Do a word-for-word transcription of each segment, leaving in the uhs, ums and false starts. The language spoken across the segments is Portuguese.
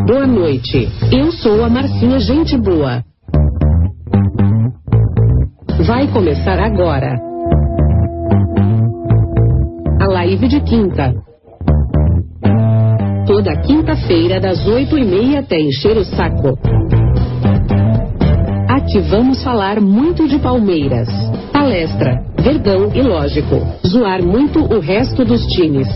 Boa noite, eu sou a Marcinha Gente Boa. Vai começar agora a live de quinta. Toda quinta-feira das oito e meia até encher o saco. Aqui vamos falar muito de Palmeiras, palestra, Verdão e, lógico, zoar muito o resto dos times.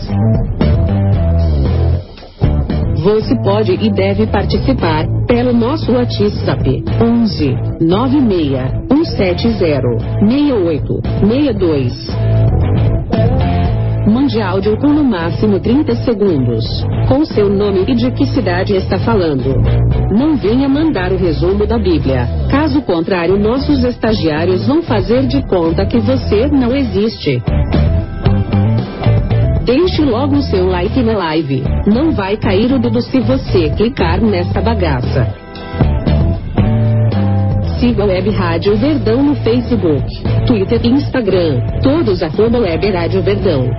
Você pode e deve participar pelo nosso WhatsApp onze nove seis um sete zero seis oito seis dois. Mande áudio com no máximo trinta segundos, com seu nome e de que cidade está falando. Não venha mandar o resumo da Bíblia, caso contrário nossos estagiários vão fazer de conta que você não existe. Deixe logo o seu like na live, não vai cair o dedo se você clicar nessa bagaça. Siga a Web Rádio Verdão no Facebook, Twitter e Instagram, todos arroba Web Rádio Verdão.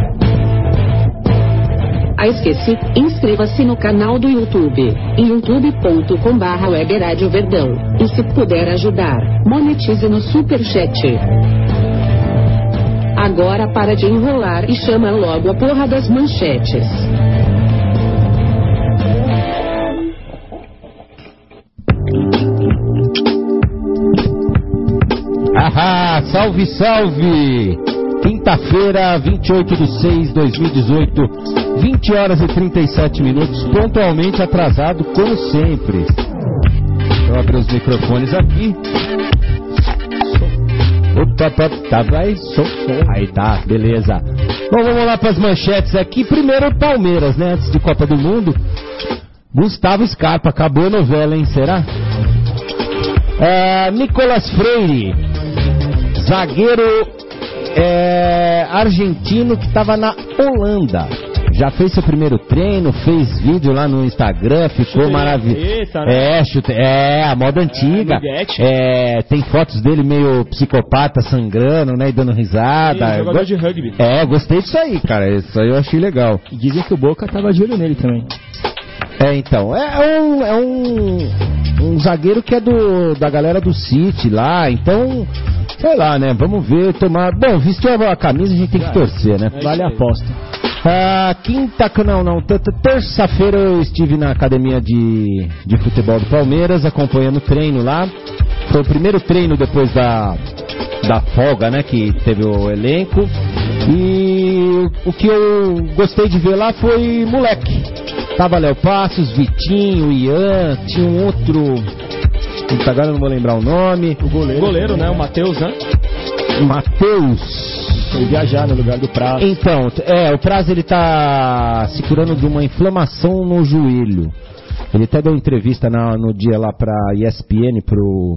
Ah, esqueci, inscreva-se no canal do YouTube, youtube ponto com barra Web Rádio Verdão, e se puder ajudar, monetize no Superchat. Agora para de enrolar e chama logo a porra das manchetes. Ahá, salve, salve! Quinta-feira, vinte e oito de seis de dois mil e dezoito, vinte horas e trinta e sete minutos, pontualmente atrasado, como sempre. Deixa eu abrir os microfones aqui. Opa, tá, tá, vai, som, som. Aí tá, beleza. Bom, vamos lá para as manchetes aqui. Primeiro o Palmeiras, né? Antes de Copa do Mundo. Gustavo Scarpa, acabou a novela, hein? Será? Ah, Nicolas Freire, zagueiro é, argentino que estava na Holanda. Já fez seu primeiro treino, fez vídeo lá no Instagram, ficou chute maravilhoso. Né? É, chute, é, a moda antiga. É, tem fotos dele meio psicopata, sangrando, né, e dando risada. Sim, jogador de rugby. É, gostei disso aí, cara, isso aí eu achei legal. E dizem que o Boca tava de olho nele também. É, então, é um, é um, um zagueiro que é do, da galera do City lá, então, sei lá, né, vamos ver, tomar... Bom, vestiu a camisa, a gente tem que torcer, né? Vale a aposta. Ah, quinta, não, não, terça-feira eu estive na academia de, de futebol do Palmeiras, acompanhando o treino lá. Foi o primeiro treino depois da, da folga, né, que teve o elenco. E o que eu gostei de ver lá foi moleque. Tava Léo Passos, Vitinho, Ian, tinha um outro, agora eu não vou lembrar o nome. O goleiro, o goleiro né, o Matheus, né? Matheus. Foi viajar no lugar do Praz. Então, é, o Praz ele tá se curando de uma inflamação no joelho. Ele até deu entrevista na, no dia lá pra E S P N, pro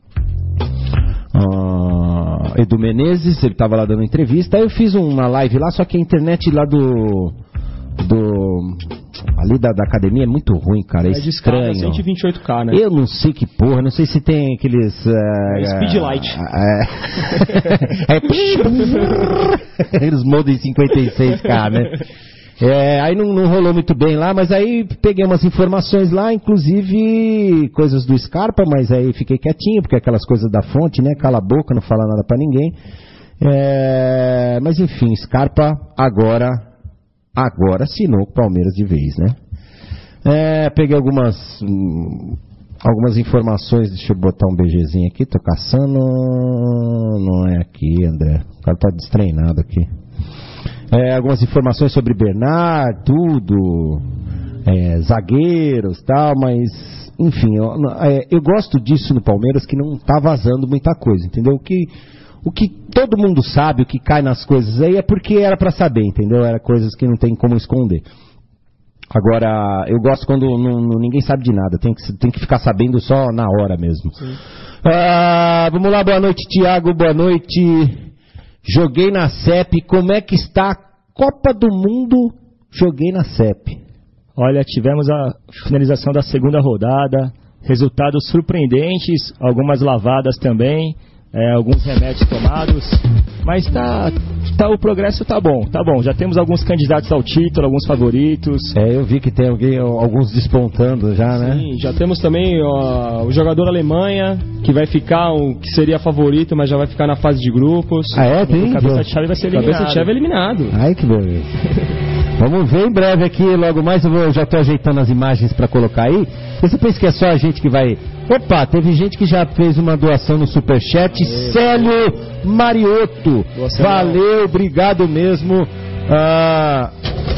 uh, Edu Menezes, ele tava lá dando entrevista. Aí eu fiz uma live lá, só que a internet lá do... do ali da, da academia é muito ruim, cara, é, é estranho. cento e vinte e oito K, né? Eu não sei que porra, não sei se tem aqueles... Uh, é Speedlight. É... é... Eles modem cinquenta e seis K, né? É, aí não, não rolou muito bem lá, mas aí peguei umas informações lá, inclusive coisas do Scarpa, mas aí fiquei quietinho, porque aquelas coisas da fonte, né? Cala a boca, não fala nada pra ninguém. É, mas enfim, Scarpa agora... Agora assinou com o Palmeiras de vez, né? É, peguei algumas hum, algumas informações, deixa eu botar um BGzinho aqui, tô caçando, não é aqui, André, o cara tá destreinado aqui. É, algumas informações sobre Bernard, tudo, é, zagueiros, tal, mas, enfim, eu, é, eu gosto disso no Palmeiras, que não tá vazando muita coisa, entendeu? O que... O que todo mundo sabe, o que cai nas coisas aí é porque era pra saber, entendeu? Era coisas que não tem como esconder. Agora, eu gosto quando não, não, ninguém sabe de nada, tem que, tem que ficar sabendo só na hora mesmo. Ah, vamos lá, boa noite, Thiago, boa noite. Joguei na C E P, como é que está a Copa do Mundo? Joguei na C E P. Olha, tivemos a finalização da segunda rodada, resultados surpreendentes, algumas lavadas também. É, alguns remédios tomados, mas tá, tá, o progresso tá bom, tá bom. Já temos alguns candidatos ao título, alguns favoritos. É, eu vi que tem alguém, alguns despontando já, né? Sim, já temos também ó, o jogador Alemanha, que vai ficar, um, que seria favorito, mas já vai ficar na fase de grupos. Ah, é? Tem? O cabeça de chave vai ser eliminado. Cabeça de chave eliminado. Ai, que beleza. Vamos ver em breve aqui, logo mais eu vou, já tô ajeitando as imagens pra colocar aí. Você pensa que é só a gente que vai... Opa, teve gente que já fez uma doação no Superchat. Célio Mariotto. Valeu, obrigado mesmo. Ah,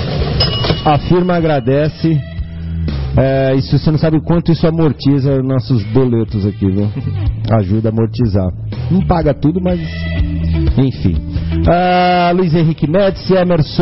a firma agradece. É, isso você não sabe o quanto isso amortiza nossos boletos aqui, viu? Ajuda a amortizar. Não paga tudo, mas... Enfim. Ah, Luiz Henrique Médici,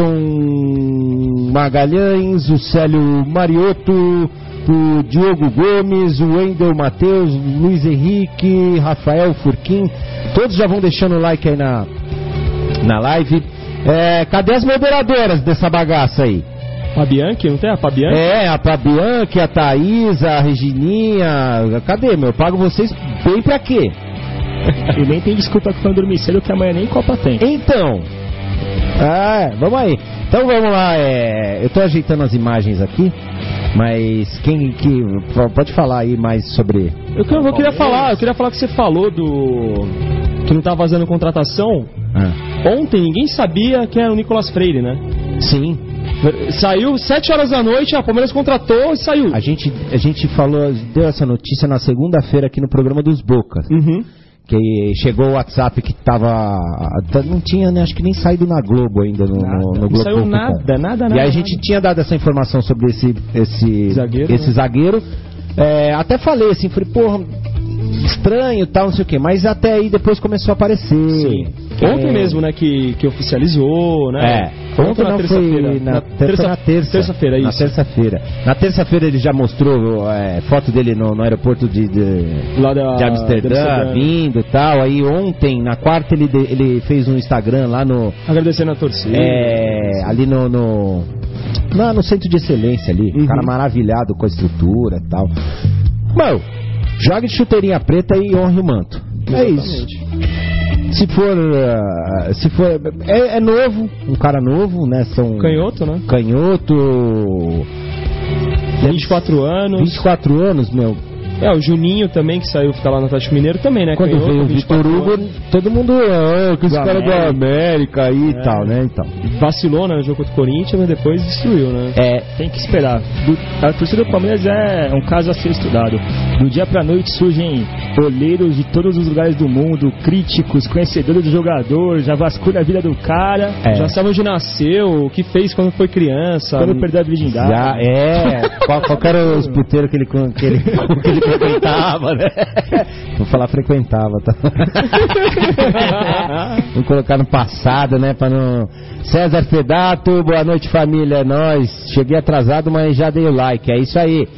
Emerson Magalhães, o Célio Mariotto, o Diogo Gomes, o Wendel Matheus, Luiz Henrique, Rafael Furquim, todos já vão deixando o like aí na, na live. É, cadê as moderadoras dessa bagaça aí? Fabianchi, não tem a Fabianchi? É, a Fabianchi, a Thaís, a Regininha. Cadê, meu? Eu pago vocês bem pra quê? E nem tem desculpa que foi dormir cedo, que amanhã nem Copa tem. Então, ah, vamos aí. Então vamos lá, é, eu tô ajeitando as imagens aqui, mas quem que pode falar aí mais sobre... Eu, eu, eu queria falar, eu queria falar que você falou do... que não tá vazando contratação. Ah. Ontem ninguém sabia quem era o Nicolas Freire, né? Sim. Saiu sete horas da noite, a Palmeiras contratou e saiu. A gente, a gente falou, deu essa notícia na segunda-feira aqui no programa dos Boca. Uhum. Que chegou o WhatsApp que tava... Não tinha, né, acho que nem saído na Globo ainda, no, nada. no, no Não Globo. saiu nada, nada, nada. E aí a nada. gente tinha dado essa informação sobre esse, esse zagueiro. Esse né? zagueiro. É, até falei assim, falei, porra, estranho e tal, não sei o que. Mas até aí depois começou a aparecer. Sim. Ontem é... mesmo, né, que, que oficializou, né? É, ontem na não terça-feira. foi na, Na terça, na terça. Terça-feira, isso. Na terça-feira. Na terça-feira ele já mostrou é, foto dele no, no aeroporto de, de, lá da, de Amsterdã, de Amsterdã, vindo e tal. Aí ontem, na quarta, ele, ele fez um Instagram lá no... Agradecendo a torcida. É, ali no... no Não, no centro de excelência ali. Uhum. O cara maravilhado com a estrutura e tal. Mano, jogue de chuteirinha preta e honre o manto. Exatamente. É isso. Se for, uh, se for é, é novo, um cara novo, né? São Canhoto, né? Canhoto. vinte e quatro anos. vinte e quatro anos, meu. É, o Juninho também, que saiu ficar lá no Atlético Mineiro também, né? Quando Canhoto, veio o Vitor Hugo, anos. todo mundo, ah, que esse Do cara do América aí É. e tal, né? Então. Vacilou, né, no jogo contra o Corinthians, mas depois destruiu, né? É, Tem que esperar. Do- a torcida do Palmeiras é um caso a ser estudado. Do dia pra noite surgem olheiros de todos os lugares do mundo, críticos, conhecedores do jogador, já vasculha a vida do cara. É. Já sabe onde nasceu, o que fez quando foi criança. Quando perdeu a virgindade. já é. Qual, qual que era os puteiros que ele, que ele, que ele frequentava, né? Vou falar frequentava, tá? Vou colocar no passado, né? Pra não... César Fedato, boa noite, família, é nóis. Cheguei atrasado, mas já dei o like, é isso aí.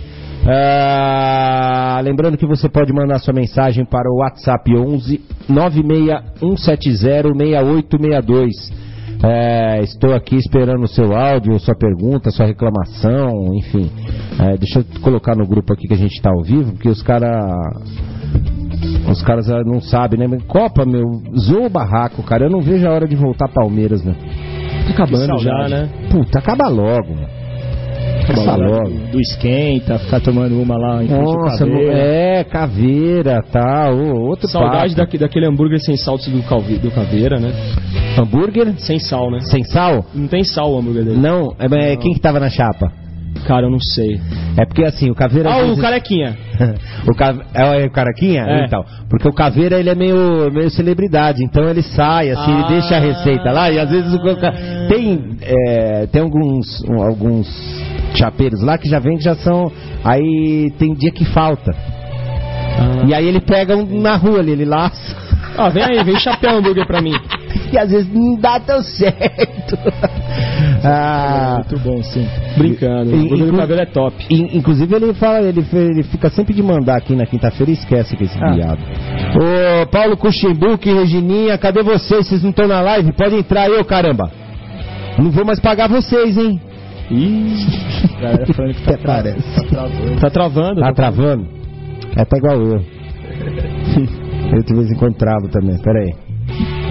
Ah, lembrando que você pode mandar sua mensagem para o WhatsApp onze nove seis um sete zero seis oito seis dois. É, estou aqui esperando o seu áudio, sua pergunta, sua reclamação, enfim. É, deixa eu colocar no grupo aqui que a gente está ao vivo, porque os caras os caras não sabem, né? Copa, meu, zoou o barraco, cara. Eu não vejo a hora de voltar Palmeiras, né? Tá acabando Que já, saudade. né? Puta, acaba logo, mano. Acaba logo. Do, do esquenta, ficar tomando uma lá em frente ao Nossa, não- Caveira. é, caveira, tal, ô, outro Saudade papo. daqui, daquele hambúrguer sem sal do, Calvi, do Caveira, né? Hambúrguer Sem sal, né? sem sal? Não tem sal o hambúrguer dele. Não, é, é, quem que tava na chapa? Cara, eu não sei. É porque assim, o Caveira... Ah, às o vezes- Carequinha. o, ca... é o Caraquinha? É. Então, porque o Caveira ele é meio, meio celebridade, então ele sai, assim, Ah. ele deixa a receita lá e às vezes o ca- tem, é, tem alguns, um, alguns chapeiros lá que já vem que já são, aí tem dia que falta. Ah. E aí ele pega um na rua ali, ele laça. Ah, vem aí, vem chapéu hambúrguer pra mim. E às vezes não dá tão certo. Ah, Muito bom, sim. Brincando. O E- hambúrguer do inclu- Caveira é top. In- inclusive ele fala, ele, fe- ele fica sempre de mandar aqui na quinta-feira e esquece que esse Ah. viado. Ô Paulo Cuximbuque, Regininha, cadê vocês? Vocês não estão na live? Pode entrar aí, ô caramba. Não vou mais pagar vocês, hein? Ih, A galera falando que tá, Até tra- parece. tá travando. tá travando. Tá travando? É, tá igual eu. Eu de vez em quando travo também, pera aí.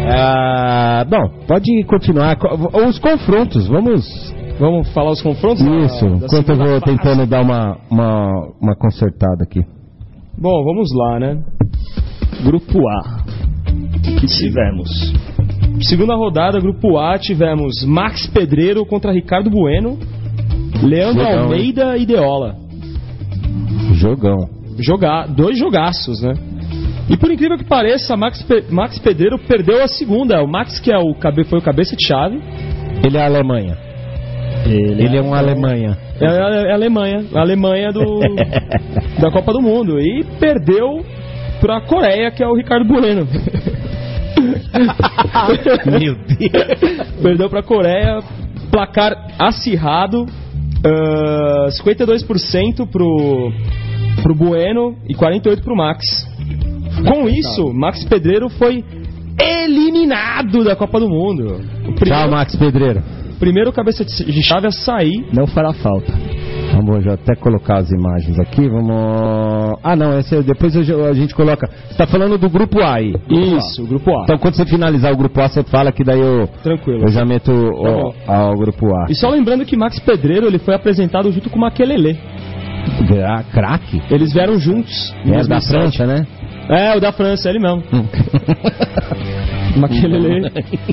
Ah, bom, pode continuar. Os confrontos, vamos... Vamos falar os confrontos? Isso, da, da enquanto eu vou fase. tentando dar uma, uma, uma consertada aqui. Bom, vamos lá, né? Grupo A. Que tivemos? Segunda rodada, Grupo A, tivemos Max Pedreiro contra Ricardo Bueno, Leandro Jogão, Almeida e Deola. Jogão. Jogar, dois jogaços, né? E por incrível que pareça, Max, Pe- Max Pedreiro perdeu a segunda. O Max, que é o, cabe- foi o cabeça de chave. Ele é a Alemanha. Ele, Ele é um Alemanha. É a, é a Alemanha, a Alemanha do, da Copa do Mundo. E perdeu pra Coreia, que é o Ricardo Bueno. Meu Deus. Perdeu pra Coreia, placar acirrado, uh, cinquenta e dois por cento pro, pro Bueno e quarenta e oito por cento pro Max. Com isso, Max Pedreiro foi eliminado da Copa do Mundo. O primeiro, Tchau, Max Pedreiro. primeiro cabeça de chave a sair. não fará falta. Vamos já até colocar as imagens aqui. Vamos. Ah, não, esse é- depois eu- a gente coloca. Você tá falando do grupo A aí. Isso, Grupo A. Então quando você finalizar o grupo A, você fala que daí eu, Tranquilo. eu já meto o, bom. ao grupo A. E só lembrando que Max Pedreiro ele foi apresentado junto com o Makelele. Ah, craque. Eles vieram juntos. em É da dois mil e sete. França, né? É, o da França, ele mesmo. Makelele.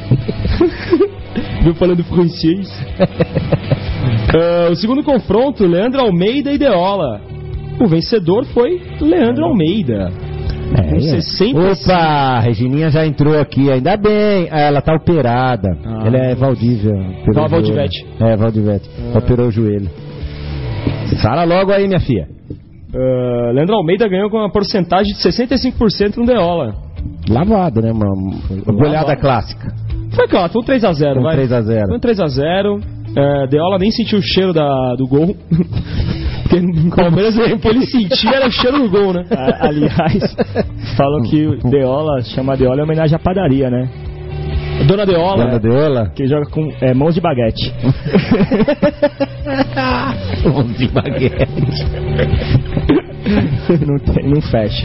Viu falando francês. Ah, o segundo confronto, Leandro Almeida e Deola. O vencedor foi Leandro Almeida. É, Com é. sessenta e cinco. Opa, a Regininha já entrou aqui, ainda bem. Ah, ela tá operada. Ah. Ela é Valdívia. operou Ah, o Valdivete. joelho. É, Valdivete. Ah. Operou o joelho. Fala logo aí, minha filha. Ah, Leandro Almeida ganhou com uma porcentagem de sessenta e cinco por cento no Deola. Lavado, né, mano? Goleada clássica. Foi claro, foi um três a zero, Um vai. três a zero. Foi um três a zero. É, Deola nem sentiu o cheiro da, do gol. Porque no Palmeiras o que ele sentia era o cheiro do gol, né? A- aliás, falam que o Deola, chama Deola em homenagem à padaria, né? Dona Deola. Dona Deola. Que ele joga com é, mãos de baguete. Mãos de baguete. não, tem, não fecha.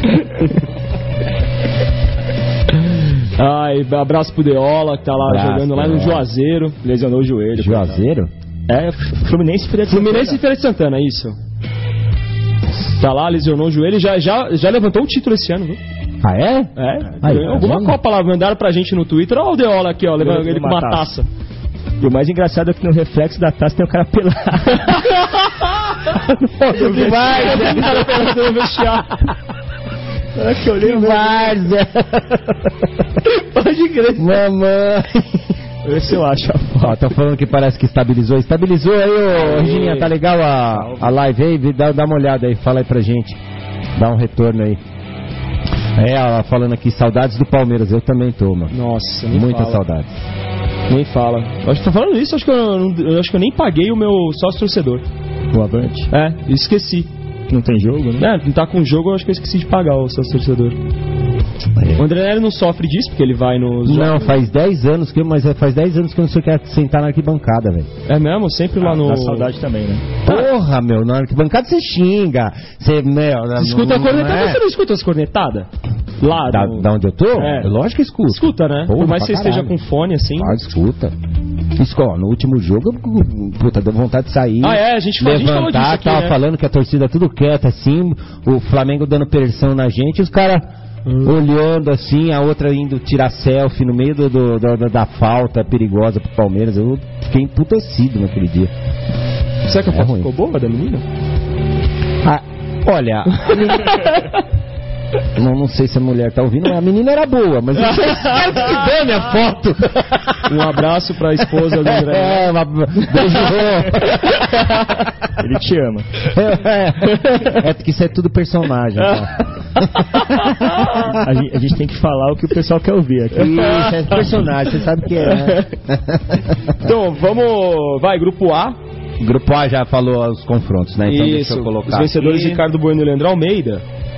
Ai, abraço pro Deola, que tá lá Abraço, jogando lá no Deola. Juazeiro. Lesionou o joelho. Juazeiro? É, Fluminense e Feira de Fluminense e Santana. Feira de Santana, isso. Tá lá, lesionou o joelho e já, já, já levantou um título esse ano, viu? Ah, é? É, Aí, ganhou alguma vamos. Copa lá, mandaram pra gente no Twitter. Olha o Deola aqui, ó, levando Levou ele com uma uma taça. taça. E o mais engraçado é que no reflexo da taça tem o cara pelado. Eu vi mais, né? O cara pelado no vestiário. É que eu olhei, Várzea. Pode crer. Mamãe. esse eu acho a foto. Ó, tô falando que parece que estabilizou. Estabilizou aí, ô Regininha, tá legal a, a live aí? Dá, dá uma olhada aí, fala aí pra gente. Dá um retorno aí. É, ela falando aqui, saudades do Palmeiras. Eu também tô, mano. Nossa, nem Muita fala. saudade. Nem fala. Eu acho que tá falando isso, acho que eu, não- eu acho que eu nem paguei o meu sócio torcedor. O Avante. É, esqueci. Não tem jogo, né? É, não tá com jogo, eu acho que eu esqueci de pagar o sócio torcedor. O André Nery não sofre disso, porque ele vai nos Não, jogos. faz dez anos que eu, mas é, faz dez anos que eu não sei o que é sentar na arquibancada, velho. É mesmo? Sempre lá no... Dá saudade também, né? Porra, meu, na arquibancada você xinga. Você, meu, Você escuta a não- cornetada, não é? você não escuta as cornetadas? Lá Da, no... da onde eu tô? É. Lógico que escuta. Escuta, né? Porra, Por mais que pra você esteja caralho. com fone, assim... Ah, escuta. Isso, ó, no último jogo, eu, puta, deu vontade de sair. Ah, é, a gente falou- a gente falou disso levantar, aqui, tava né? falando que a torcida tudo quieta, assim, o Flamengo dando pressão na gente, os caras Hum. olhando assim, a outra indo tirar selfie no meio do, do- do- da, da falta perigosa pro Palmeiras. Eu fiquei emputecido naquele dia. Será que a É foto ruim. ficou boa da menina? Ah, olha. a menina- Não, não sei se a mulher tá ouvindo, mas a menina era boa, mas eu quero que dê minha foto. Um abraço pra esposa do André. É, uma... beijo. Ele te ama. É, é porque isso é tudo personagem. Tá? A gente, a gente tem que falar o que o pessoal quer ouvir aqui. Isso, é personagem, você sabe que é. Né? Então, vamos... Vai, Grupo A. O grupo A já falou os confrontos, né? Então deixa Isso, eu colocar. os vencedores aqui. Ricardo Bueno e Leandro Almeida.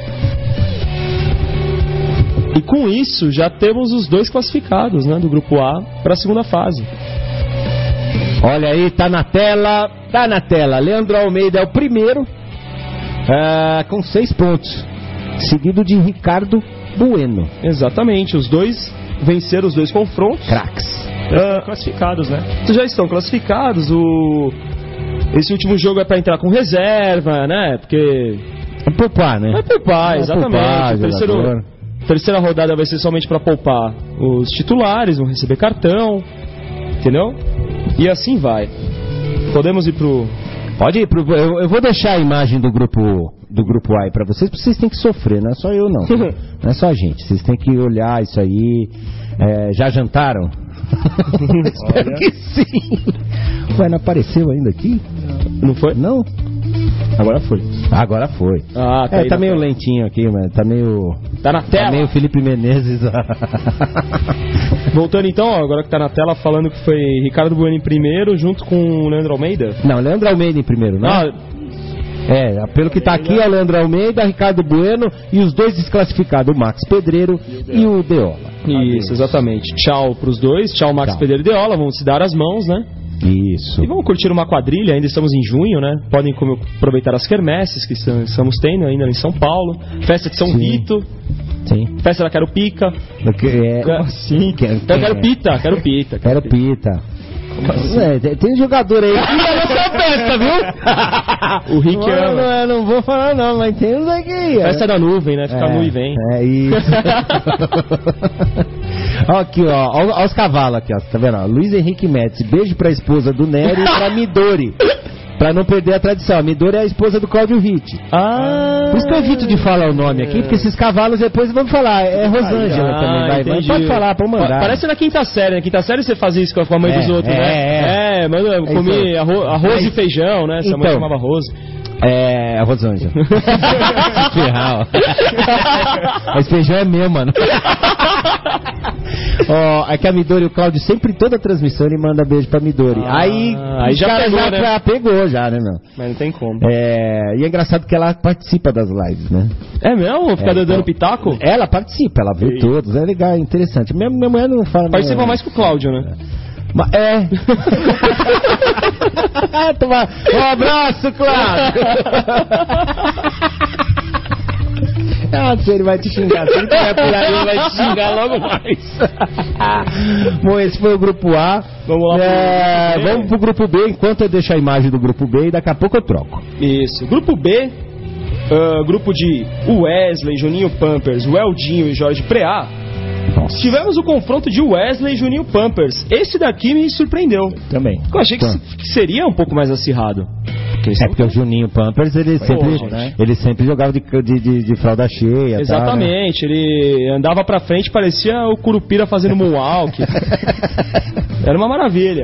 E com isso, já temos os dois classificados, né, do Grupo A para a segunda fase. Olha aí, tá na tela, tá na tela. Leandro Almeida é o primeiro, ah, com seis pontos, seguido de Ricardo Bueno. Exatamente, os dois venceram os dois confrontos. Craques. Uh, classificados, né? Já estão classificados. O... Esse último jogo é pra entrar com reserva, né? Porque... Vai poupar, né? Vai poupar, Vai exatamente. poupar, o terceiro, terceira rodada vai ser somente pra poupar os titulares, vão receber cartão, entendeu? E assim vai. Podemos ir pro... Pode ir, pro... eu, eu vou deixar a imagem do grupo do grupo A aí pra vocês, porque vocês têm que sofrer, não é só eu não. Não é só a gente, vocês têm que olhar isso aí. É, já jantaram? Espero que sim. Ué, não apareceu ainda aqui? Não foi? Não? Agora foi. Agora foi. Ah, tá, é, aí tá meio tela. lentinho aqui, mas tá meio... Tá na tela. Tá meio Felipe Menezes. Voltando então, ó, agora que tá na tela, falando que foi Ricardo Bueno em primeiro, junto com o Leandro Almeida. Não, Leandro Almeida em primeiro, né? Ah, É, pelo que tá aqui é o Leandro Almeida, Ricardo Bueno e os dois desclassificados, o Max Pedreiro e o Deola. isso, exatamente. Tchau pros dois, tchau Max Tchau. Pedreiro e Deola, vamos se dar as mãos, né? Isso. E vamos curtir uma quadrilha, ainda estamos em junho, né? Podem como, aproveitar as quermesses que estão- estamos tendo ainda em São Paulo. Festa de São Sim. Rito, Sim. festa da Quero Pica. Porque é... Como assim? Eu quero pita, quero pita. Quero pita. É, tem- tem jogador aí que ama essa festa, viu? O Rick não, ama. não, eu não vou falar não, mas tem uns aqui. Festa é. da nuvem, né? Fica É, nu e vem. É isso. Ó, aqui, ó, ó, ó os cavalos aqui, ó, tá vendo? Ó, Luiz Henrique Médici, beijo pra esposa do Nery e pra Midori. Pra não perder a tradição. A Midori é a esposa do Cláudio Ritt. Ah, Por isso que eu evito de falar o nome aqui, porque esses cavalos depois vamos falar. É Rosângela Ah, também, vai, vai. entendi. Pode falar, pode mandar. Parece na quinta série, na quinta série você fazia isso com a mãe É, dos outros, é, né? é. É, manda, eu comi isso. arroz, arroz É. e feijão, né? Sua mãe Então. chamava Rose. É, a Rosângela. Se ferrar, ó. Mas feijão é meu, mano. Ó, é que a Midori e o Cláudio sempre, toda transmissão, ele manda beijo pra Midori. Ah, aí, aí os já caras pegou, já, né? já pegou, já, né, meu? Mas não tem como. É, e é engraçado que ela participa das lives, né? É mesmo? Ficar É, dando então- pitaco? Ela participa, ela vê Sim. todos, é legal, é interessante. Minha, minha mulher não fala... Participa não, mais que o Cláudio, né? Mas- É. Toma, um abraço, Cláudio. Ah, se ele vai te xingar, se ele tiver por aí, ele vai te xingar logo mais. Bom, esse foi o grupo A. Vamos lá pro É, grupo B. vamos pro grupo B, enquanto eu deixo a imagem do grupo B e daqui a pouco eu troco. Isso. Grupo B, ah, grupo de Wesley, Juninho Pampers, o Eldinho e Jorge Preá. Nossa. Tivemos o confronto de Wesley e Juninho Pampers. Esse daqui me surpreendeu. Também. Eu achei que, Tá. se- que seria um pouco mais acirrado. É porque o Juninho Pampers, ele sempre, gente. né? ele sempre jogava de, de, de, de fralda cheia. Exatamente, ele andava pra frente, parecia o Curupira fazendo moonwalk. Era uma maravilha.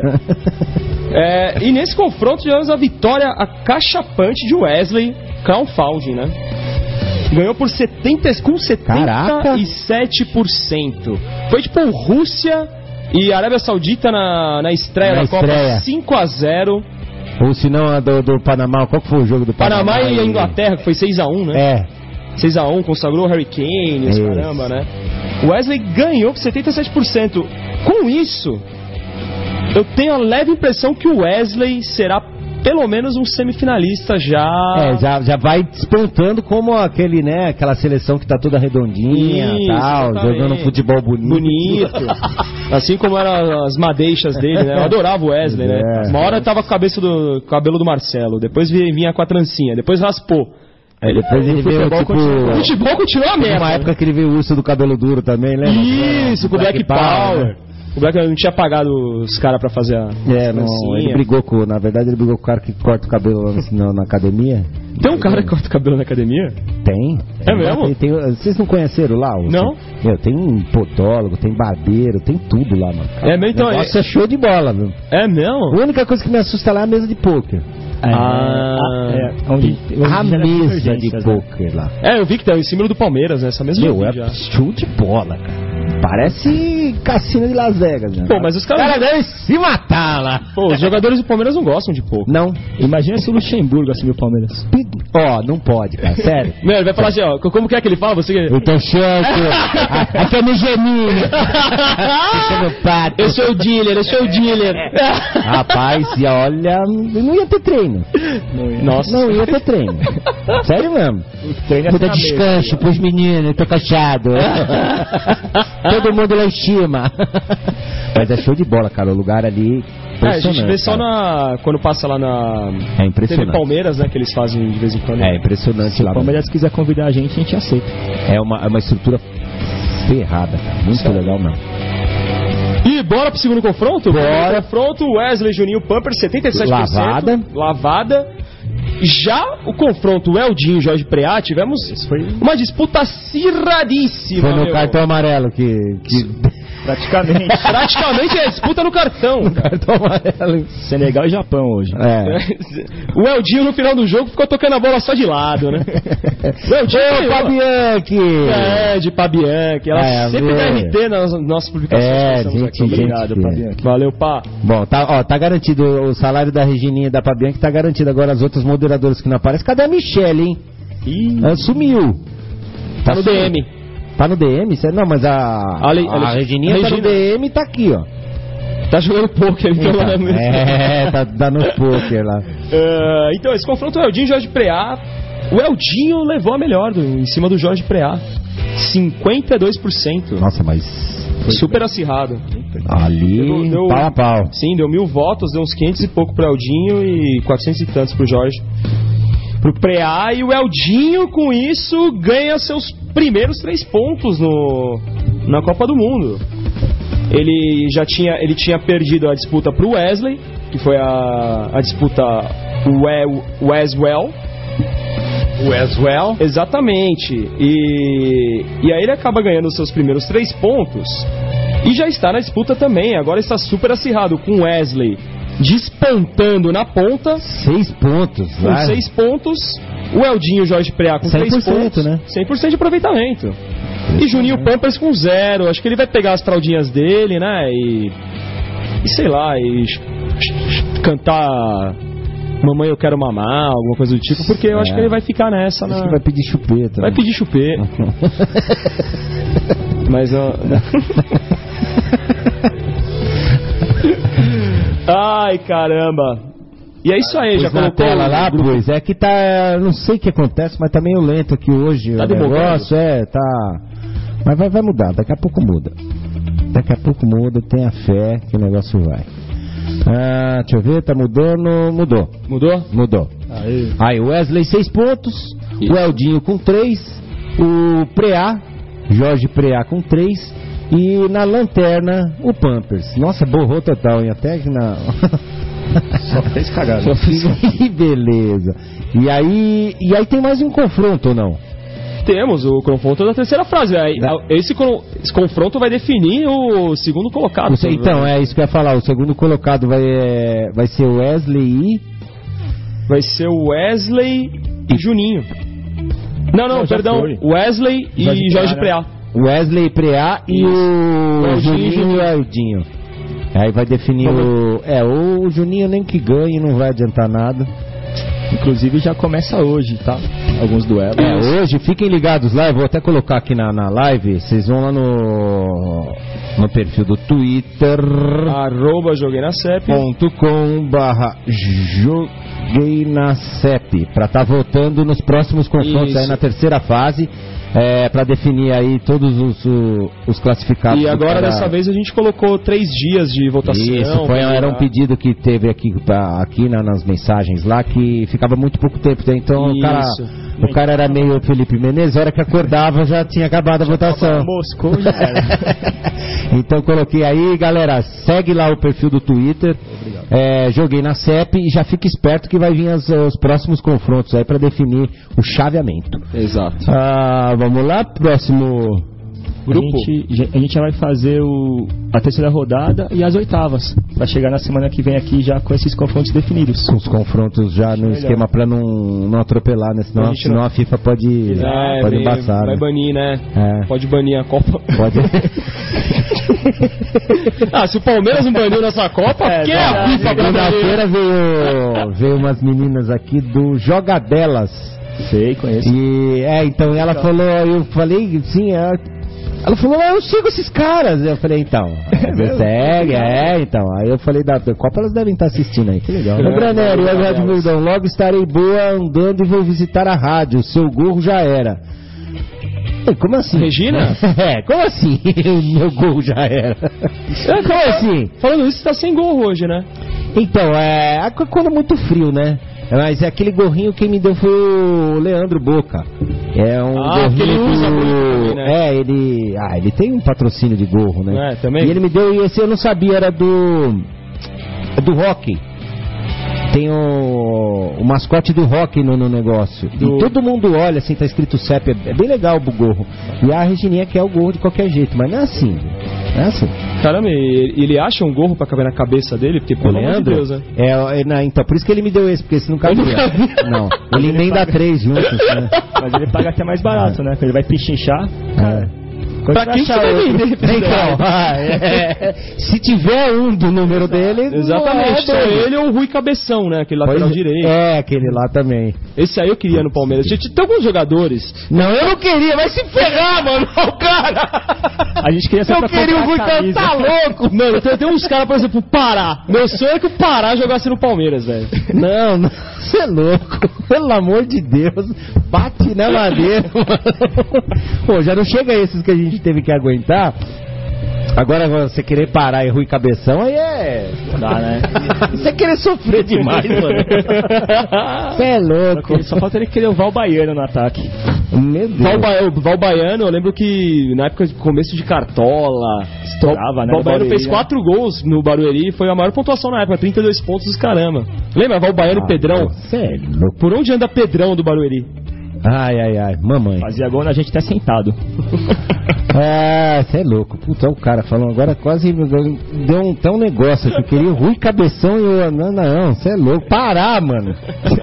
É, e nesse confronto tivemos a vitória acachapante de Wesley Crowdfunding, né? Ganhou por setenta, com setenta e sete por cento. Foi tipo Rússia e Arábia Saudita na, na estreia Na da Copa, estreia. cinco a zero. Ou se não, a do, do Panamá, qual que foi o jogo do Panamá? Panamá e a Inglaterra, que foi seis a um, né? É, seis a um, consagrou o Harry Kane, os Isso. caramba, né? O Wesley ganhou com setenta e sete por cento. Com isso, eu tenho a leve impressão que o Wesley será pelo menos um semifinalista já. é já, já vai despontando como aquele, né, aquela seleção que tá toda redondinha Isso, tal, exatamente. jogando um futebol bonito. Bonito. Assim como eram as madeixas dele, né? Eu adorava o Wesley, né? É. Uma hora tava com a cabeça do com o cabelo do Marcelo, depois vinha vinha com a trancinha, depois raspou. Aí depois ele O veio, futebol tipo... continua- o futebol continua a Teve merda. uma época que ele veio o urso do cabelo duro também, lembra? Isso, com o Black, Power. O Black não tinha pagado os caras pra fazer a É, não, trancinha. ele brigou com, na verdade ele brigou com o cara que corta o cabelo lá no- na, na academia. Tem um cara que corta o cabelo na academia? Tem. É mesmo? Tem, tem- vocês não conheceram lá? o- Não. Meu, tem um podólogo, tem barbeiro, tem tudo lá, mano. É mesmo, então, O negócio é show de bola, viu? É mesmo? A única coisa que me assusta lá é a mesa de pôquer. Ah. é, onde, onde A gera mesa de divergências, né? pôquer lá. É, eu vi que tá em símbolo do Palmeiras, né? Essa mesma Meu, eu vi é já. show de bola, cara. Parece cassino de Las Vegas, né? Pô, mas os caras. Cara, deve se matar lá. Pô, os jogadores do Palmeiras não gostam de pouco. Não. Imagina se o Luxemburgo assumiu o Palmeiras. Ó, oh, não pode, cara, sério. Meu, ele vai falar assim, ó, como que é que ele fala? Você... Eu tô cheio, aqui é meu geninho. Eu sou o dealer, eu sou o dealer. Rapaz, e olha, não ia ter treino. Não ia. Nossa. Não ia ter treino. Sério mesmo. Muita descanso pros meninos, eu tô cansado. Todo mundo lá em cima. Mas é show de bola, cara, o lugar ali... É, a gente vê só na, quando passa lá na é impressionante. T V Palmeiras, né, que eles fazem de vez em quando. É impressionante. Se lá o Palmeiras quiser convidar a gente, a gente aceita. É uma, é uma estrutura ferrada, cara. Muito Sério? legal mesmo. E bora pro segundo confronto? Bora. Confronto, Wesley Juninho Pamper, setenta e sete por cento. Lavada. Lavada. Já o confronto Eldinho e Jorge Preá, tivemos uma disputa acirradíssima. Foi no meu. cartão amarelo que... que... Praticamente. Praticamente é disputa no cartão. No cartão amarelo. Senegal e Japão hoje. É. O Eldinho no final do jogo ficou tocando a bola só de lado, né? O Eldinho é Pabianchi. É, de Pabianchi. Ela é, sempre dá R T nas nossas publicações. É, gente, aqui. Obrigado, gente, Pabianchi. Valeu, pá. Bom, tá, ó, tá garantido o salário da Regininha e da Pabianchi, tá garantido. Agora as outras moderadoras que não aparecem. Cadê a Michelle, hein? Ih. Ela sumiu. Tá, tá no D M. Tá no D M? Não, mas a, Ali, a, ali, a Regininha Regina. tá no D M e tá aqui, ó. Tá jogando poker, então lá mesmo. É, tá dando poker lá. Uh, então, esse confronto é o Eldinho e Jorge Preá. O Eldinho levou a melhor do, em cima do Jorge Preá. cinquenta e dois por cento. Nossa, mas... Foi super acirrado. Ali, deu, deu, pau a pau. Sim, deu mil votos, deu uns quinhentos e pouco pro Eldinho e quatrocentos e tantos pro Jorge. Pro Preá, e o Eldinho, com isso, ganha seus primeiros três pontos no, na Copa do Mundo. Ele já tinha, ele tinha perdido a disputa pro Wesley, que foi a, a disputa We, Weswell. Weswell? Exatamente. E, e aí ele acaba ganhando os seus primeiros três pontos e já está na disputa também. Agora está super acirrado com o Wesley despontando na ponta. Seis pontos. Com vai. seis pontos. O Eldinho e o Jorge Preá com três pontos. Né? cem por cento de aproveitamento. E Juninho Pampers com zero. Acho que ele vai pegar as fraldinhas dele, né? E. E sei lá, e cantar Mamãe Eu Quero Mamar, alguma coisa do tipo, porque eu é. acho que ele vai ficar nessa. Acho na... que vai pedir chupeta. Vai né? pedir chupeta. Mas ó. Ai, caramba. E é isso aí, pois já colocou tela lá, pois é que tá, não sei o que acontece, mas tá meio lento aqui hoje. Tá o negócio, é, tá. Mas vai, vai mudar, daqui a pouco muda. Daqui a pouco muda, tenha fé que o negócio vai. Ah, deixa eu ver, tá mudando, mudou. Mudou? Mudou. Aí, aí o Wesley seis pontos, isso. O Eldinho com três, o Preá, Jorge Preá com três. E na lanterna, o Pampers. Nossa, borrou total, hein? Até que na... Só fez cagada. Só fiz... Que beleza. E aí, e aí tem mais um confronto, ou não? Temos o confronto da terceira fase. Esse, esse confronto vai definir o segundo colocado. Você, então, é isso que eu ia falar. O segundo colocado vai, é, vai ser o Wesley e... Vai ser o Wesley e Juninho. Não, não, não perdão. Foi. Wesley e Jorge, Jorge Preá. Wesley Preá e o, o Juninho e o Eldinho. Aí vai definir o... É, o Juninho nem que ganhe, não vai adiantar nada. Inclusive já começa hoje, tá? Alguns duelos. É, hoje, fiquem ligados lá, eu vou até colocar aqui na, na live, vocês vão lá no, no perfil do Twitter. Arroba Joguei na C E P. Ponto com barra Joguei na C E P. Pra estar tá voltando nos próximos confrontos. Isso. Aí na terceira fase. É, para definir aí todos os, os, os classificados. E agora cada... dessa vez a gente colocou três dias de votação. Isso, foi, era um pedido que teve aqui, pra, aqui na, nas mensagens lá, que ficava muito pouco tempo. Então o cara, o cara era meio Felipe Menezes, a hora que acordava já tinha acabado a já votação. Moscou, já era. Então coloquei aí, galera, segue lá o perfil do Twitter. É, joguei na C E P e já fica esperto que vai vir as, os próximos confrontos aí para definir o chaveamento. Exato. Ah, vamos lá, próximo grupo. A gente, a gente já vai fazer o, a terceira rodada e as oitavas, para chegar na semana que vem aqui já com esses confrontos definidos. Com os confrontos já no esquema para não, não atropelar, né? Senão, a, senão não... a FIFA pode, é, pode vem, embaçar. Vai né? banir, né? É. Pode banir a Copa. Pode. Ah, se o Palmeiras não baniu nessa Copa, é, que é a FIFA? Segunda-feira veio, veio umas meninas aqui do Jogadelas. Sei, conheço. E, é, então ela falou, eu falei, sim, ela, ela falou, ah, eu sigo esses caras. Eu falei, então, você segue, é, então. Aí eu falei, da Copa elas devem estar assistindo aí. Que legal. Ô, Branero, eu Rádio Verdão, logo estarei boa andando e vou visitar a rádio. O seu gorro já era. Como assim? Regina? É, como assim? Meu gorro já era. É, como assim? Falando isso, você tá sem gorro hoje, né? Então, é, quando é muito frio, né? Mas é aquele gorrinho que me deu foi o Leandro Boca. É um ah, gorrinho que ele usa muito também, né? É, ele... Ah, ele tem um patrocínio de gorro, né? É, também? E ele me deu, e esse eu não sabia, era do... do Rock. Tem o, o mascote do Rock no, no negócio. Do... E todo mundo olha, assim, tá escrito C E P. É bem legal o gorro. E a Regininha quer o gorro de qualquer jeito, mas não é assim. Não é assim. Caramba, e ele acha um gorro pra caber na cabeça dele? Porque, pelo amor de Deus, né? É, é, não, então, por isso que ele me deu esse, porque esse não cabia. Não, ele, ele nem paga... dá três juntos, né? Mas ele paga até mais barato, é. né? Porque ele vai pichinchar. É. Pra quem você vai vender? Então, ah, é. Se tiver um do número dele... Exatamente, só é ele ou o Rui Cabeção, né? Aquele lateral pois direito. É, aquele lá também. Esse aí eu queria no Palmeiras. Gente, tem alguns jogadores... Não, eu não queria, vai se ferrar, mano, o cara! A gente queria ser Eu queria o Rui Cabeção, tá louco! Mano, tem, tem uns caras, por exemplo, o Pará. Meu sonho é que o Pará jogasse no Palmeiras, velho. Não, não, você é louco. Pelo amor de Deus, bate na madeira, mano. Pô, já não chega esses que a gente teve que aguentar. Agora você querer parar e Rui Cabeção, aí é... Não dá, né? Você querer sofrer demais, mano. Você é louco. Só falta ele querer o Val Baiano no ataque. Meu Deus. Val, ba... Val Baiano, eu lembro que na época de começo de Cartola, estourava, né? Val Baiano fez quatro gols no Barueri e foi a maior pontuação na época, trinta e dois pontos dos caramba. Lembra Val Baiano ah, e Pedrão? Sério? Por onde anda Pedrão do Barueri? Ai, ai, ai, mamãe. Fazia gol na gente até sentado. Ah, você é louco. Puta, o cara falando agora quase deu um, tão negócio que eu queria o Rui Cabeção e eu... Não, não, você é louco. Parar, mano.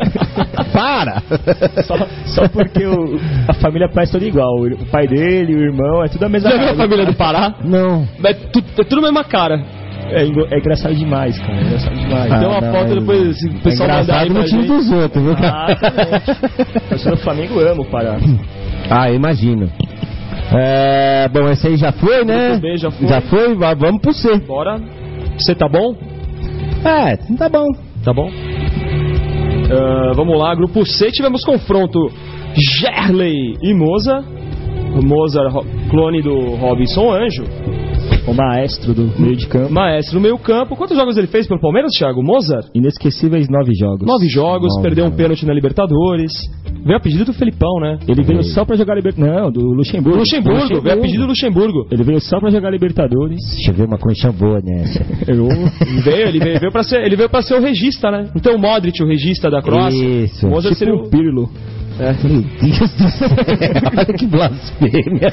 Para. Só, só porque o, a família parece toda igual. O pai dele, o irmão, é tudo a mesma cara. Já viu a família do Pará? Não. É, tu, é tudo a mesma cara. É, é engraçado demais, cara. É engraçado demais. Ah, Tem uma não, foto depois assim, o pessoal é mandar aí no time dos outros, viu, cara? Ah, também. Eu sou do Flamengo, amo o Pará. Ah, imagino. É, bom, esse aí já foi, né? B, já foi. Já foi, vamos pro C. Bora. Você tá bom? É, tá bom. Tá bom? Uh, vamos lá, grupo C, tivemos confronto Gerley e Moza. O Mozart, clone do Robinson Anjo. O maestro do meio de campo. Maestro do meio campo. Quantos jogos ele fez pelo Palmeiras, Thiago? Mozart? Inesquecíveis nove jogos. Nove jogos, Nove, perdeu um nove. pênalti na Libertadores. Veio a pedido do Felipão, né? Ele veio só pra jogar Libertadores. Não, do Luxemburgo. Luxemburgo, Luxemburgo. veio a pedido do Luxemburgo. Ele veio só pra jogar Libertadores. Deixa eu ver uma condição boa nessa. Eu... Ele veio, ele veio, veio pra ser, ele veio pra ser o regista, né? Então o Modric, o regista da Croácia. Isso. O Mozart Tipo seria o o... Pirlo. É. Meu Deus do céu. Olha que blasfêmia.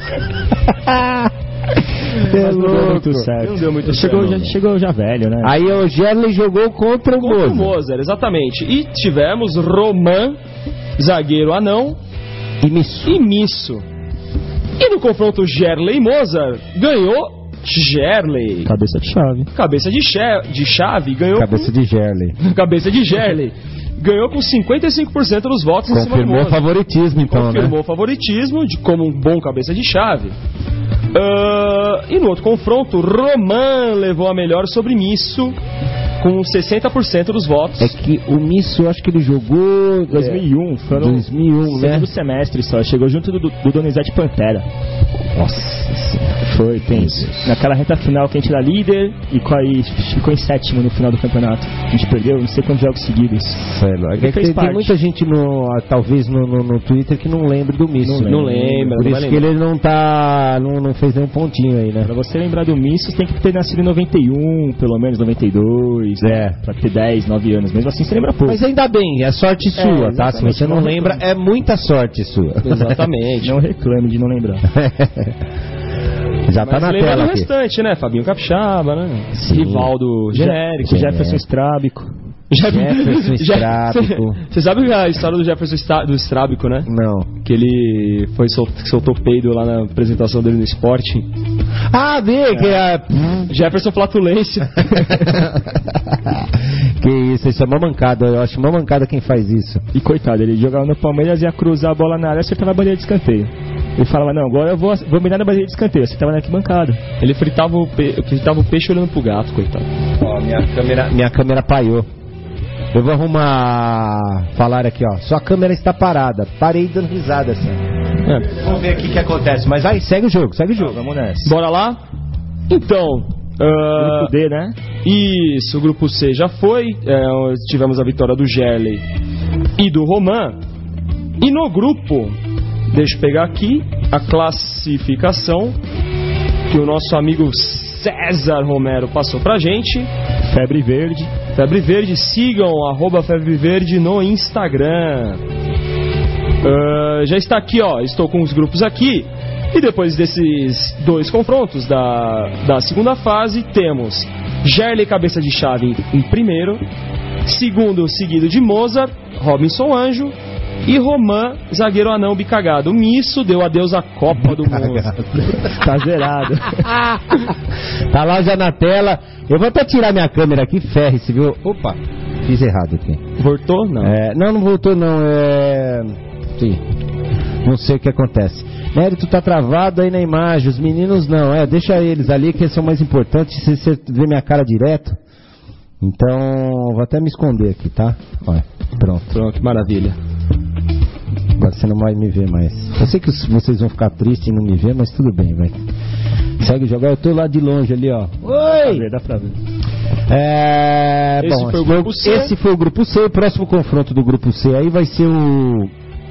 Mas não deu muito certo. Não deu muito chegou, certo. Já, chegou já velho, né? Aí o Gerley jogou contra o Contra Mozart. o Mozart, exatamente. E tivemos Roman, zagueiro anão, E Misso. e Misso. E no confronto Gerley e Mozart, ganhou Gerley. Cabeça de chave. Cabeça de, che- de chave, ganhou Cabeça de Gerley. com... Cabeça de Gerley. Ganhou com cinquenta e cinco por cento dos votos em cima do Confirmou Mozart. favoritismo, então, Confirmou né? favoritismo de, como um bom cabeça de chave. Uh, e no outro confronto, Roman levou a melhor sobre Misso, com sessenta por cento dos votos. É que o Misso, eu acho que ele jogou... dois mil e um, foi no dois mil e um, né? segundo semestre só. Chegou junto do, do Donizete Pantera. Nossa Senhora. Foi tenso. Naquela reta final que a gente era líder e com aí ficou em sétimo no final do campeonato. A gente perdeu não sei quantos jogos seguidos. Sério. É que fez tem, parte. tem muita gente, no, talvez, no, no, no Twitter que não lembra do Misso. Não né? Não lembra, Por não isso vai que lembrar. ele não tá... Não, não fez nenhum pontinho aí, né? Pra você lembrar do Misso, você tem que ter nascido em noventa e um, pelo menos noventa e dois, É. pra ter dez, nove anos. Mesmo assim você lembra pouco. Mas ainda bem, é sorte sua, tá? Se exatamente. você não Não lembra, é muita sorte sua. Exatamente. Não reclame de não lembrar. Já tá Mas na lembra tela do aqui. restante, né? Fabinho Capixaba, né? Sim. Rivaldo genérico. Genérico. Jefferson Strábico. Jefferson Strábico. Você sabe a história do Jefferson Stra- do Strábico, né? Não. Que ele foi sol- que soltou peido lá na apresentação dele no Sporting. Ah, vê que é... Jefferson Flatulência. Que isso, isso é uma mancada. Eu acho uma mancada quem faz isso. E coitado, ele jogava no Palmeiras, ia cruzar a bola na área, acertava a bandeira de escanteio. Ele falava, não, agora eu vou, vou mirar na bandeira de escanteio. Você tava na arquibancada. Ele fritava o, pe... fritava o peixe olhando pro gato, coitado. Ó, minha câmera, minha câmera paiou. Eu vou arrumar... Falar aqui, ó. Sua câmera está parada. Parei dando risada assim. É. Vamos ver aqui o que acontece. Mas aí, segue o jogo, segue o jogo. Ah, vamos nessa. Bora lá? Então... Uh... Grupo D, né? Isso, o grupo C já foi. É, tivemos a vitória do Gerley e do Roman. E no grupo, deixa eu pegar aqui a classificação que o nosso amigo César Romero passou pra gente. Febre Verde. Febre Verde, sigam arroba Febre Verde no Instagram. Uh, já está aqui, ó. Estou com os grupos aqui. E depois desses dois confrontos da, da segunda fase, temos Gerley cabeça de chave em primeiro, segundo seguido de Mozart, Robinson Anjo e Roman, zagueiro anão bicagado. Misso deu adeus à Copa do Mundo. Tá zerado. Tá lá já na tela. Eu vou até tirar minha câmera aqui, ferre-se, viu? Opa, fiz errado aqui. Voltou? Não. É, não, não voltou não. É... Sim. Não sei o que acontece. Mérito tá travado aí na imagem, os meninos não. É, deixa eles ali que são mais importantes. Se você vê minha cara direto. Então, vou até me esconder aqui, tá? Olha, pronto. Pronto, maravilha. Agora você não vai me ver mais. Eu sei que vocês vão ficar tristes e não me ver, mas tudo bem, vai. Segue jogar, eu tô lá de longe ali, ó. Oi! Dá pra ver. É... Esse Bom, foi o grupo C. Esse foi o grupo C. O próximo confronto do grupo C aí vai ser o...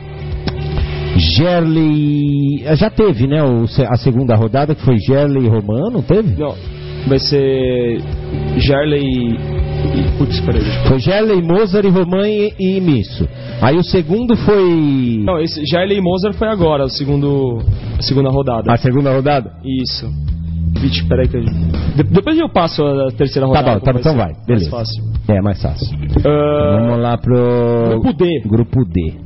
Gerley... Já teve, né? O, a segunda rodada que foi Gerley e Roman, não teve? Não, vai ser Gerley... Putz, peraí. Foi Gerley, Mozart e Roman e, e Misso. Aí o segundo foi... Não, esse Gerley e Mozart foi agora, o segundo... a segunda rodada. A segunda rodada? Isso. Vixe, peraí que eu... De, depois eu passo a terceira rodada. Tá bom, tá, vai então vai, beleza. Mais fácil. É, mais fácil. Uh... Vamos lá pro... Grupo D. Grupo D.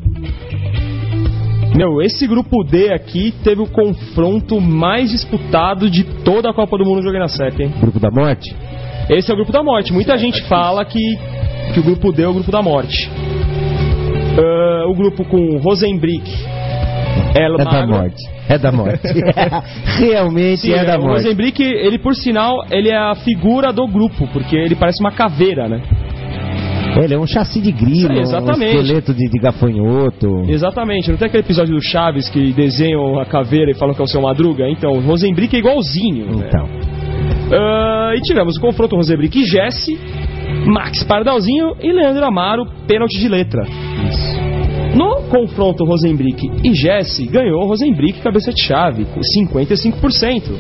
Meu, esse grupo D aqui teve o confronto mais disputado de toda a Copa do Mundo Joguei na C E P, hein? Grupo da Morte? Esse é o grupo da morte. Muita Sim, gente é fala que, que o grupo D é o grupo da morte. Uh, o grupo com Rosenbrick, El É Magro. da morte. É da morte. Realmente Sim, é da o morte. O Rosenbrick, ele por sinal, ele é a figura do grupo, porque ele parece uma caveira, né? Ele é um chassi de grilo, Sim, exatamente. Um esqueleto de, de gafanhoto. Exatamente. Não tem aquele episódio do Chaves que desenham a caveira e falam que é o seu Madruga? Então, o Rosenbrick é igualzinho. Então. Né? Uh, e tivemos o confronto Rosenbrick e Jesse, Max Pardalzinho e Leandro Amaro, pênalti de letra. Isso. No confronto Rosenbrick e Jesse, ganhou Rosenbrick cabeça de chave, com cinquenta e cinco por cento.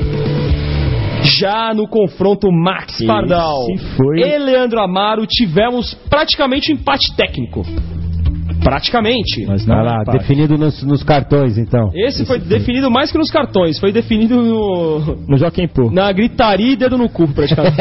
Já no confronto Max Esse Pardal foi... e Leandro Amaro, tivemos praticamente um empate técnico. Praticamente. Mas não Vai lá, empate. definido nos, nos cartões, então. Esse foi definido mais que nos cartões, foi definido no, No Joaquim Pô. na gritaria e dedo no cu, praticamente.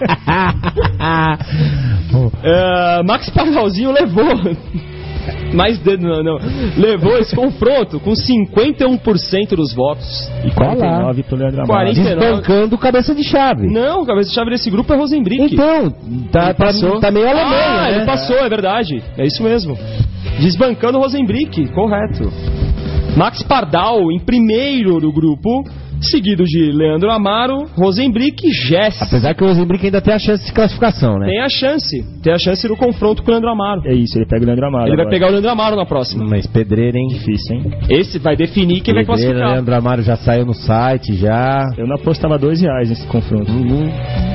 uh, Max Pardalzinho levou. Mais dedo, não, não. Levou esse confronto com cinquenta e um por cento dos votos. E quarenta e nove pro Leandro Amaro. quarenta e nove. Desbancando cabeça de chave. Não, o cabeça de chave desse grupo é Rosenbrick. Então, tá, tá, tá meio Alemanha, Ah, né? ele passou, é verdade. É isso mesmo. Desbancando o Rosenbrick, correto. Max Pardal em primeiro do grupo, seguido de Leandro Amaro, Rosenbrick e Jess. Apesar que o Rosenbrick ainda tem a chance de classificação, né? Tem a chance, tem a chance no confronto com o Leandro Amaro. É isso, ele pega o Leandro Amaro. Ele vai agora. pegar o Leandro Amaro na próxima. Mas pedreira, hein? Difícil, hein? Esse vai definir quem vai Pedreira, classificar. Leandro Amaro já saiu no site, já. Eu não apostava dois reais nesse confronto. Uhum.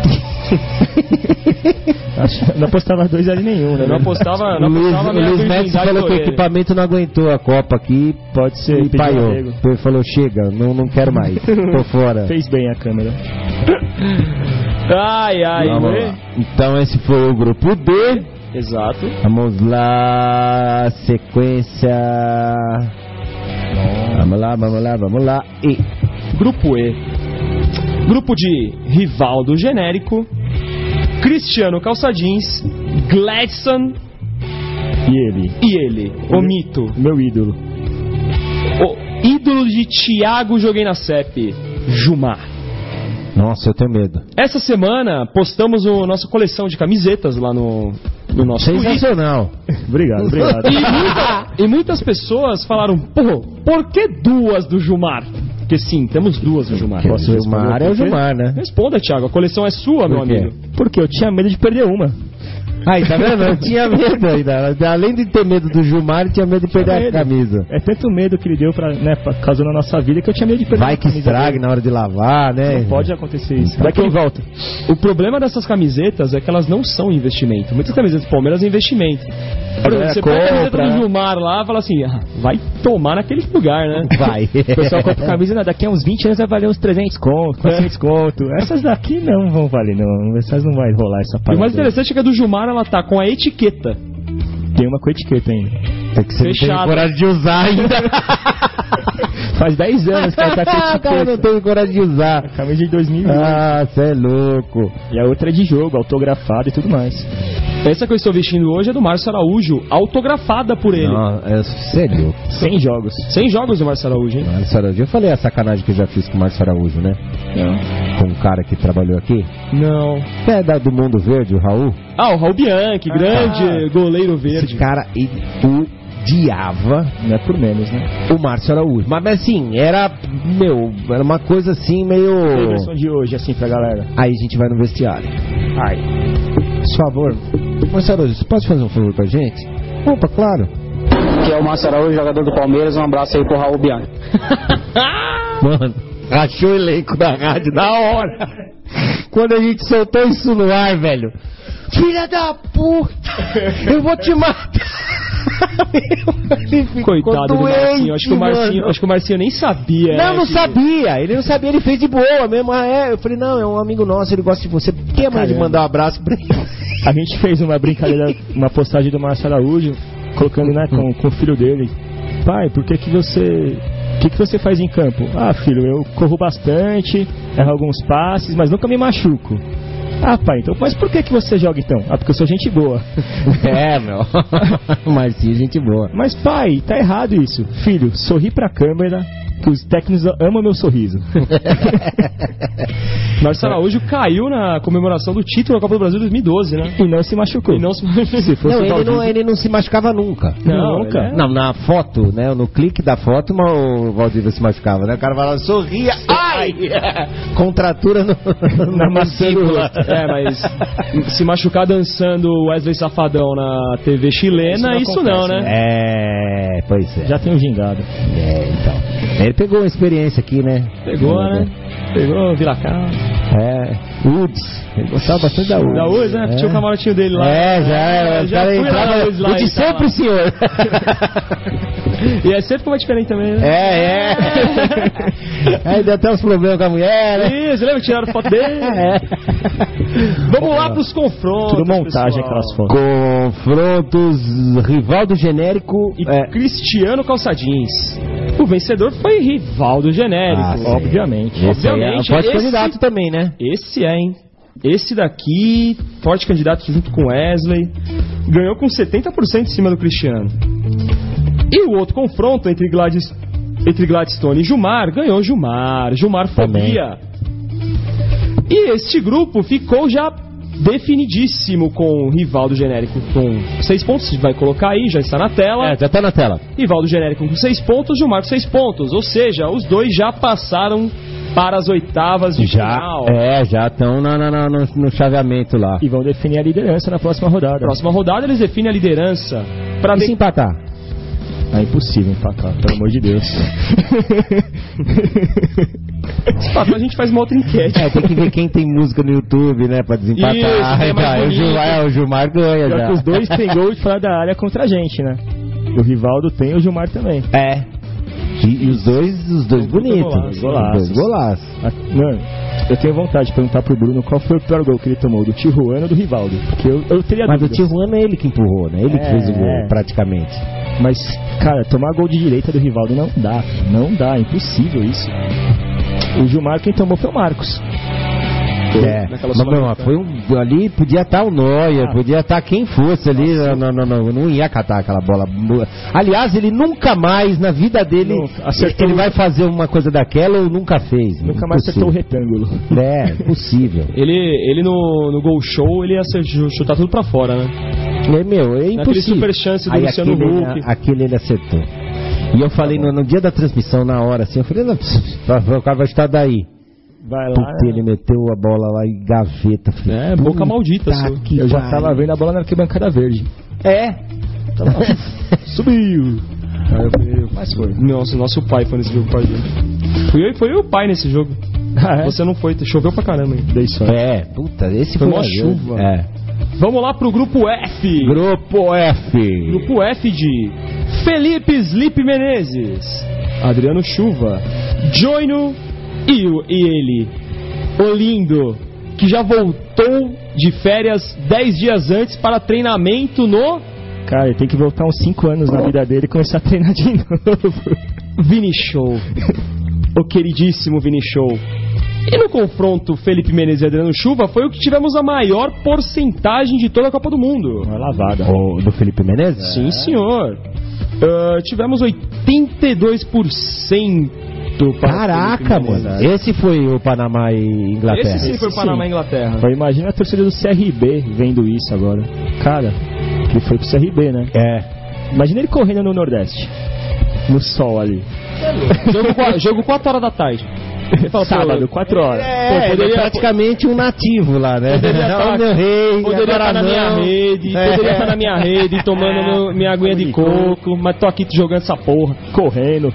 Acho- não apostava dois reais nenhum, né? Eu não apostava, não O Luiz, apostava o minha Luiz Médici virgindade falou que o orelha. equipamento não aguentou a Copa aqui. Pode ser, E pediu paiou. arrego. Ele falou, chega, não, não quero mais. Tô fora. Fez bem a câmera. Ai, ai, Vamos né? lá. Então esse foi o grupo D. Exato. Vamos lá, sequência. Vamos lá, vamos lá, vamos lá. E Grupo E. Grupo de Rivaldo Genérico, Cristiano Calçadins, Gladson E ele? e ele, o mito, Meu ídolo. o ídolo de Thiago Joguei na C E P, Jumar. Nossa, eu tenho medo. Essa semana postamos a nossa coleção de camisetas lá no, no nosso Twitter. Sensacional. Obrigado, obrigado. E, muita, e muitas pessoas falaram, pô, por que duas do Gilmar? Porque sim, temos duas do Gilmar. Posso o Gilmar é o Gilmar, né? Responda, Thiago, a coleção é sua, meu amigo. Porque eu tinha medo de perder uma. Aí, tá vendo? Eu tinha medo ainda. Além de ter medo do Gilmar, ele tinha medo de perder medo. a camisa. É tanto medo que ele deu pra, né, pra causou na nossa vida que eu tinha medo de perder Vai a que estrague dele. Na hora de lavar, né? Não pode acontecer isso. Vai que ele volta. O problema dessas camisetas é que elas não são investimento. Muitas camisetas do Palmeiras é investimento. Por exemplo, você pega a camiseta do Gilmar lá e fala assim, ah, vai tomar naquele lugar, né? Vai. O pessoal compra camisa, daqui a uns vinte anos vai valer uns trezentos conto, quatrocentos conto. Essas daqui não vão valer, não. Essas não vai rolar essa parada. E o mais interessante é que a do Gilmar, ela tá com a etiqueta. Tem uma com etiqueta ainda. Tem que ser fechado. Tem coragem de usar ainda. Faz dez anos que ela tá com etiqueta. Cara, não tenho coragem de usar. A camisa de dois mil e oito. Ah, você é louco. E a outra é de jogo, autografada e tudo mais. Essa que eu estou vestindo hoje é do Márcio Araújo, autografada por ele. Não, é sério. cem jogos. cem jogos do Márcio Araújo, hein? Márcio Araújo. Eu falei a sacanagem que eu já fiz com o Márcio Araújo, né? Não. Com um cara que trabalhou aqui. Não. É da, do Mundo Verde, o Raul? Ah, o Raul Bianchi, ah, grande goleiro verde. Esse cara, ele odiava. Não é por menos, né? O Márcio Araújo. Mas assim, era, meu, era uma coisa assim meio... Qual a versão de hoje, assim, pra galera? Aí a gente vai no vestiário. Ai. Por favor, Márcio Araújo, você pode fazer um favor pra gente? Opa, claro. Que é o Márcio Araújo, jogador do Palmeiras. Um abraço aí pro Raul Bianchi. Mano, achou o elenco da rádio na hora. Quando a gente soltou isso no ar, velho. Filha da puta! Eu vou te matar! Coitado doente, do Marcinho. Acho que o Marcinho, acho que o Marcinho nem sabia. Não, não que... sabia. Ele não sabia, ele fez de boa mesmo. Ah, é. Eu falei, não, é um amigo nosso, ele gosta de você. Por que mais de mandar um abraço pra ele? A gente fez uma brincadeira, uma postagem do Márcio Araújo, colocando, né, com, com o filho dele. Pai, por que que você... O que, que você faz em campo? Ah, filho, eu corro bastante, erro alguns passes, mas nunca me machuco. Ah, pai, então, mas por que que você joga então? Ah, porque eu sou gente boa. É, meu. Marcinho, gente boa. Mas pai, tá errado isso. Filho, sorri pra câmera, que os técnicos amam meu sorriso. Márcio Araújo caiu na comemoração do título da Copa do Brasil dois mil e doze, né? E não se machucou. E não se machucou. Se não, ele não, ele não se machucava nunca. Não, nunca. É... Não, na foto, né? No clique da foto, o Valdívia se machucava, né? O cara falava, sorria, ai! Contratura no, na mandíbula. É, mas se machucar dançando Wesley Safadão na T V chilena, isso não, isso não né? É, pois é. Já tem o gingado. É, então. Ele pegou uma experiência aqui, né? Pegou, é, né? Pegou Viracá. É, Uds. Ele gostava bastante da Uds. Da Uds, né? É. Tinha o camarotinho dele lá. É, já. É, já fui lá na Uds lá. O de sempre, senhor. E é sempre como é diferente também, né? É, é. Aí deu até uns problemas com a mulher, né? Isso, lembra que tiraram foto dele? É. Vamos lá pros confrontos. Tudo montagem, pessoal. aquelas fotos. Confrontos, Rivaldo Genérico e é. Cristiano Calçadins. O vencedor foi Rivaldo Genérico, ah, obviamente. Esse obviamente. É um forte esse, candidato também, né? Esse é, hein? Esse daqui, forte candidato junto com Wesley, ganhou com setenta por cento em cima do Cristiano. E o outro confronto entre, Gladys, entre Gladstone e Gilmar, ganhou Gilmar, Gilmar Fobia. E este grupo ficou já definidíssimo com o Rivaldo Genérico com seis pontos, vai colocar aí, já está na tela. É, já está na tela. Rivaldo Genérico com seis pontos, Gilmar com seis pontos, ou seja, os dois já passaram para as oitavas de já, final. É, já estão na, na, na, no, no chaveamento lá. E vão definir a liderança na próxima rodada. Próxima rodada eles definem a liderança. Para se empatar? É impossível empatar, pelo amor de Deus. Desempatar a gente faz uma outra enquete. É, tem que ver quem tem música no YouTube, né, pra desempatar. Isso, é ah, o, Gilmar, o Gilmar ganha já. Já que os dois têm gol de fora da área contra a gente, né? O Rivaldo tem e o Gilmar também. É. E, e os dois, os dois bonitos. Golaços. Golaços. Dois golaços. Mano, eu tenho vontade de perguntar pro Bruno qual foi o pior gol que ele tomou, do Tijuana ou do Rivaldo? Porque eu, eu teria Mas dúvidas. o Tijuana é ele que empurrou, né? Ele é, que fez o gol, é. praticamente. Mas, cara, tomar gol de direita do Rivaldo não dá. Não dá, é impossível isso. O Gilmar, quem tomou foi o Marcos. É, mas, não, foi um, ali podia estar o Neuer, ah. podia estar quem fosse ali, não, não, não, não ia catar aquela bola. Aliás, ele nunca mais na vida dele não, acertou, ele vai fazer uma coisa daquela ou nunca fez. Nunca mais acertou o retângulo. É, possível. ele ele no, no gol show, ele ia chutar tudo pra fora, né? É, meu, é impossível. Naquele super chance do Aí Luciano aquele, Huck. Aquele ele acertou. E eu falei no, no dia da transmissão, na hora assim, eu falei, não, o cara vai estar daí. Vai lá. Porque ele meteu a bola lá e gaveta. Falei, é, boca maldita. Eu já tava vendo a bola na arquibancada verde. É. Tava... Subiu. Aí eu falei, mas foi. Nossa, nosso pai foi nesse jogo com a gente. Fui eu, foi eu e o pai nesse jogo. Ah, é? Você não foi, choveu pra caramba, hein? Dei só. É, puta, esse foi uma chuva. É. Vamos lá pro grupo F. Grupo F. Grupo F de Felipe Sleep Menezes, Adriano Chuva, Joino e, o, e ele, o lindo, que já voltou de férias dez dias antes para treinamento no... Cara, ele tem que voltar uns cinco anos na vida dele e começar a treinar de novo. Vini Show. O queridíssimo Vini Show. E no confronto Felipe Menezes e Adriano Chuva foi o que tivemos a maior porcentagem de toda a Copa do Mundo. Uma lavada. O do Felipe Menezes? Sim, senhor. Uh, tivemos oitenta e dois por cento. Caraca, mano. Esse foi o Panamá e Inglaterra. Esse sim foi o Panamá e Inglaterra. Então, imagina a torcida do C R B vendo isso agora. Cara, ele foi pro C R B, né? É. Imagina ele correndo no Nordeste. No sol ali. Jogo, jogo quatro horas da tarde. Fala, sábado, quatro horas. É, Pô, poderia, praticamente um nativo lá, né? Poderia estar, meu rei, poderia estar na minha rede, é. poderia estar na minha rede, tomando meu, minha aguinha de coco, mas tô aqui jogando essa porra, correndo.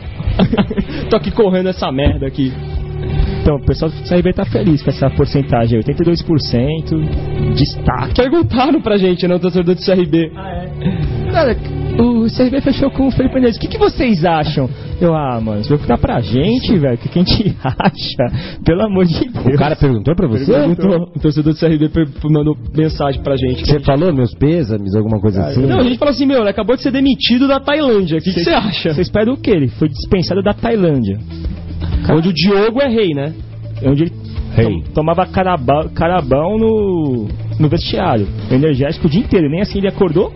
Tô aqui correndo essa merda aqui. Então, o pessoal do C R B tá feliz com essa porcentagem, oitenta e dois por cento, destaque. Perguntaram pra gente, né, o torcedor do C R B. Ah, é? Cara, o C R B fechou com o Felipe Menezes. O que, que vocês acham? Eu, ah, mano, você vai ficar pra gente, velho. O que, que a gente acha? Pelo amor de Deus. O cara perguntou pra você? Perguntou. O torcedor do C R B mandou mensagem pra gente. Você falou meus pêsames, alguma coisa ah, assim? Não, a gente falou assim, meu, ele acabou de ser demitido da Tailândia. O que você acha? Você espera o quê? Ele foi dispensado da Tailândia. Cara, onde o Diogo é rei, né? Onde ele hey. tomava carabão, carabão no, no vestiário, energético o dia inteiro, nem assim ele acordou.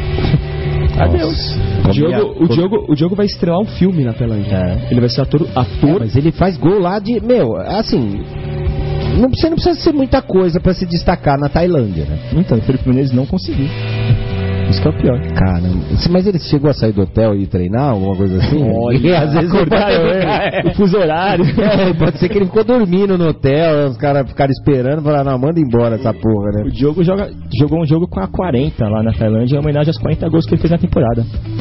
Adeus. O Diogo, o, Diogo, o Diogo vai estrelar um filme na Tailândia. É. Ele vai ser ator. ator. É, mas ele faz gol lá de. Meu, assim. Não, você não precisa ser muita coisa pra se destacar na Tailândia, né? Então, o Felipe Menezes não conseguiu. Isso que é o pior. Caramba. Mas ele chegou a sair do hotel e treinar, alguma coisa assim? Olha, e às vezes acordaram, é, o fuso horário. É, pode ser que ele ficou dormindo no hotel, os caras ficaram esperando e falaram, não, manda embora essa porra, né? O Diogo joga, jogou um jogo com a quarenta lá na Tailândia, em homenagem aos quarenta gols que ele fez na temporada.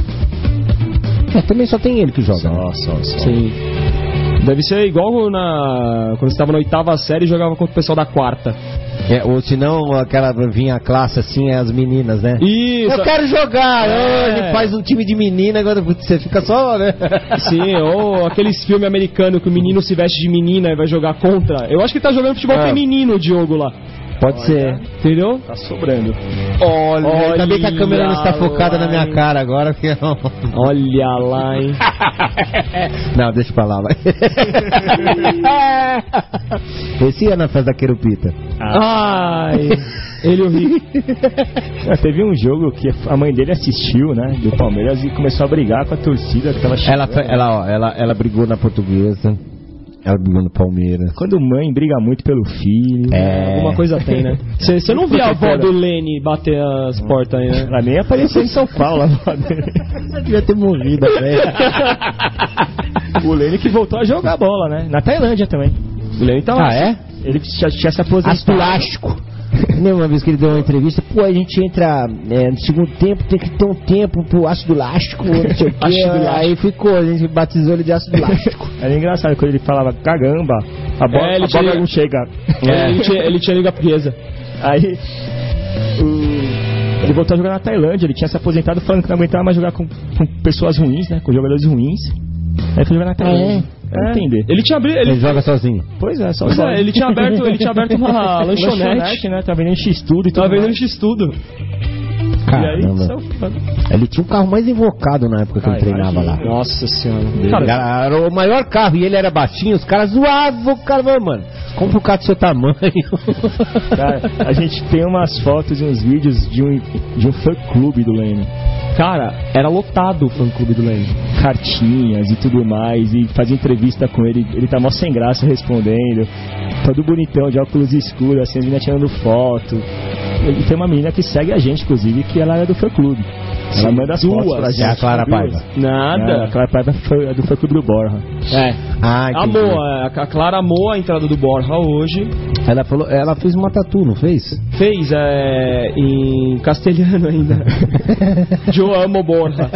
É, também só tem ele que joga. Só, né? só, só. Sim. Deve ser igual na quando você estava na oitava série e jogava contra o pessoal da quarta. É, ou se não, aquela vinha a classe assim, as meninas, né? Isso. Eu quero jogar! É. Oh, ele faz um time de menina, agora você fica só, né? Sim, ou aqueles filmes americanos que o menino se veste de menina e vai jogar contra. Eu acho que ele tá jogando futebol é. feminino, o Diogo lá. Pode Olha, ser. Entendeu? Tá sobrando. Olha, Olha ainda bem que a câmera não está focada na minha cara agora. Porque... Olha lá, hein? Não, deixa pra lá, vai. Esse é na festa da Querupita. Ah. Ai, ele e o Rick. Teve um jogo que a mãe dele assistiu, né? Do Palmeiras e começou a brigar com a torcida. Que ela, ela, ela, ó, ela, ela brigou na Portuguesa. Ela brigou no Palmeiras. Quando mãe briga muito pelo filho, é... alguma coisa tem, né? Você não viu a avó do Lene bater as portas aí, né? Ela nem apareceu em São Paulo, a avó dele. Você devia ter morrido, velho. O Lene que voltou a jogar bola, né? Na Tailândia também. O Lene tá lá. Ah, é? Ele já tinha se aposentado. Astulástico. Uma vez que ele deu uma entrevista, pô, a gente entra é, no segundo tempo, tem que ter um tempo pro ácido lástico, não sei o que. Aí ficou, a gente batizou ele de ácido lástico. Era engraçado quando ele falava cagamba, a bola, é, ele a bola tinha... não chega. É, ele tinha, ele tinha liga presa. Aí o... ele voltou a jogar na Tailândia, ele tinha se aposentado falando que não aguentava mais jogar com, com pessoas ruins, né, com jogadores ruins. Aí foi jogar na Tailândia. Ah, é? É. Entender. Ele tinha abri... ele... ele joga sozinho. Pois é, pois é, ele tinha aberto, ele tinha aberto uma lanchonete, lanchonete, né? Tava vendendo X-Tudo e Tava vendendo X-Tudo. Caramba. E aí, isso Ele tinha o carro mais invocado na época que Ah, ele treinava imagina. lá. Nossa senhora. Cara, Cara, era o maior carro e ele era baixinho, os caras zoavam o cara, mano. Compra o carro do seu tamanho. Cara, a gente tem umas fotos e uns vídeos de um, de um fã-clube do Leme. cara, era lotado o fã-clube do Leme. Cartinhas e tudo mais, e fazia entrevista com ele, ele tá mó sem graça respondendo, todo bonitão, de óculos escuros, assim, as meninas tirando foto. E tem uma menina que segue a gente, inclusive, que ela é do fã-clube. Ela manda as Duas. fotos pra gente. É a Clara Paiva. Nada. É, a Clara Paiva foi- é do fã-clube do Borja. É. Ah, entendi. Amou, a a Clara amou a entrada do Borja hoje. Ela falou, ela fez uma tatu, não fez? Fez é, em castelhano ainda. Eu amo Borja.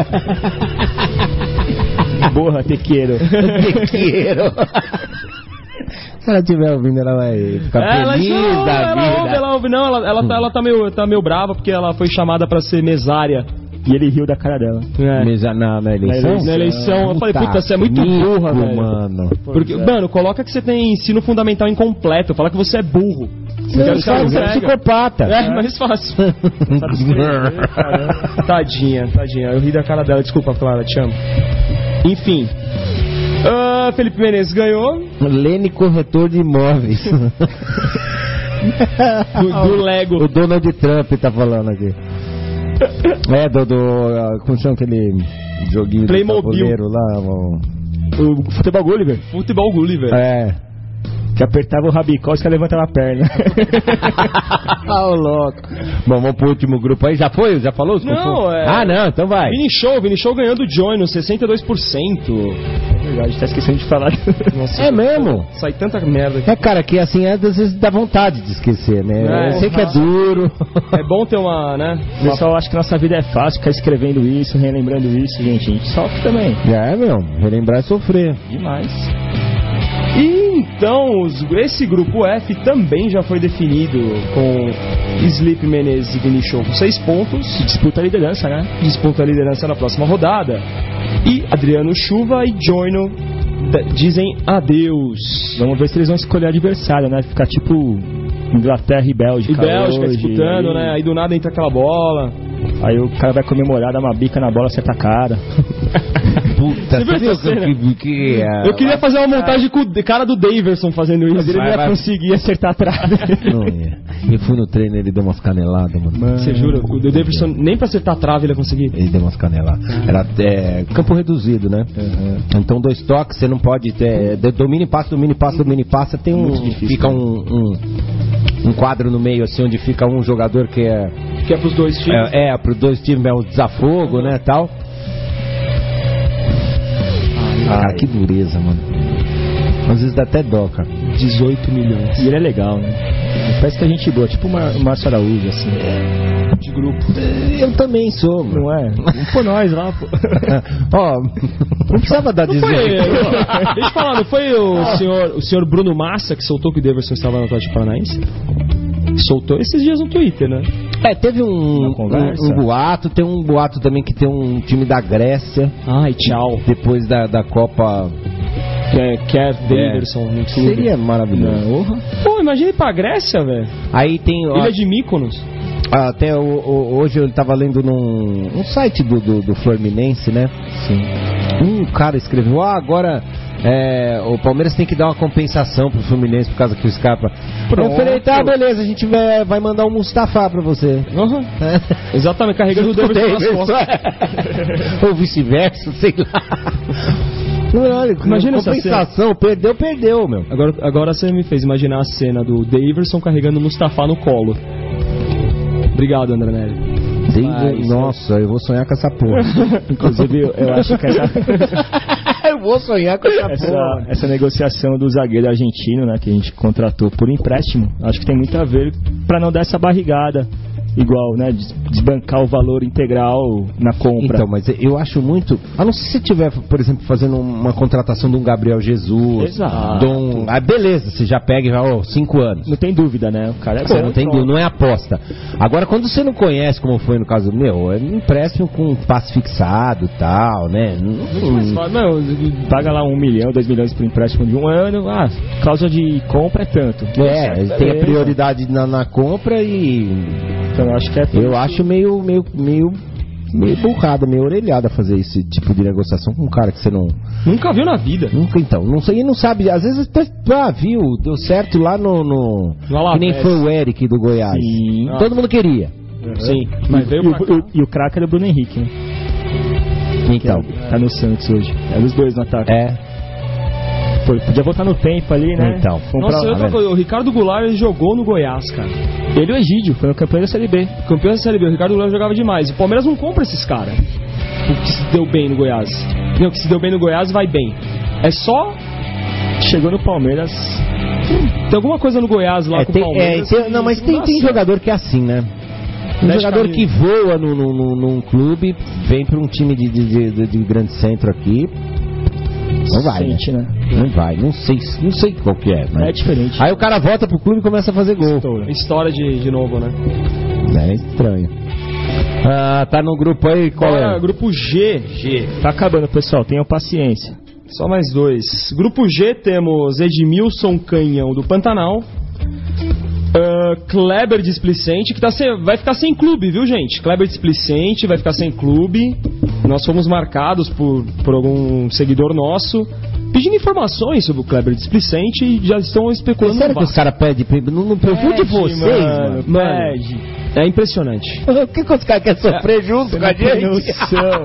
Borja, te quero. Tequeiro. Se ela estiver ouvindo, ela vai ficar Ela, feliz não, da ela vida. ouve, ela ouve. Não, ela, ela, tá, ela tá, meio, tá meio brava porque ela foi chamada pra ser mesária. E ele riu da cara dela. É. Mesa- na, na eleição? Na eleição, eu falei, puta, você é muito mico, burra, velho. mano. Porque, mano, coloca que você tem ensino fundamental incompleto. Fala que você é burro. Não, Quero que cara, ela você é entrega. psicopata. É, mais fácil. Tadinha, tadinha. Eu ri da cara dela. Desculpa, Clara, te amo. Enfim. Ah, Felipe Menezes ganhou Lene Corretor de Imóveis. do, do Lego. O Donald Trump tá falando aqui. É, do... do ah, como chama aquele joguinho Playmobil. do tabuleiro lá? O... O futebol Gulliver, Futebol Gulliver. É. que apertava o rabicó e os caras levantavam a perna. Ah, o louco. Bom, vamos pro último grupo aí. Já foi? Já falou? Não, é- Ah, não, então vai. Vini Show, Vini Show ganhando o Joy no sessenta e dois por cento. Verdade, tá esquecendo de falar. Nossa, É mesmo? sai tanta merda aqui. É, cara, que assim, é, às vezes dá vontade de esquecer, né? É, Eu sei que é nossa. duro. É bom ter uma, né? O pessoal acha que nossa vida é fácil, ficar escrevendo isso, relembrando isso, gente. A gente sofre também. É, meu, relembrar é sofrer. Demais. E então, os- esse grupo F também já foi definido com Sleep Menezes e Vini Show com seis pontos. Disputa a liderança, né? Disputa a liderança na próxima rodada. E Adriano Chuva e Joino d- dizem adeus. Vamos ver se eles vão escolher adversário, né? Ficar tipo Inglaterra e Bélgica. E Bélgica hoje, disputando, aí, né? Aí do nada entra aquela bola. Aí o cara vai comemorar, dar uma bica na bola, acerta a cara. Puta, Você viu viu essa cena? que, que, é, Eu queria fazer uma montagem com o cara do Daverson fazendo isso. Ele não Vai, ia vai. conseguir acertar a trave. Não ia. Eu fui no treino, ele deu umas caneladas, mano. Você jura? O do Daverson nem pra acertar a trave ele ia conseguir. Ele deu umas caneladas. Era é, campo reduzido, né? Então dois toques, você não pode ter. é, domínio e passa, domínio e passa, domínio e passa. Tem um. Muito difícil, fica né? um, um, um quadro no meio, assim, onde fica um jogador que é. Que é pros dois times. É, é para os dois times é o desafogo, né? Tal. Cara, que dureza, mano. Às vezes dá até dó, cara. dezoito milhões E ele é legal, né? Parece que a gente boa, tipo uma Márcio Araújo, assim. de grupo. Eu também sou, mano. Não é? Vamos por nós lá, pô. Ó, não precisava dar Foi, dizer. deixa eu falar, não foi o senhor, o senhor Bruno Massa que soltou que o Daverson estava no Atlético Paranaense? Soltou esses dias no Twitter, né? É, teve um, Uma conversa. um, um boato, tem um boato também que tem um time da Grécia, Ai, tchau. depois da, da Copa. Quer, quer Daverson no clube. Seria maravilhoso. Pô, imagina ir pra Grécia, velho. Aí tem. ó, Ilha de Mykonos. Até o- o- hoje eu tava lendo num um site do, do, do Fluminense, né? Sim. Um cara escreveu: Ah, agora é, o Palmeiras tem que dar uma compensação pro Fluminense por causa que o Scarpa. Pronto. Eu falei: Tá, beleza, a gente vai, vai mandar um Mustafa pra você. Uhum. Exatamente, carregando o Daverson nas costas. Ou vice-versa, sei lá. Olha, Imagina essa compensação, perdeu, perdeu, meu. Agora, agora você me fez imaginar a cena do Daverson carregando o Mustafa no colo. Obrigado, André Neri. David- Mas, Nossa, eu vou sonhar com essa porra. Inclusive, eu, eu acho que essa, Eu vou sonhar com essa, essa, porra. essa negociação do zagueiro argentino, né, que a gente contratou por empréstimo, acho que tem muito a ver pra não dar essa barrigada. Igual, né? des- Desbancar o valor integral na compra. Então, mas eu acho muito. A não ser se você tiver, por exemplo, fazendo uma contratação de um Gabriel Jesus. Exato. De um... Ah, beleza, você já pega e vai, ó, cinco anos. Não tem dúvida, né? O cara é Você bom, não tem pronto. dúvida, não é aposta. Agora, quando você não conhece, como foi no caso do meu, é um empréstimo com passe fixado e tal, né? Mas, Não- não, Paga lá um milhão, dois milhões por empréstimo de um ano. Ah, cláusula de compra é tanto. É, ele tem a Beleza. prioridade na, na compra e. eu acho que é Eu acho meio, meio, meio, meio burrada, meio orelhada fazer esse tipo de negociação com um cara que você não... Nunca viu na vida. Nunca, então. Não sei, não sabe. Às vezes até, ah, viu, deu certo lá no... no no que nem foi o Eric do Goiás. Sim. Todo mundo queria. Uhum. Sim. Mas veio e, o, e o craque era o Bruno Henrique, né? Então. Tá no Santos hoje. É os dois no ataque. É. Pô, podia voltar no tempo ali, né? Então. Nossa, pra... outra coisa, o Ricardo Goulart ele jogou no Goiás, cara. Ele e o Egídio, foi o campeão da Série B. Campeão da Série B, o Ricardo Goulart jogava demais. O Palmeiras não compra esses caras. O que se deu bem no Goiás. Não, que se deu bem no Goiás vai bem. É só... Chegou no Palmeiras... Tem alguma coisa no Goiás lá é, com tem, o Palmeiras. É, tem, não, mas tem, tem jogador que é assim, né? Um Dez jogador caminhos. que voa no, no, no, num clube, vem pra um time de, de, de, de grande centro aqui. Não vai, Sente, né? né? Não vai, não sei, não sei qual que é. Mas... É diferente. Aí o cara volta pro clube e começa a fazer gol. Estoura. História de, de novo, né? É estranho. Ah, tá no grupo aí, qual Agora, é? grupo G. G. Tá acabando, pessoal. Tenham paciência. Só mais dois. Grupo G temos Edmilson Canhão do Pantanal. Uh, Kleber Displicente, que tá sem, vai ficar sem clube, viu, gente? Kleber Displicente vai ficar sem clube. Nós fomos marcados por, por algum seguidor nosso pedindo informações sobre o Kleber Displicente e já estão especulando. Sério que os caras pedem? Não, não pergunte de vocês, mano. Mano, mano, é impressionante. O que, que os caras querem sofrer junto com a gente? Noção.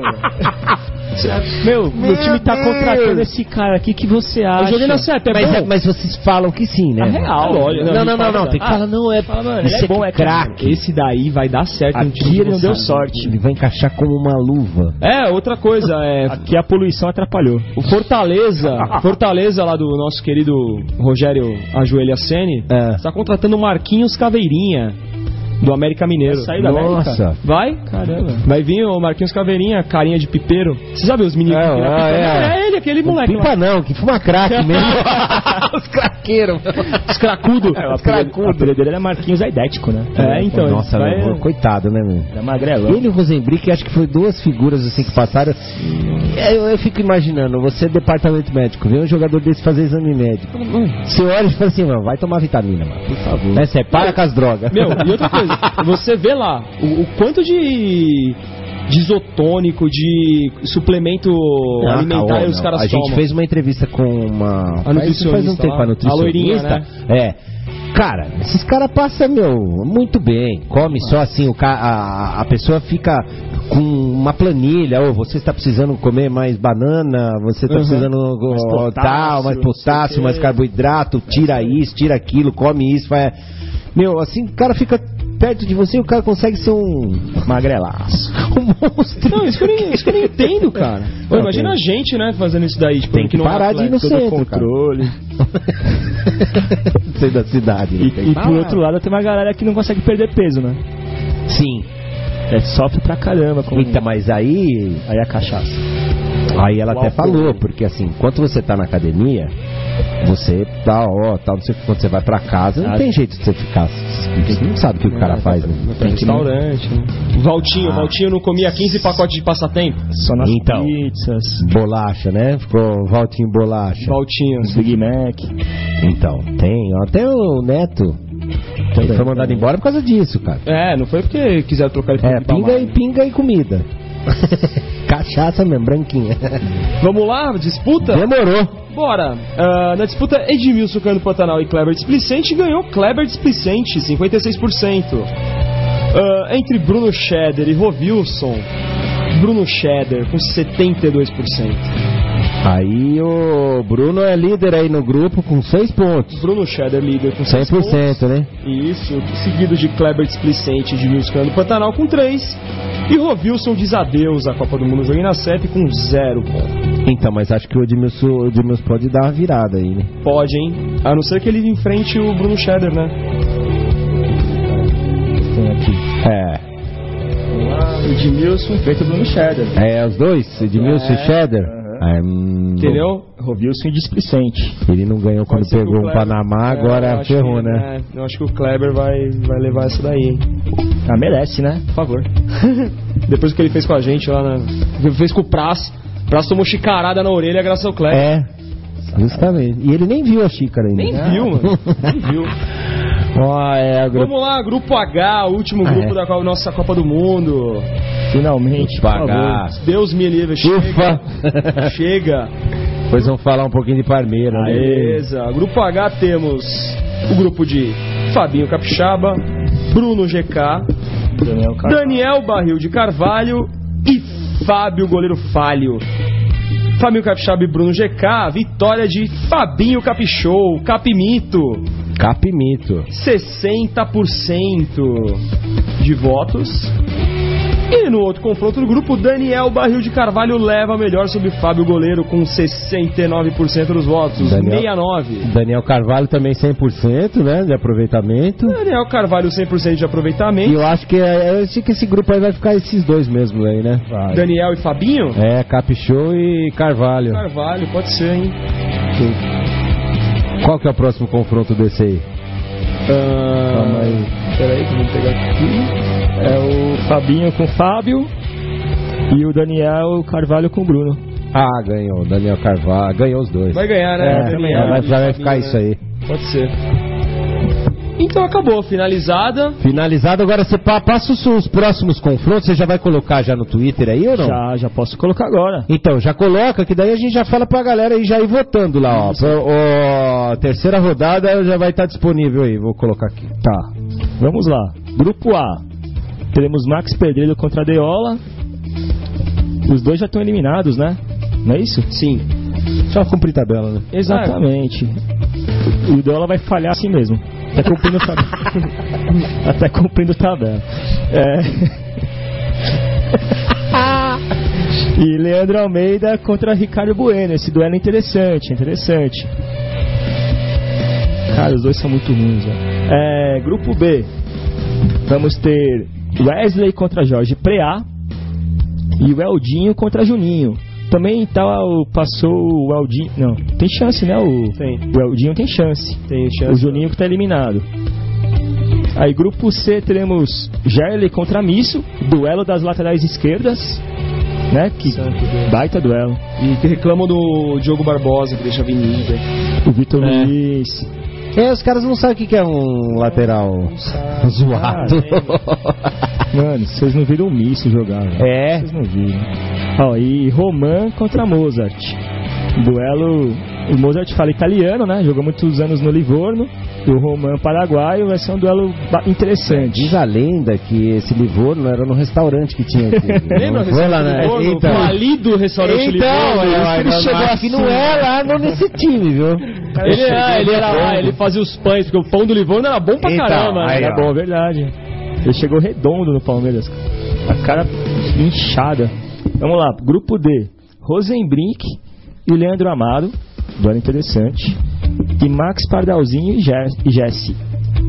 Meu, meu, meu time tá Deus. contratando esse cara aqui, que você acha? Eu joguei na C E P, é mas, bom. é, mas vocês falam que sim, né? É real. Lógico. Não, não, não, não, tem que Ah, falar, não, é, fala, mano, esse ele é bom, é é craque. Esse daí vai dar certo. no time Aqui ele de não deu vocês. sorte. Ele vai encaixar como uma luva. É, outra coisa, é... Aqui a poluição atrapalhou. O Fortaleza, Fortaleza lá do nosso querido Rogério Ajoelha Ceni, É. está contratando o Marquinhos Caveirinha, do América Mineiro. Vai sair da Nossa. América? Vai? Caramba. Vai vir o Marquinhos Caveirinha, carinha de pipeiro. Você sabe os meninos É, que viram é, pipa? é. É ele, aquele moleque Pipa lá. não, que fuma crack mesmo. Os craqueiros. Os cracudo. É, o apelido o apelido dele era Marquinhos Aidético, né? É, então. Nossa, vai... meu, coitado, né, meu? Era magrelão. Ele e o Rosenbrick, acho que foi duas figuras assim que passaram. Eu, eu fico imaginando, você é departamento médico, vê um jogador desse fazer exame médico. Você olha e fala assim, mano, vai tomar vitamina, mano, por favor. É, você para com as drogas. Meu, e outra coisa, você vê lá o, o quanto de, de isotônico, de suplemento Ah, alimentar calma, os não. caras A tomam. gente fez uma entrevista com uma... A faz, nutricionista faz um tempo lá, a nutricionista. a loirinha, né? É. Cara, esses caras passam, meu, muito bem. Come só assim, o ca... a, a pessoa fica com uma planilha. Ou oh, você está precisando comer mais banana, você está Uhum. precisando Mais oh, potássio, tal, mais não sei o potássio, quê. mais carboidrato, tira isso, tira aquilo, come isso, vai... Meu, assim, o cara fica perto de você e o cara consegue ser um magrelaço. Um monstro. Não, isso que eu nem, isso que eu nem entendo, cara. Pô, Não, imagina tem- a gente, né, fazendo isso daí. Tipo, Tem que não é parar de ir no atleta. centro, cara. Controle. Ser da cidade. E, né? Tem que e por parar. outro lado tem uma galera que não consegue perder peso, né? Sim. É, sofre pra caramba com Eita, mas aí... aí a cachaça. Aí ela O até álcool. falou, porque assim, enquanto você tá na academia, você tá, ó, tal, não sei o que, quando você vai pra casa, não Ah, tem jeito de você ficar. Você não sabe o que o cara faz, né? Tem restaurante, né? Valtinho, Ah. Valtinho não comia quinze pacotes de passatempo. Só nas Então. pizzas, Bolacha, né? Ficou Valtinho Bolacha. Valtinho. Big Mac. Então, tem. ó, Até o Neto ele foi mandado embora por causa disso, cara. É, não foi porque quiseram trocar ele por É, pinga e, pinga e comida. Cachaça mesmo, branquinha. Vamos lá, disputa? Demorou. Bora! Ah, na disputa, Edmilson Cano Pantanal e Kleber Displicente ganhou Kleber Displicente, cinquenta e seis por cento. Ah, entre Bruno Scheder e Rovilson, Bruno Scheder com setenta e dois por cento. Aí o Bruno é líder aí no grupo com seis pontos. Bruno Scheder líder com cem seis por pontos. cento, né? Isso, seguido de Kleber Displicente e Edmilson Cano Pantanal com três. E Rovilson diz adeus à Copa do Mundo Joguei na C E P com zero pontos. Então, mas acho que o Edmilson, o Edmilson pode dar uma virada aí, né? Pode, hein? A não ser que ele enfrente o Bruno Scheder, né? Tem aqui. É. Edmilson feito o Bruno Scheder. É, os dois, Edmilson e Cheddar. aham. Ah, hum, Entendeu? Rovilson e Displicente. Ele não ganhou quando Pode ser que pegou o um Kleber- Panamá, É, agora eu acho ferrou, que- né? é, eu acho que o Kleber vai, vai levar essa daí, hein? Ah, merece, né? Por favor. Depois do que ele fez com a gente lá, né? Ele fez com o Praz. O Praz tomou chicarada na orelha graças ao Kleber. É, justamente. E ele nem viu a xícara ainda. Nem viu, mano. Nem viu. Oh, é, grupo... Vamos lá, Grupo H, o último Ah, grupo é. da nossa Copa do Mundo. Finalmente, por Pagar. favor. Deus me livre, chega. Ufa. Chega. Depois vamos falar um pouquinho de Parmeira, né? Beleza. Grupo H temos o grupo de Fabinho Capixaba, Bruno G K, Daniel Carvalho. Daniel Barril de Carvalho e Fábio Goleiro Falho. Fabinho Capixaba e Bruno G K, vitória de Fabinho Capichou, Capimito. Capimito. sessenta por cento de votos. E no outro confronto do grupo, Daniel Barril de Carvalho leva a melhor sobre Fábio Goleiro com sessenta e nove por cento dos votos, Daniel- sessenta e nove. Daniel Carvalho também cem por cento, né? De aproveitamento. Daniel Carvalho cem por cento de E aproveitamento. eu acho que, eu acho que esse grupo aí vai ficar esses dois mesmo aí, né? Vai. Daniel e Fabinho? É, Capichou e Carvalho. Carvalho, pode ser, hein? Qual que é o próximo confronto desse aí? Ah, Calma aí. Peraí, que vamos pegar aqui. É o Fabinho com o Fábio e o Daniel Carvalho com o Bruno. Ah, ganhou. Daniel Carvalho. Ganhou os dois. vai ganhar, né? É, Daniel é, vai, e vai Fabinho, ficar né? isso aí. Pode ser. Então acabou, finalizada. Finalizado, agora você pa- passa os, os próximos confrontos, você já vai colocar já no Twitter aí ou não? Já, já posso colocar agora. Então, já coloca, que daí a gente já fala pra galera aí já ir votando lá, ó. Pro- ó, a terceira rodada já vai estar disponível aí, vou colocar aqui. Tá, vamos lá. Grupo A. Teremos Max Pedreiro contra a Deola. Os dois já estão eliminados, né? Não é isso? Sim. Só cumprir tabela, né? Exatamente. E o Deola vai falhar assim mesmo. Até cumprindo tabela. Até cumprindo tabela. É. E Leandro Almeida contra Ricardo Bueno. Esse duelo é interessante, interessante. Cara, os dois são muito ruins, velho. É, grupo B. Vamos ter Wesley contra Jorge Preá e o Eldinho contra Juninho. Também tá, o- passou o Eldinho. Não, tem chance, né? O, Tem. o Eldinho tem chance. Tem O chance. Juninho que tá eliminado. Aí, grupo C, teremos Gerley contra Misso, duelo das laterais esquerdas, né? Que Santo Deus. baita duelo. E que reclamam do Diogo Barbosa, que deixa a avenida. O Vitor É. Luiz. É, os caras não sabem o que que é um lateral zoado. Mano, vocês não viram o Misso jogar, velho. É. Vocês não viram. Ó, e Roman contra Mozart. Duelo. O Mozart fala italiano, né? Jogou muitos anos no Livorno. E o Roman paraguaio. Vai ser um duelo ba- interessante. Diz a lenda que esse Livorno era no restaurante que tinha aqui. Lembra Não foi lá, né? Livorno? Então, O ali do restaurante então Livorno, é, isso mas- que ele mas chegou acho que assim. não é lá não nesse time, viu? Ele, é, ele era lá, ele fazia os pães, porque o pão do Livorno era bom pra Então, caramba. aí, né? ó. Era bom, verdade. Ele chegou redondo no Palmeiras. A cara inchada. Vamos lá, grupo D. Rosenbrink e Leandro Amaro. Duelo interessante. E Max Pardalzinho e Jer- e Jesse.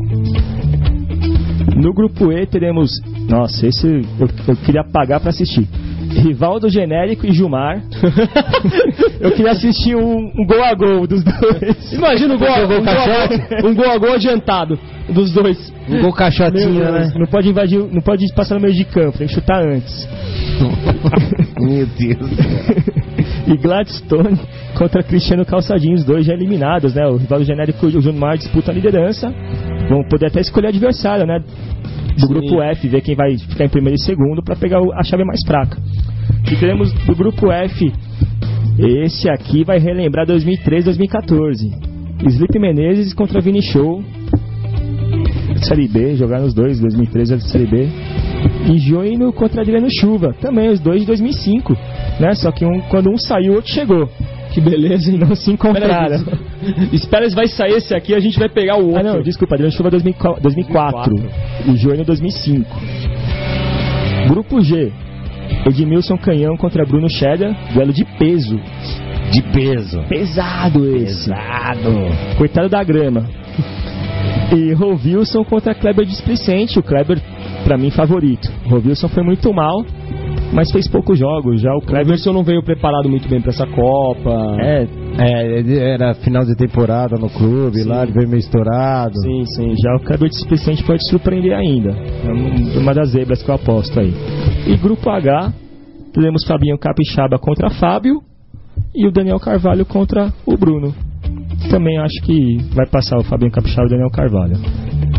No grupo E teremos. Nossa, esse eu, eu queria pagar pra assistir. Rivaldo Genérico e Gilmar. Eu queria assistir um, um gol a gol dos dois. Imagina um gol, a gol, um, gol a gol, um gol a gol adiantado dos dois. Um gol caixotinho, Meu né? Deus, não pode invadir, não pode passar no meio de campo, tem que chutar antes. Meu Deus. E Gladstone contra Cristiano Calçadinho, os dois já eliminados, né? O rival genérico e o Junmar disputam a liderança. Vão poder até escolher adversário, né? Do Sim. grupo F, ver quem vai ficar em primeiro e segundo para pegar o- a chave mais fraca. E teremos do grupo F, esse aqui vai relembrar dois mil e treze, dois mil e quatorze. Sleep Menezes contra Vini Show. Série B, jogar nos dois, dois mil e treze, Série B. E Joino contra Adriano Chuva, também os dois de dois mil e cinco, né? Só que um, quando um saiu, o outro chegou. Que beleza, hein? Não se encontraram. Espera, vai sair esse aqui, a gente vai pegar o outro. Ah, não, desculpa, Adriano Chuva dois mil e quatro e Joino dois mil e cinco. Grupo G, Edmilson Canhão contra Bruno Cheddar, duelo de peso. De peso. Pesado esse. Pesado. Coitado da grama. E Rovilson contra Kleber Displicente. O Kleber, pra mim, favorito. O Rovilson foi muito mal, mas fez poucos jogos. Já o O Kleber. Cleverson não veio preparado muito bem pra essa Copa. É, É, ele era final de temporada no clube, Sim. lá ele veio meio estourado. sim, sim. Já o Kleber Displicente pode surpreender ainda. É um- uma das zebras que eu aposto aí. E Grupo H, teremos Fabinho Capixaba contra Fábio e o Daniel Carvalho contra o Bruno. Também acho que vai passar o Fabinho Capixaba e o Daniel Carvalho.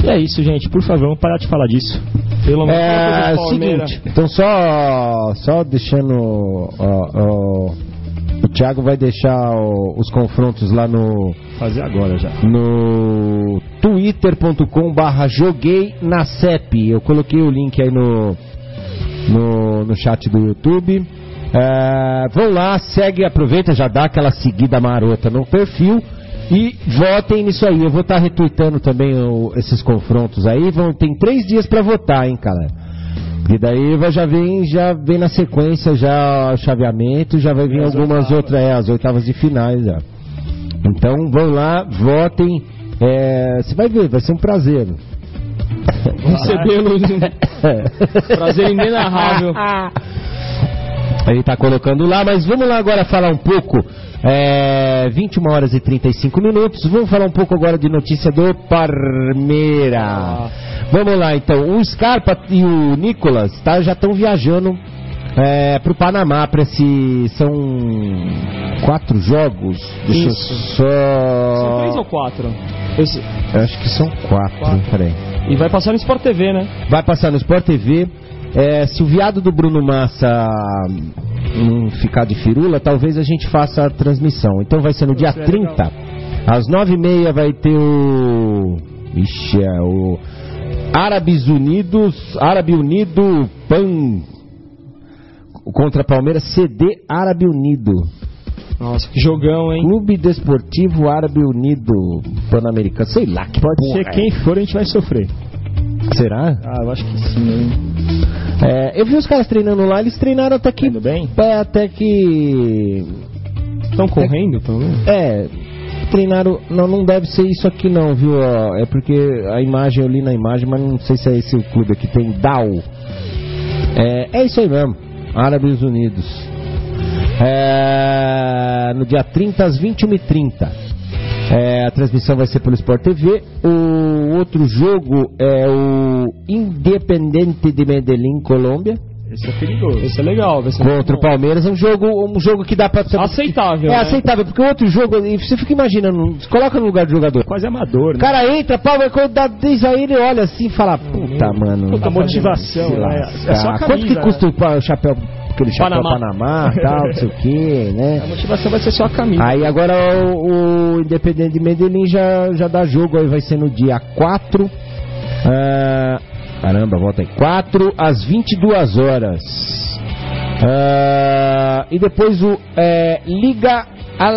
E é isso, gente. Por favor, vamos parar de falar disso. Pelo menos É do o Palmeiras. seguinte, então só, só deixando. Ó, ó, o Thiago vai deixar ó, os confrontos lá no. Fazer agora já. No twitter ponto com barra joguei na C E P. Eu coloquei o link aí no, no, no chat do YouTube. É, vão lá, segue, aproveita, já dá aquela seguida marota no perfil e votem nisso aí. Eu vou estar retweetando também o, esses confrontos aí. Vão, tem três dias pra votar, hein, cara. E daí vai, já vem já vem na sequência já o chaveamento, já vai vir as algumas oitavas. outras, é, as oitavas de finais já. Então vão lá, votem. É, você vai ver, vai ser um prazer. Recebê-lo. Prazer inenarrável. Ele está colocando lá, mas vamos lá agora falar um pouco. É, vinte e uma horas e trinta e cinco minutos. Vamos falar um pouco agora de notícia do Palmeiras. Ah. Vamos lá então. O Scarpa e o Nicolas tá, já estão viajando é, para o Panamá para esse. São quatro jogos. Deixa eu Isso. só. São três ou quatro? Esse- Eu acho que são quatro. Quatro. Peraí. E vai passar no Sport T V, né? Vai passar no Sport T V. É, se o viado do Bruno Massa não ficar de firula, talvez a gente faça a transmissão. Então vai ser no dia Seria trinta, às nove e meia vai ter o... Ixi, é o... Árabes Unidos, Árabe Unido, Pan... Contra Palmeiras, C D Árabe Unido. Nossa, que jogão, hein? Clube Desportivo Árabe Unido Pan-Americano. Sei lá que Pode porra ser é. quem for, a gente vai sofrer. Será? Ah, eu acho que sim, hein? É, eu vi os caras treinando lá, eles treinaram até que... Indo bem? É, até que... Estão correndo, pelo menos? É, treinaram... Não, não deve ser isso aqui não, viu? Ó, é porque a imagem, eu li na imagem, mas não sei se é esse o clube aqui. Tem D A O. É, é isso aí mesmo. Árabes Unidos. É, no dia trinta, às vinte e uma e trinta. É, a transmissão vai ser pelo Sport T V. O outro jogo é o Independiente de Medellín, Colômbia. Esse é perigoso. Esse é legal. Vai ser Contra o bom. Palmeiras. É um jogo, um jogo que dá pra... Aceitável, É né? aceitável, porque o outro jogo, você fica imaginando, se coloca no lugar do jogador. Quase amador, O né? cara entra, pau, vai dá diz aí, ele olha assim e fala, puta, mano. Puta motivação, se né? lascar. É só a camisa, Quanto que custa né? o pa- o chapéu, aquele chapéu Panamá. Panamá, tal, não sei o que, A né? motivação vai ser só a camisa. Aí agora o, o Independente de Medellín já, já dá jogo, aí vai ser no dia quatro. Ah, caramba, volta aí. quatro às vinte e duas horas. Ah, e depois o é, Liga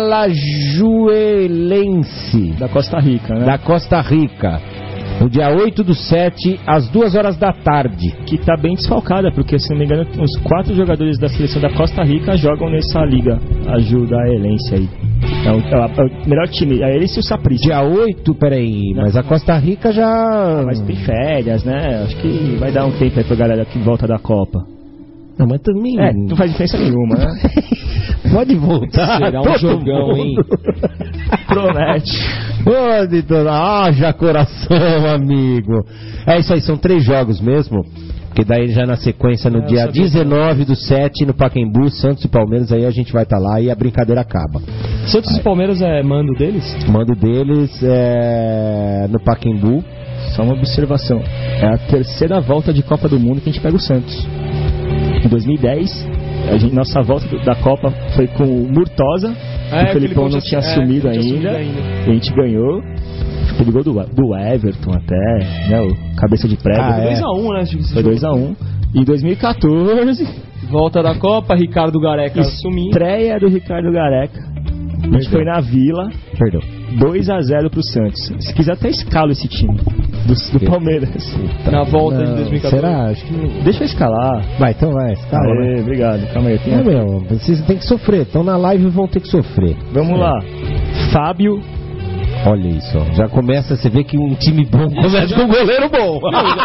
Alajuelense Da Costa Rica, né? da Costa Rica, no dia oito do sete, às duas horas da tarde. Que tá bem desfalcada, porque se não me engano, uns quatro jogadores da seleção da Costa Rica jogam nessa liga. Ajuda a Elense aí. É o, é o- é o melhor time, a Elense e o Saprissa. Dia oito, peraí, mas a Costa Rica já... Mas tem férias, né? Acho que vai dar um tempo aí pra galera que volta da Copa. Não, mas também... É, não faz diferença nenhuma, né? Pode voltar. Será um todo jogão, mundo. hein? Promete. Pode, dona. Haja coração, amigo. É isso aí, são três jogos mesmo. Que daí já na sequência no É, eu dia sabia. dezenove do sete no Pacaembu, Santos e Palmeiras, aí a gente vai estar lá e a brincadeira acaba. Santos e Palmeiras é mando deles? Mando deles é, no Pacaembu. Só uma observação. É a terceira volta de Copa do Mundo que a gente pega o Santos. Em dois mil e dez, a gente, nossa volta do- da Copa foi com o Murtosa. É, o Felipão não aquele tinha gol já- assumido é, não tinha ainda. assumido ainda. A gente ganhou. Aquele gol do, do Everton até, né? O cabeça de prego. Ah, é. dois a um, né? Foi dois a um. Em dois mil e quatorze, Volta da Copa, Ricardo Gareca assumindo. estreia do Ricardo Gareca. A gente foi na Vila, Perdão. dois a zero pro Santos. Se quiser até escalo esse time do, do Palmeiras. Na volta de Não, dois mil e quatorze. será? Acho que não. Deixa eu escalar. Vai, então vai. Calma, Aê, né? obrigado. Calma aí. Tem É, aqui. meu, vocês têm que sofrer. Estão na live e vão ter que sofrer. Vamos lá. Fábio. Olha isso, ó. Já começa, você vê que um time bom começa com um goleiro bom.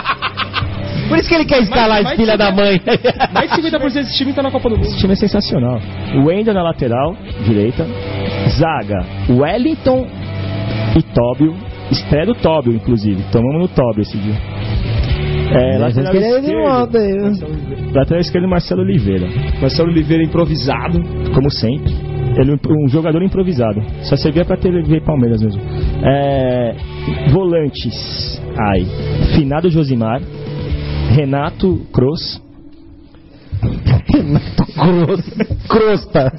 Por isso que ele quer escalar Mas- esse filha mas- da mãe. Mais de cinquenta por cento desse time tá na Copa do Mundo. Esse time é sensacional. O Wendel na lateral, direita. Zaga, Wellington e Tóbio. Estreia do Tóbio, inclusive. Tomamos no Tóbio esse dia. É, lateral esquerdo, lateral esquerdo, Marcelo Oliveira. Marcelo Oliveira improvisado. Como sempre. Ele é um jogador improvisado. Só servia pra T V Palmeiras mesmo. É, Volantes. Ai. Finado Josimar. Renato Kroos. Renato Kroos. Crosta.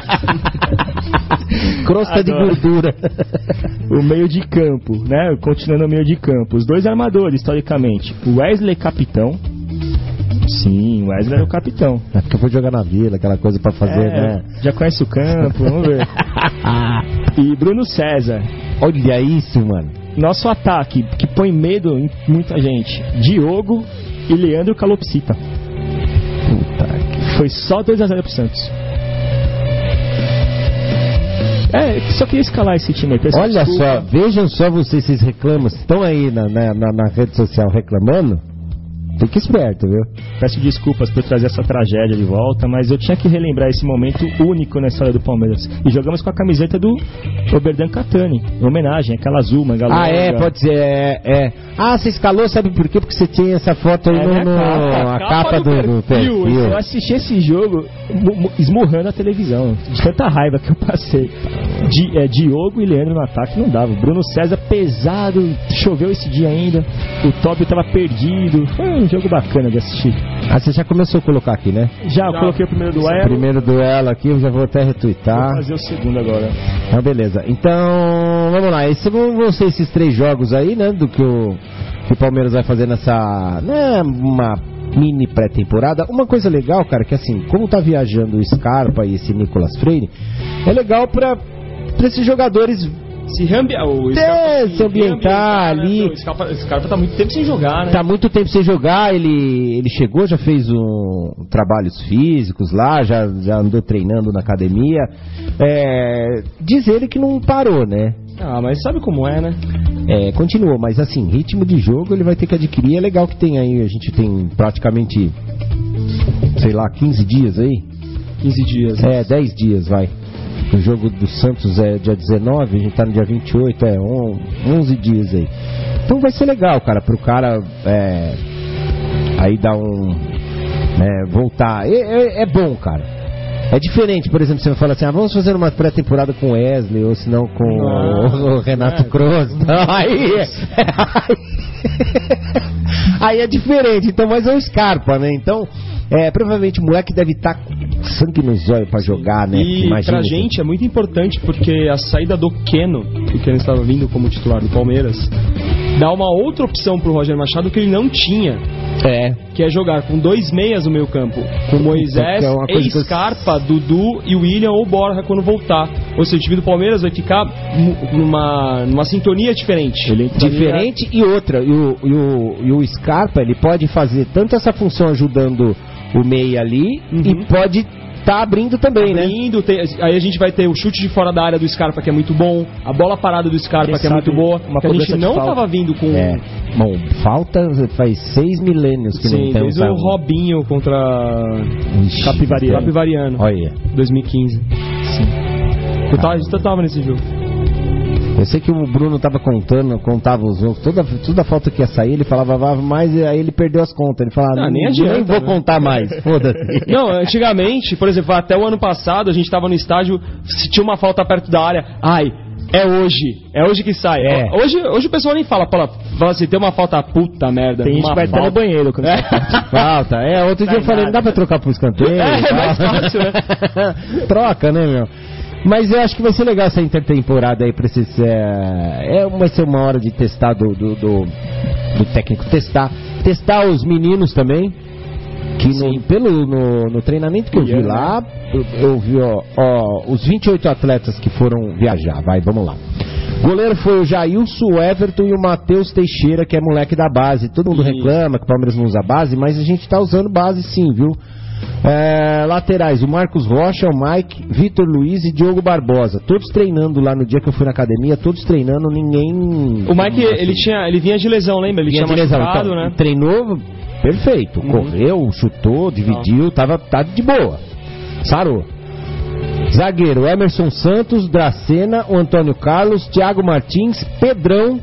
Crosta Agora, de gordura. O meio de campo, né? Continuando o meio de campo. Os dois armadores, historicamente. O Wesley capitão. Sim, o Wesley era o capitão. É porque eu vou jogar na Vila, aquela coisa pra fazer, é, né? Já conhece o campo, vamos ver. E Bruno César. Olha isso, mano. Nosso ataque, que põe medo em muita gente. Diogo e Leandro Calopsita. Puta que... Foi só dois a zero pro Santos. É, só queria escalar esse time aí. Olha desculpa. só, vejam só vocês, vocês reclamam, estão aí na, na, na, na rede social reclamando. Fique esperto, viu? Peço desculpas por trazer essa tragédia de volta, mas eu tinha que relembrar esse momento único na história do Palmeiras. E jogamos com a camiseta do Oberdan Catani, em homenagem, aquela azul, manga longa. Ah, é, pode ser, é, é. Ah, você escalou, sabe por quê? Porque você tinha essa foto aí é, no, no capa, a capa, capa do, do, do perfil. Eu assisti esse jogo esmurrando a televisão, de tanta raiva que eu passei. Di, é, Diogo e Leandro no ataque não dava. Bruno César pesado, choveu esse dia ainda. O Tóbio tava perdido. Foi um jogo bacana de assistir. Ah, você já começou a colocar aqui, né? Já, já. Coloquei o primeiro duelo. Primeiro duelo aqui, eu já vou até retweetar. Vou fazer o segundo agora. Então, beleza. Então, vamos lá. Esses vão ser esses três jogos aí, né? Do que o, que o Palmeiras vai fazer nessa... Né, uma mini pré-temporada. Uma coisa legal, cara, que assim, como tá viajando o Scarpa e esse Nicolas Freire, é legal pra, pra esses jogadores... Se, reambi... o é, se, se ambientar ali. Né? O Scarpa, o Scarpa tá muito tempo sem jogar, né? Tá muito tempo sem jogar. Ele, ele chegou, já fez um, trabalhos físicos lá, já, já andou treinando na academia. É, diz ele que não parou, né? Ah, mas sabe como é, né? É, continuou, mas assim, ritmo de jogo ele vai ter que adquirir. É legal que tem aí, a gente tem praticamente, sei lá, quinze dias aí. quinze dias. É, né? dez dias, vai. O jogo do Santos é dia dezenove, a gente tá no dia vinte e oito, é onze dias aí. Então vai ser legal, cara, pro cara é, aí dar um... É, voltar. É, é, é bom, cara. É diferente, por exemplo, você me fala assim, ah, vamos fazer uma pré-temporada com o Wesley, ou se não com o, o Renato é, Kroos. Não, aí, aí, aí é diferente, então, mas é o Scarpa, né? Então, é, provavelmente o moleque deve estar com sangue nos olhos pra jogar, né? E pra gente é muito importante, porque a saída do Keno, que o Keno estava vindo como titular do Palmeiras, dá uma outra opção pro Roger Machado que ele não tinha. É. Que é jogar com dois meias no meio campo, com Moisés, é e Scarpa, que... Dudu e William ou Borja quando voltar. Ou seja, o time do Palmeiras vai ficar numa, numa sintonia diferente. Ele diferente e outra. E o, e, o, e o Scarpa, ele pode fazer tanto essa função ajudando o meia ali, uhum. e pode tá abrindo também, abrindo, né? Tem, aí a gente vai ter o chute de fora da área do Scarpa, que é muito bom, a bola parada do Scarpa, Quem que é muito boa, uma que a gente não estava vindo com... É. Bom, falta faz seis milênios que Sim, não tem fez o Robinho contra Capivariano. Capivariano. Olha. dois mil e quinze. Sim. Eu tava, a gente tava nesse jogo. Eu sei que o Bruno tava contando, contava os jogos, toda, toda a falta que ia sair, ele falava mais, e aí ele perdeu as contas. Ele falava, não, não, nem, adianta, nem vou né? contar mais, foda-se. Não, antigamente, por exemplo, até o ano passado, a gente tava no estádio, se tinha uma falta perto da área, ai, é hoje, é hoje que sai. É. Hoje, hoje o pessoal nem fala, fala, fala assim, tem uma falta, puta merda. Tem gente que vai estar no banheiro quando é. falta. É, outro dia eu falei, não dá pra trocar pro escanteio? É, é mais fácil, né? Troca, né, meu? Mas eu acho que vai ser legal essa intertemporada aí pra esses. É, é, vai ser uma hora de testar do, do, do, do técnico, testar. Testar os meninos também. Que no, pelo, no, no treinamento que eu vi lá, eu, eu vi ó, ó, os vinte e oito atletas que foram viajar. Vai, vamos lá. Goleiro foi o Jailson, o Everton e o Matheus Teixeira, que é moleque da base. Todo mundo Isso. reclama que o Palmeiras não usa base, mas a gente tá usando base sim, viu? É, laterais, o Marcos Rocha, o Mike, Vitor Luiz e Diogo Barbosa, todos treinando lá no dia que eu fui na academia, todos treinando, ninguém... O Mike, assim, ele, tinha, ele vinha de lesão, lembra? Ele vinha tinha machucado, então, né? Treinou perfeito, uhum. correu, chutou, dividiu, tava, tá de boa, sarou. Zagueiro, Emerson Santos, Dracena, o Antônio Carlos, Thiago Martins, Pedrão,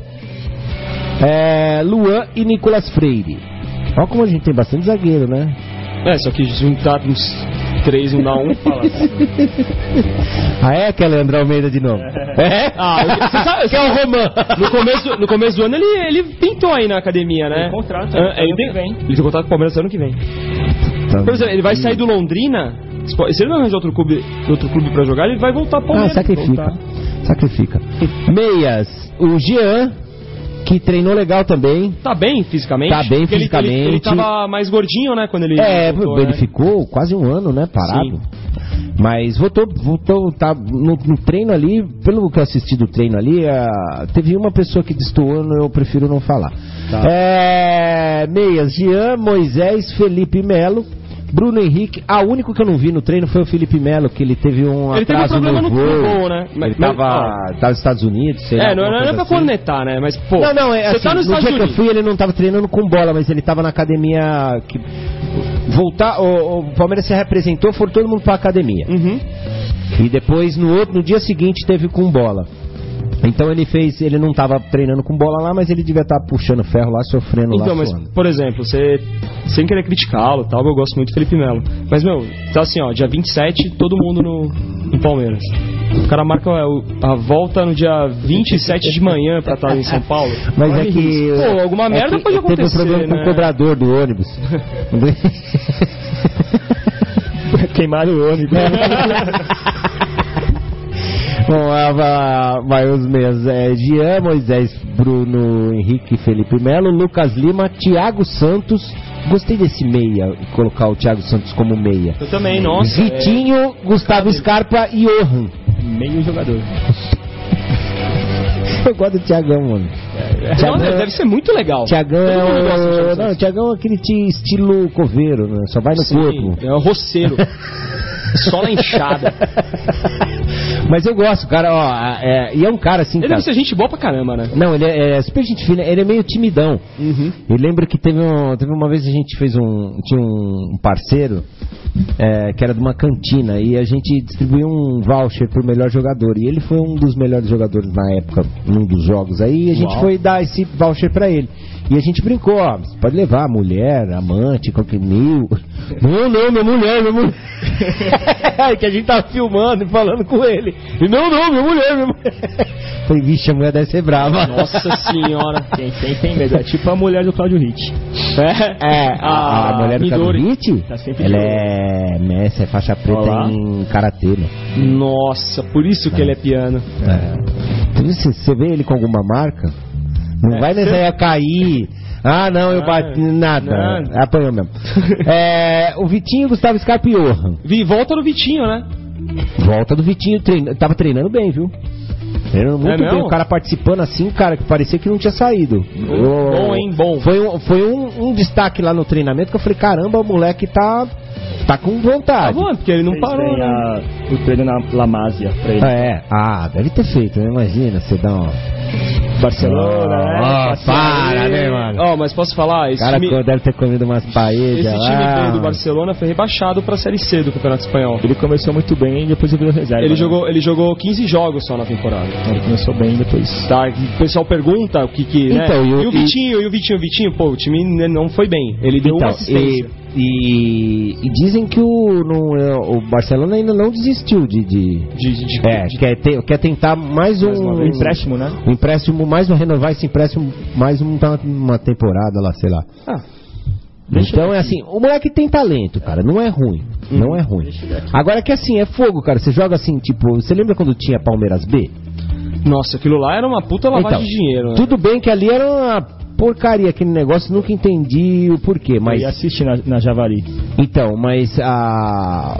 é, Luan e Nicolas Freire. Olha como a gente tem bastante zagueiro, né? É, só que juntar uns três, um dá um. Fala assim. Ah, é que é Leandro Almeida de novo? É? Ah, você sabe, que é o Romã. No começo, no começo do ano ele, ele pintou aí na academia, né? Tem contrato, Ah, ele, ano tem, que vem. ele tem contrato com o Palmeiras ano que vem. Por exemplo, ele vai sair do Londrina. Se ele não arranjar outro clube, outro clube pra jogar, ele vai voltar pro Ah, Palmeiras. sacrifica. Voltar. Sacrifica. Meias, o Jean, que treinou legal também. Tá bem fisicamente? Tá bem Porque ele- fisicamente. Ele, ele tava mais gordinho, né? Quando ele. É, voltou, ele né? ficou quase um ano, né, parado. Sim. Mas voltou, voltou, tá no, no treino ali, pelo que eu assisti do treino ali, ah, teve uma pessoa que destoou, eu prefiro não falar. Tá. É, meias, Jean, Moisés, Felipe Melo, Bruno Henrique. Ah, o único que eu não vi no treino foi o Felipe Melo, que ele teve um Ele teve um atraso problema no no voo. voo, né? Ele Mas- tava, mas, tava nos Estados Unidos, sei lá, É, não, alguma não é coisa pra assim. cornetar, né? Mas, pô. Não, não, é você assim, tá nos no Estados dia que Unidos. eu fui ele não estava treinando com bola, mas ele estava na academia que voltar, o, o Palmeiras se representou, foram todo mundo para academia. Uhum. E depois no outro, no dia seguinte teve com bola. Então ele fez, ele não estava treinando com bola lá, mas ele devia estar puxando ferro lá, sofrendo Então, lá. mas, suando. por exemplo, você, sem querer criticá-lo, tal, eu gosto muito do Felipe Melo. Mas, meu, tá assim, ó, dia vinte e sete, todo mundo no, no Palmeiras. O cara marca o- a volta no dia vinte e sete de manhã pra estar em São Paulo. Mas Olha é que isso. Pô, alguma é merda que pode acontecer, Teve um problema com né? o cobrador do ônibus. Queimaram o ônibus. Bom, a, a, vai os meias. É, Jean, Moisés, Bruno Henrique, Felipe Melo, Lucas Lima, Thiago Santos. Gostei desse meia, colocar o Thiago Santos como meia. Eu também, nossa. Vitinho, Gustavo Scarpa e Johan. Meio jogador. Eu gosto do Thiagão, mano. É, Thiagão, não, deve ser muito legal. Thiagão Todo mundo gosta do Thiago é o... Santos. Não, Thiagão é aquele ti- estilo coveiro, né? Só vai no Sim, corpo. é o roceiro. Só na enxada. Mas eu gosto, cara, ó. É, e é um cara assim, Ele cara. deve ser gente boa pra caramba, né? Não, ele é, é super gente fina, ele é meio timidão. Uhum. Eu lembro que teve, um, teve uma vez a gente fez um. Tinha um parceiro é, que era de uma cantina e a gente distribuiu um voucher pro melhor jogador. E ele foi um dos melhores jogadores na época, num dos jogos aí, e a gente Uau. foi dar esse voucher pra ele. E a gente brincou, ó, você pode levar mulher, amante, qualquer mil. Não, não, minha mulher, minha mulher. Que a gente tava filmando e falando com ele. E não, não, minha mulher, minha mulher. Falei, vixe, a mulher deve ser brava. Nossa senhora. Quem tem, tem medo. É tipo a mulher do Cláudio Ritt. É, É, a, a mulher do Midori. Cadorite, Tá sempre ela de olho. é mestre, é faixa preta Olá. em karatê, né? Nossa, por isso que ele é piano. É. Então, Você, você vê ele com alguma marca? Não É, vai nessa você- aí a cair. Ah, não, eu Ah, bati. Nada. nada. Apanhou mesmo. É, o Vitinho, Gustavo Scarpa e Johan. Vi, volta no Vitinho, né? Volta do Vitinho, treina, tava treinando bem, viu? Treinando muito É bem. mesmo? O cara participando assim, cara, que parecia que não tinha saído. Bom, hein? Bom. Foi, um, foi um, um destaque lá no treinamento que eu falei, caramba, o moleque tá, tá com Tá vontade. bom, porque ele não Fez parou, bem né? a- o treino na Lamásia pra ele. Ah, é? Ah, deve ter feito, né? Imagina, você dá uma... Barcelona, né? Ah, Passeio para, ali. né, mano? Ó, mas posso falar, O esse cara time, deve ter comido umas paellas esse lá. time dele do Barcelona foi rebaixado pra Série C do Campeonato Espanhol. Ele começou muito bem e depois ele virou reserva. Ele né? jogou, ele jogou quinze jogos só na temporada. Ele começou bem depois. Tá, e o pessoal pergunta o que que, né? Então, e o- e o Vitinho, e o Vitinho, o Vitinho, pô, o time né, não foi bem. Ele deu uma Então, assistência. e, e, e dizem que o, não, é, o Barcelona ainda não desistiu de... de, De, de, de, é, de- quer, ter- quer tentar mais um... Um empréstimo, né? Um empréstimo, mais um, renovar esse empréstimo, mais uma, uma temporada lá, sei lá. Ah, Então é assim, o moleque tem talento, cara, não é ruim, não é ruim. Agora que assim, é fogo, cara, você joga assim, tipo, você lembra quando tinha Palmeiras B? nossa, aquilo lá era uma puta lavagem Então, de dinheiro, né? Tudo bem que ali era uma porcaria aquele negócio, nunca entendi o porquê, mas... E assiste na, na Javari. Então, mas a,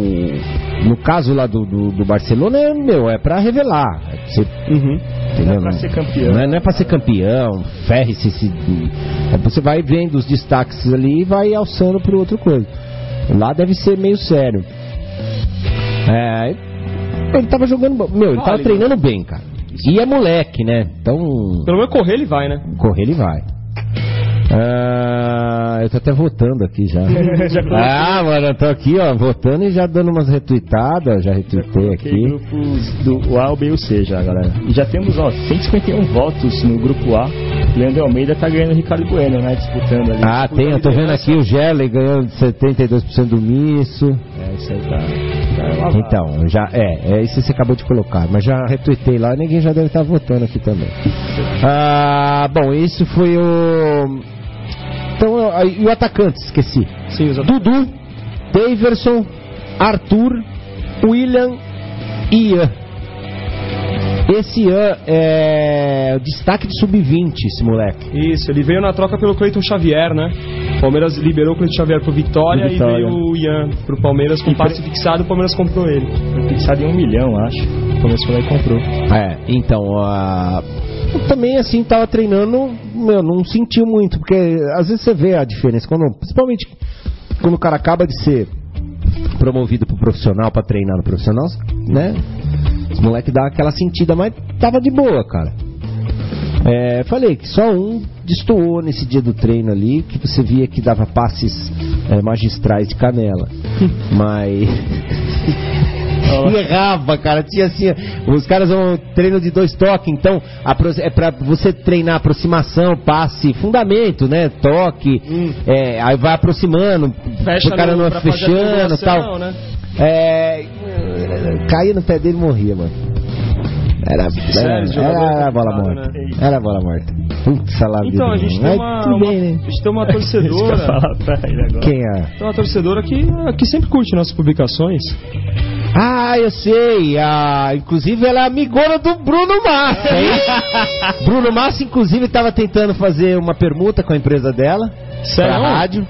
o, no caso lá do, do, do Barcelona, é, meu, é pra revelar. É pra você, Uhum. entendeu? Não é pra ser campeão. Não é, não é pra ser campeão, ferre-se. Se, é, você vai vendo os destaques ali e vai alçando pro outro coisa. Lá deve ser meio sério. É, ele tava jogando. Meu, ele tava Válido. treinando bem, cara. E é moleque, né? Então, Pelo menos correr ele vai, né? correr ele vai. Ah, eu tô até votando aqui já. Já coloquei. Ah, mano, eu tô aqui, ó, votando e já dando umas retuitadas, já retuitei Coloquei aqui. grupos do A, o B e o C já, galera. E já temos, ó, cento e cinquenta e um votos no grupo A. Leandro Almeida tá ganhando o Ricardo Bueno, né? Disputando ali. Ah, tem, eu tô vendo aqui o Gerley ganhando setenta e dois por cento do misto. É, isso aí tá... tá lavado. Então, já, é, é isso que você acabou de colocar, mas já retuitei lá, ninguém já deve estar votando aqui também. Ah, bom, isso foi o... Então, e o atacante, esqueci. Sim, exatamente. Dudu, Daverson, Arthur, William e Ian. Esse Ian é o destaque de sub vinte, esse moleque. Isso, ele veio na troca pelo Cleiton Xavier, né? O Palmeiras liberou o Cleiton Xavier pro Vitória, Vitória. e veio o Ian pro Palmeiras com E passe pre- fixado, o Palmeiras comprou ele. Foi fixado em um milhão, acho. O Palmeiras foi lá e comprou. É, então, a... eu também assim tava treinando, meu, não sentiu muito, porque às vezes você vê a diferença, quando, principalmente quando o cara acaba de ser promovido pro profissional, pra treinar no profissional, né? Os moleque dá aquela sentida, mas tava de boa, cara. É, falei que só um destoou nesse dia do treino ali, que você via que dava passes é, magistrais de canela. Mas... E errava, cara. Tinha assim, os caras vão treino de dois toques, então a, é pra você treinar aproximação, passe, fundamento, né? Toque, Hum. é, aí vai aproximando, Fecha o cara no- não é pra fazer a fechando e tal. triangulação, né? É, caía no pé dele e morria, mano. Era, Sério, era, jogador era a bola complicado, morta. né? Era a bola morta. Putz, salada. Então, a gente tem uma, tudo uma- bem, né? a gente tem uma Isso que eu ia torcedora. falar pra ele agora. Quem é? Tem uma torcedora que, que sempre curte nossas publicações. Ah, eu sei. Ah, inclusive ela é amigona do Bruno Massa, hein? Bruno Massa, inclusive, estava tentando fazer uma permuta com a empresa dela. Sério? Pra rádio.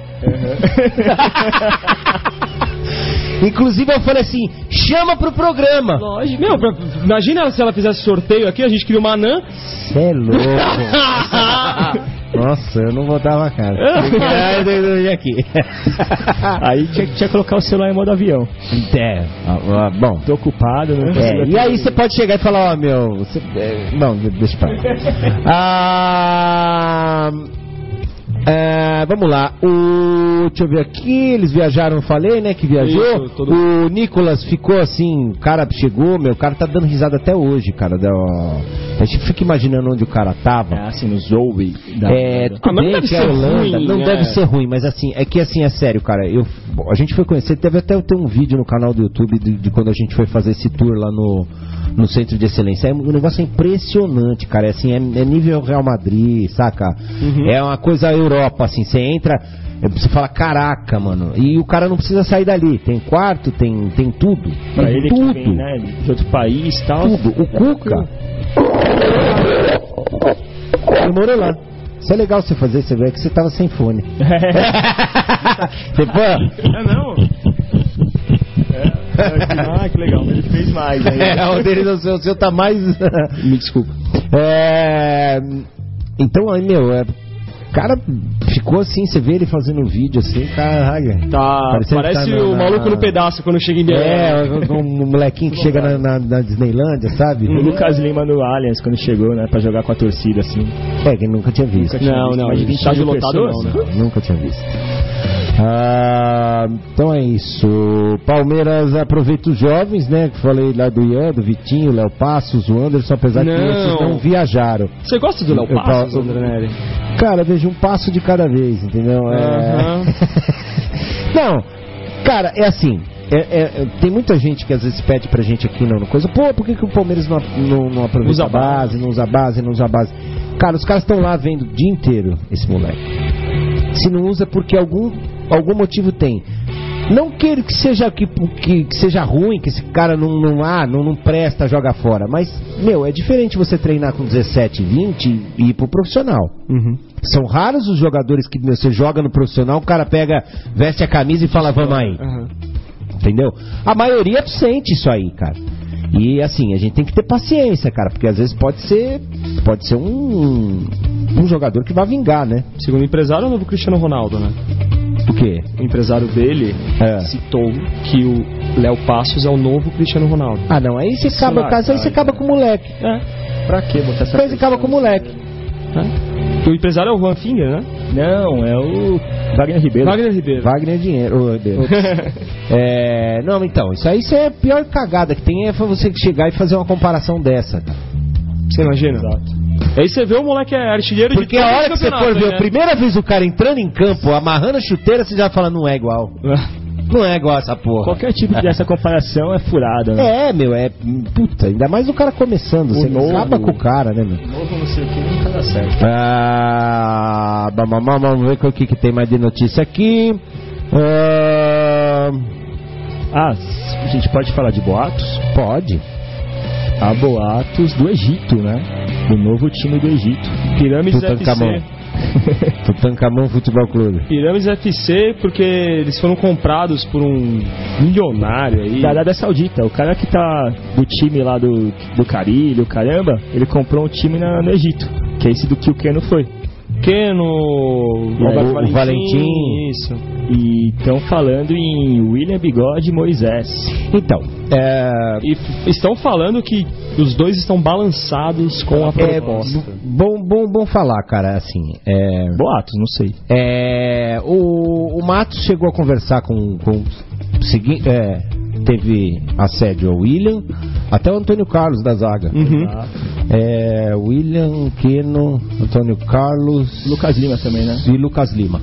Inclusive eu falei assim, chama pro programa. Lógico. Meu, pra- imagina se ela fizesse sorteio aqui, a gente cria uma anã. Cê é louco. Nossa, eu não botava a cara. Eu não ia aqui. Aí tinha, tinha que colocar o celular em modo avião. É, ah, ah, bom. Tô ocupado, não consigo É, e atender. aí você pode chegar e falar, ó, meu... Você, é, não, deixa pra lá. Ah, é, vamos lá. O, deixa eu ver aqui, eles viajaram, eu falei, né, que viajou. Isso, todo- O Nicolas ficou assim, o cara chegou, meu, o cara tá dando risada até hoje, cara. Da, a gente fica imaginando onde o cara tava. É, assim, no Zoe. Da, É, da- tudo Ah, mas não bem deve que é ser Holanda, ruim, não é. deve ser ruim, mas assim, é que assim, é sério, cara, eu, bom, a gente foi conhecer, teve até ter um vídeo no canal do YouTube de, de quando a gente foi fazer esse tour lá no, no Centro de Excelência, é, o negócio é impressionante, cara, é assim, é, é nível Real Madrid, saca? Uhum. É uma coisa Europa, assim, você entra, é, você fala, caraca, mano, e o cara não precisa sair dali, tem quarto, tem, tem tudo, Pra tem ele tudo, que vem, né, de outro país e tal. tudo, o Cuca, ele morou lá. Isso é legal você fazer, você vê que você tava sem fone. Você, pô, É não? Ah, que legal, ele fez mais. Aí. é, o dele, o seu, o seu tá mais. Me desculpa. É, então, aí, meu, é, o cara ficou assim, você vê ele fazendo um vídeo assim, caralho. Tá, Parecendo que parece tá na- o maluco no pedaço quando chega em Belém. É, um, um molequinho que chega na, na, na Disneylândia, sabe? O Lucas Lima no Allianz, quando chegou, né, pra jogar com a torcida, assim. É, que nunca tinha visto. Nunca tinha Não, visto não, mais de vinte estádio mil lotado pessoas. não, né? Nunca tinha visto. Ah, então é isso. Palmeiras aproveita os jovens, né? Que falei lá do Ian, do Vitinho, Léo Passos, o Anderson, apesar que Não. esses não viajaram. Você gosta do Léo Eu Passos, falo- André Neri? Cara, vejo um passo de cada vez, entendeu? É... Aham. Não, cara, é assim. é- é- tem muita gente que às vezes pede pra gente aqui no, no coisa, pô, por que, que o Palmeiras não, não, não aproveita Usa a base, não usa a base, não usa a base? Cara, os caras estão lá vendo o dia inteiro esse moleque. Se não usa, porque algum, algum motivo tem. Não quero que seja, que, que, que seja ruim, que esse cara não, não, ah, não, não presta, joga fora. Mas, meu, é diferente você treinar com dezessete, vinte e ir pro profissional. Uhum. São raros os jogadores que meu, você joga no profissional, o cara pega, veste a camisa e fala, vamos aí. Aham. Entendeu? A maioria sente isso aí, cara. E assim, a gente tem que ter paciência, cara, porque às vezes pode ser, pode ser um, um jogador que vai vingar, né? Segundo o empresário, é o novo Cristiano Ronaldo, né? O quê? O empresário dele É. citou que o Léo Passos é o novo Cristiano Ronaldo. Ah, não, aí você acaba, lá, caso, aí você cara. acaba com o moleque. É. Pra que botar essa Aí você acaba com o moleque. O empresário é o Juan Finger, né? Não, é o Wagner Ribeiro. Wagner Ribeiro. Wagner Dinheiro. Oh, Deus. É, não, então, isso aí isso é a pior cagada que tem, é você chegar e fazer uma comparação dessa, cara. Você imagina? Exato. Aí você vê o moleque é artilheiro Porque de a todos hora os que você for campeonatos, ver né? a primeira vez o cara entrando em campo, amarrando a chuteira, você já fala, não é igual. Não é igual essa porra. Qualquer tipo dessa comparação é furada, né? É, meu, é. Puta, ainda mais o cara começando. O Você novo. acaba com o cara, né, meu? Novo não sei o que, nunca dá certo. Ah, vamos ver o que, que tem mais de notícia aqui. Ah, Ah, a gente pode falar de boatos? pode. Há boatos do Egito, né? Do novo time do Egito. Pirâmides F Tutankhamon. C. Tutankhamon Futebol Clube. Pirâmides F C porque eles foram comprados por um milionário aí. Da Arábia Saudita. O cara que tá do time lá do, do Carilho, caramba, ele comprou um time na, no Egito. Que é esse do que o Keno foi. Keno, o Valentim, Valentim. Isso. E estão falando em William Bigode e Moisés. Então, é, E f- estão falando que os dois estão balançados com a é proposta. bom, bom, bom falar, cara, assim. É, Boatos, não sei. é, o, o Matos chegou a conversar com, com o seguinte. É, teve assédio ao William, até o Antônio Carlos da zaga. Uhum. É, William, Keno, Antônio Carlos. Lucas Lima também, né? E Lucas Lima.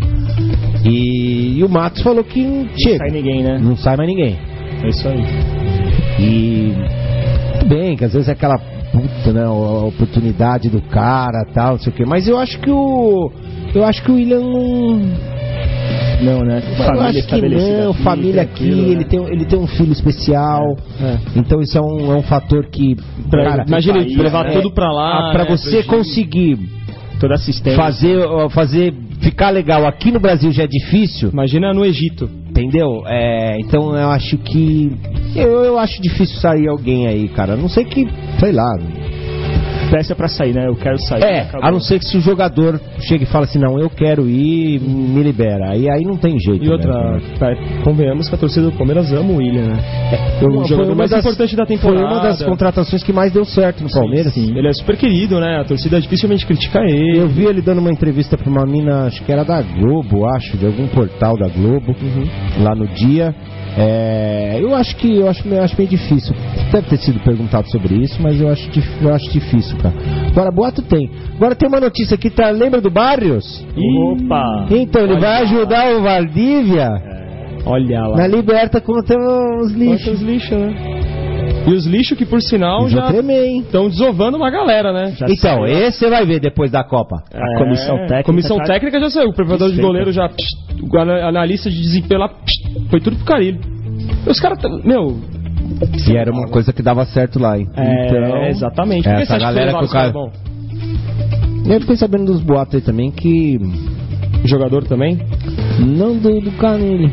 E, e o Matos falou que Não chega. sai ninguém, né? Não sai mais ninguém. É isso aí. E tudo bem, que às vezes é aquela puta, né, a oportunidade do cara, tal, não sei o quê. Mas eu acho que o eu acho que o William não, Não, né? eu acho que estabelecida não, aqui, família aqui, tranquilo, né? ele tem ele tem um filho especial. É. Então isso é um, é um fator que Pra- cara, imagina ele país, levar né? tudo pra lá. ah, pra né, você pro- conseguir Toda assistência. fazer ó, fazer ficar legal aqui no Brasil já é difícil. Imagina no Egito. Entendeu? É, então eu acho que. Eu, eu acho difícil sair alguém aí, cara. A não sei que. Sei lá. Peça pra sair, né? Eu quero sair. É, Acabou. a não ser que se o jogador chega e fala assim, não, eu quero ir, me libera. Aí, aí não tem jeito. E outra, né? tá, convenhamos que a torcida do Palmeiras ama o William, né? Foi o uma- jogador foi uma mais das- importante da temporada. Foi uma das contratações que mais deu certo no Palmeiras. Sim, ele é super querido, né? A torcida dificilmente critica ele. Eu vi ele dando uma entrevista pra uma mina, acho que era da Globo, acho, de algum portal da Globo, lá no dia. É, eu acho que eu acho, eu acho meio difícil. Deve ter sido perguntado sobre isso, mas eu acho, dif- eu acho difícil, cara. Agora, boato tem. Agora tem uma notícia aqui, tá? Lembra do Barrios? Opa! Então, ele vai ajudar o Valdívia Olha lá. na liberta contra os Contra lixos. os lixos, né? E os lixos que, por sinal, Eu já tremei, hein? estão desovando uma galera, né? Já Então, saiu. esse você vai ver depois da Copa. A comissão É, técnica. A comissão tá- técnica já saiu. O preparador de Desfeita. goleiro já. psh, o ana- analista de desempenho lá. psh, foi tudo pro carilho. E os caras. tão- Meu. E era uma coisa que dava certo lá, hein? É, Então, exatamente. Por que essa você acha galera levaram que o os caras cara- bons? eu fiquei sabendo dos boatos aí também que. O jogador também? Não do, do Canelli.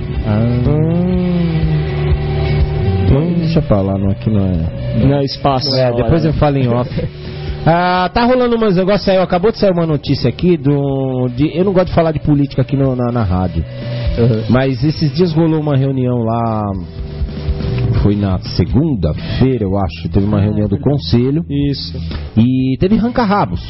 Hum, deixa pra lá, não, aqui não é. Não, espaço. É, depois eu falo em off. Ah, tá rolando umas negócios aí, acabou de sair uma notícia aqui do. De, eu não gosto de falar de política aqui no- na, na rádio. Mas esses dias rolou uma reunião lá. Foi na segunda-feira, eu acho. Teve uma reunião do conselho. Isso. E teve ranca-rabos.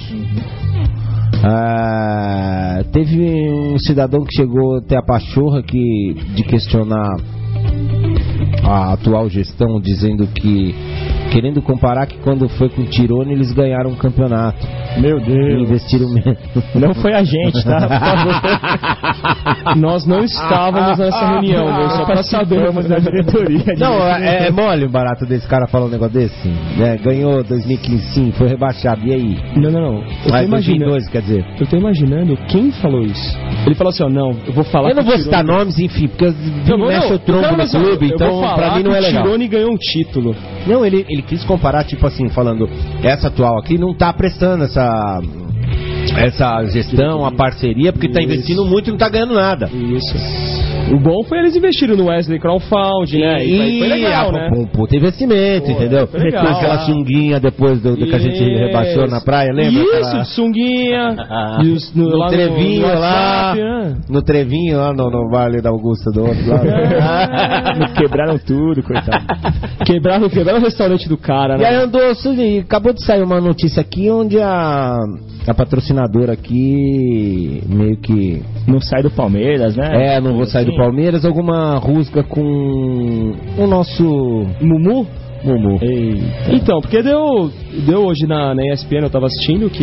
Ah, teve um cidadão que chegou até a pachorra que, de questionar a atual gestão, dizendo que, querendo comparar que quando foi com o Tirone eles ganharam um campeonato Meu e Deus. investiram menos. Não foi a gente, tá? Por favor. Nós não estávamos nessa reunião, meu, só pra saber. Participamos da diretoria. Não, é, é mole um barato desse cara falar um negócio desse? Né? Ganhou dois mil e quinze, sim, foi rebaixado, e aí? Não, não, não. Eu tô Ah, imaginando. dois mil e dois, quer dizer. Eu tô imaginando quem falou isso. Ele falou assim, ó, não, eu vou falar Eu não que o vou Tirone- citar nomes, enfim, porque eu Eu vou- mexe não, o trombo eu quero no fazer- clube, eu então vou falar pra mim não é que legal. O Tirone ganhou um título. Não, ele, ele quis comparar, tipo assim, falando, essa atual aqui não tá prestando essa, essa gestão, a parceria, porque tá Isso. investindo muito e não tá ganhando nada. Isso. O bom foi eles investirem no Wesley Crowdfund, né? E, e foi legal, a, né? Um puto investimento, pô, entendeu? Foi legal. Com aquela sunguinha depois do, do que a gente rebaixou na praia, lembra? Isso, aquela... de sunguinha. Ah, e os, no, no lá Trevinho no, no lá. WhatsApp, né? No Trevinho lá no, no Vale da Augusta do outro lado. É. Quebraram tudo, coitado. Quebraram, quebraram o restaurante do cara, né? E aí andou, acabou de sair uma notícia aqui onde a, a patrocinadora aqui meio que... Não sai do Palmeiras, né? É, não vou sair assim. do Palmeiras, alguma rusga com o nosso Mumu? Mumu. Eita. Então, porque deu, deu hoje na, na E S P N, eu tava assistindo, que,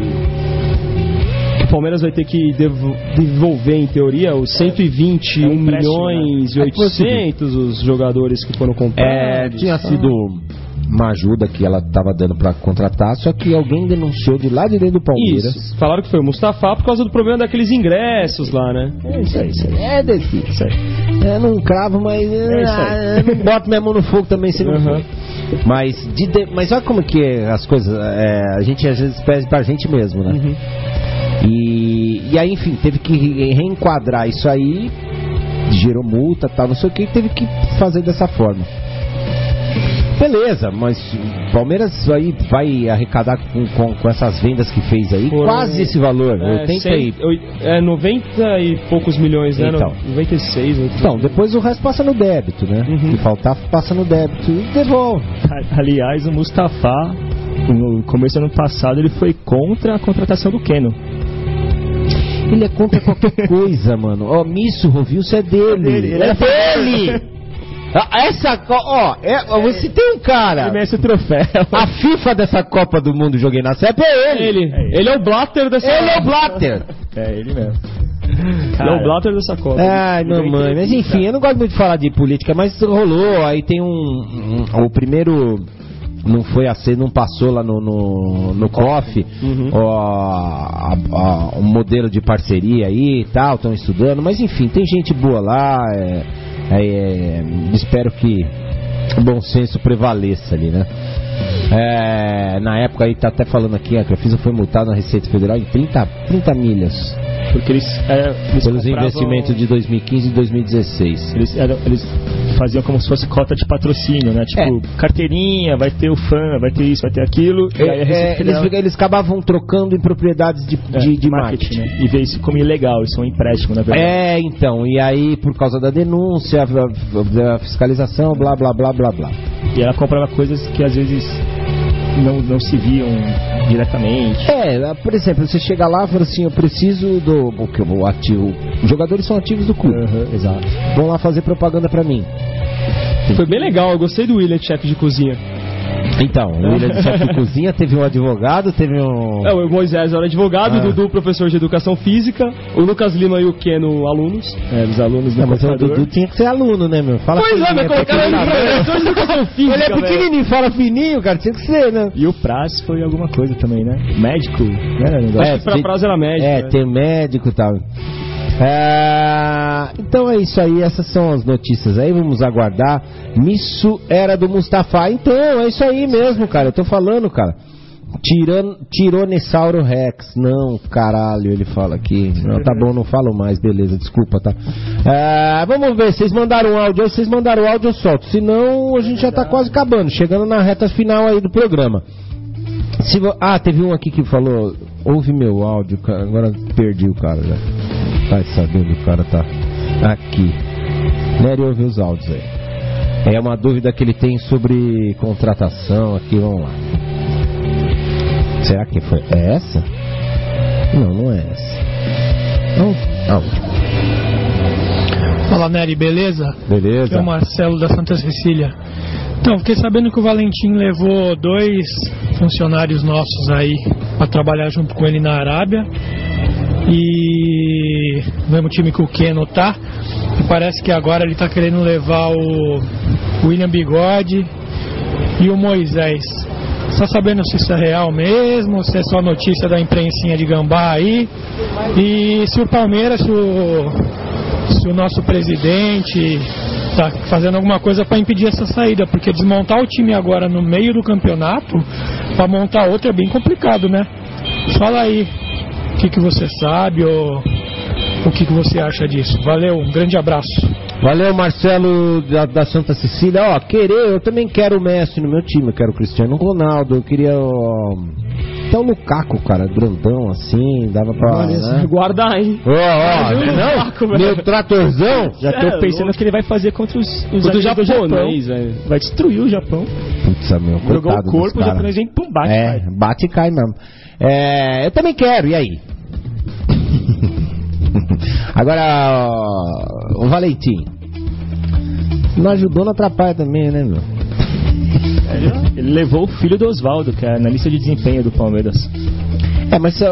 que o Palmeiras vai ter que devo, devolver, em teoria, os cento e vinte e um É um empréstimo, milhões né? e oitocentos os jogadores que foram É, comprados. tinha sido uma ajuda que ela estava dando para contratar, só que alguém denunciou de lá de dentro do Palmeiras. Isso, falaram que foi o Mustafa por causa do problema daqueles ingressos lá, né? É isso aí, isso aí. É desse. Isso aí. Eu não cravo, mas É isso aí. ah, eu não boto minha mão no fogo também se não Uhum. for. Mas, de, de, mas olha como que é as coisas, é, a gente às vezes pede pra gente mesmo, né? Uhum. E, e aí, enfim, teve que re- reenquadrar isso aí, gerou multa, tal, não sei o que, teve que fazer dessa forma. Beleza, mas o Palmeiras aí vai arrecadar com, com, com essas vendas que fez aí, Foram- quase esse valor, É, oitenta cem, e... oi- é noventa e poucos milhões, né? Então. noventa e seis. Então, depois o resto passa no débito, né? Uhum. O que faltar, passa no débito e devolve. Aliás, o Mustafa, no começo do ano passado, ele foi contra a contratação do Keno. Ele é contra qualquer coisa, mano. Ó, Misso, Rovilson é dele. É dele, ele é é dele! Ah, essa, co- ó, é, ó, você tem um cara. Ele merece o troféu. A FIFA dessa Copa do Mundo joguei na C E P é ele. Ele, É ele. ele é o Blatter dessa Ele é o Blatter. É, ele mesmo. Ele é o Blatter dessa Copa. Ai, mamãe. Mas enfim, eu não gosto muito de falar de política, mas rolou. Aí tem um. um- o primeiro. Não foi a C, não passou lá no, no, no C O F, Uhum. ó, a- a- um modelo de parceria aí e tal, estão estudando, mas enfim, tem gente boa lá, é, é, é, espero que o bom senso prevaleça ali, né? É, na época aí, tá até falando aqui, a Crefisa foi multada na Receita Federal em trinta, trinta milhas, Porque eles, é, eles pelos compravam- investimentos de dois mil e quinze e dois mil e dezesseis. Eles, eram- eles faziam como se fosse cota de patrocínio, né? Tipo, É. carteirinha, vai ter o fã, vai ter isso, vai ter aquilo. E aí a É, Receita é, Federal- eles, eles acabavam trocando em propriedades de, é, de, de marketing. né? E vê isso como ilegal, isso é um empréstimo, na verdade. É, então, e aí por causa da denúncia, da fiscalização, blá blá blá blá blá. E ela comprava coisas que às vezes não, não se viam diretamente. É, por exemplo, você chega lá e fala assim, eu preciso do. Porque o ativo. Os jogadores são ativos do clube. Uhum, exato. Vão lá fazer propaganda pra mim. Foi bem legal, eu gostei do William, chefe de cozinha. Então, o William de chefe de cozinha, teve um advogado, teve um. É, o Moisés era advogado, Ah. o Dudu, professor de educação física, o Lucas Lima e o Keno, alunos. É, os alunos do Não, mas o computador. Dudu tinha que ser aluno, né, meu? Fala Pois é, fininho, mas colocaram ele pequenininho. professor de educação física. Ele é velho. pequenininho, fala fininho, cara, tinha que ser, né? E o Praz foi alguma coisa também, né? Médico, né? Negócio. Acho que pra tem- prazo era médico. É, né? tem médico e tal. É, então é isso aí, essas são as notícias aí, vamos aguardar. Misso era do Mustafa. Então, é isso aí mesmo, cara. Eu tô falando, cara. Tiran, Tiranossauro Rex. Não, caralho, ele fala aqui. Não, tá bom, não falo mais, beleza, desculpa, tá? É, vamos ver, vocês mandaram áudio aí, vocês mandaram áudio, eu solto. Senão a gente já tá quase acabando, chegando na reta final aí do programa. Se vo... Ah, teve um aqui que falou, ouve meu áudio, cara. Agora perdi o cara já. Vai sabendo, o cara tá aqui. Nery ouve os áudios aí. É uma dúvida que ele tem sobre contratação aqui, vamos lá. Será que foi? É essa? Não, não é essa. Não, áudio. Fala, Nery, beleza? Beleza? Aqui é o Marcelo da Santa Cecília. Então, fiquei sabendo que o Valentim levou dois funcionários nossos aí para trabalhar junto com ele na Arábia. E no mesmo time que o Keno tá. E parece que agora ele tá querendo levar o William Bigode e o Moisés. Só sabendo se isso é real mesmo, se é só notícia da imprensinha de Gambá aí. E se o Palmeiras, se o, se o nosso presidente tá fazendo alguma coisa para impedir essa saída, porque desmontar o time agora no meio do campeonato para montar outro é bem complicado, né? Fala aí o que, que você sabe ou o que, que você acha disso. Valeu, um grande abraço. Valeu, Marcelo da, da Santa Cecília. Ó, querer, eu também quero o Messi no meu time, eu quero o Cristiano Ronaldo, eu queria ó, até o Lukaku, cara, grandão assim, dava pra... Olha, né? guarda aí. Ó, ó, não, Lukaku, meu tratorzão. Já tô é pensando louco. que ele vai fazer contra os, os Contra o zagueiros do japonês, Japão. velho. Vai destruir o Japão. Putz, meu, Jogou coitado o corpo, dos o japonês vem pum, bate. É, vai. bate e cai mesmo. É, eu também quero, e aí? Agora, ó, o Valentim. Não ajudou, não atrapalha também, né, meu? Ele levou o filho do Oswaldo, que é na lista de desempenho do Palmeiras. É, mas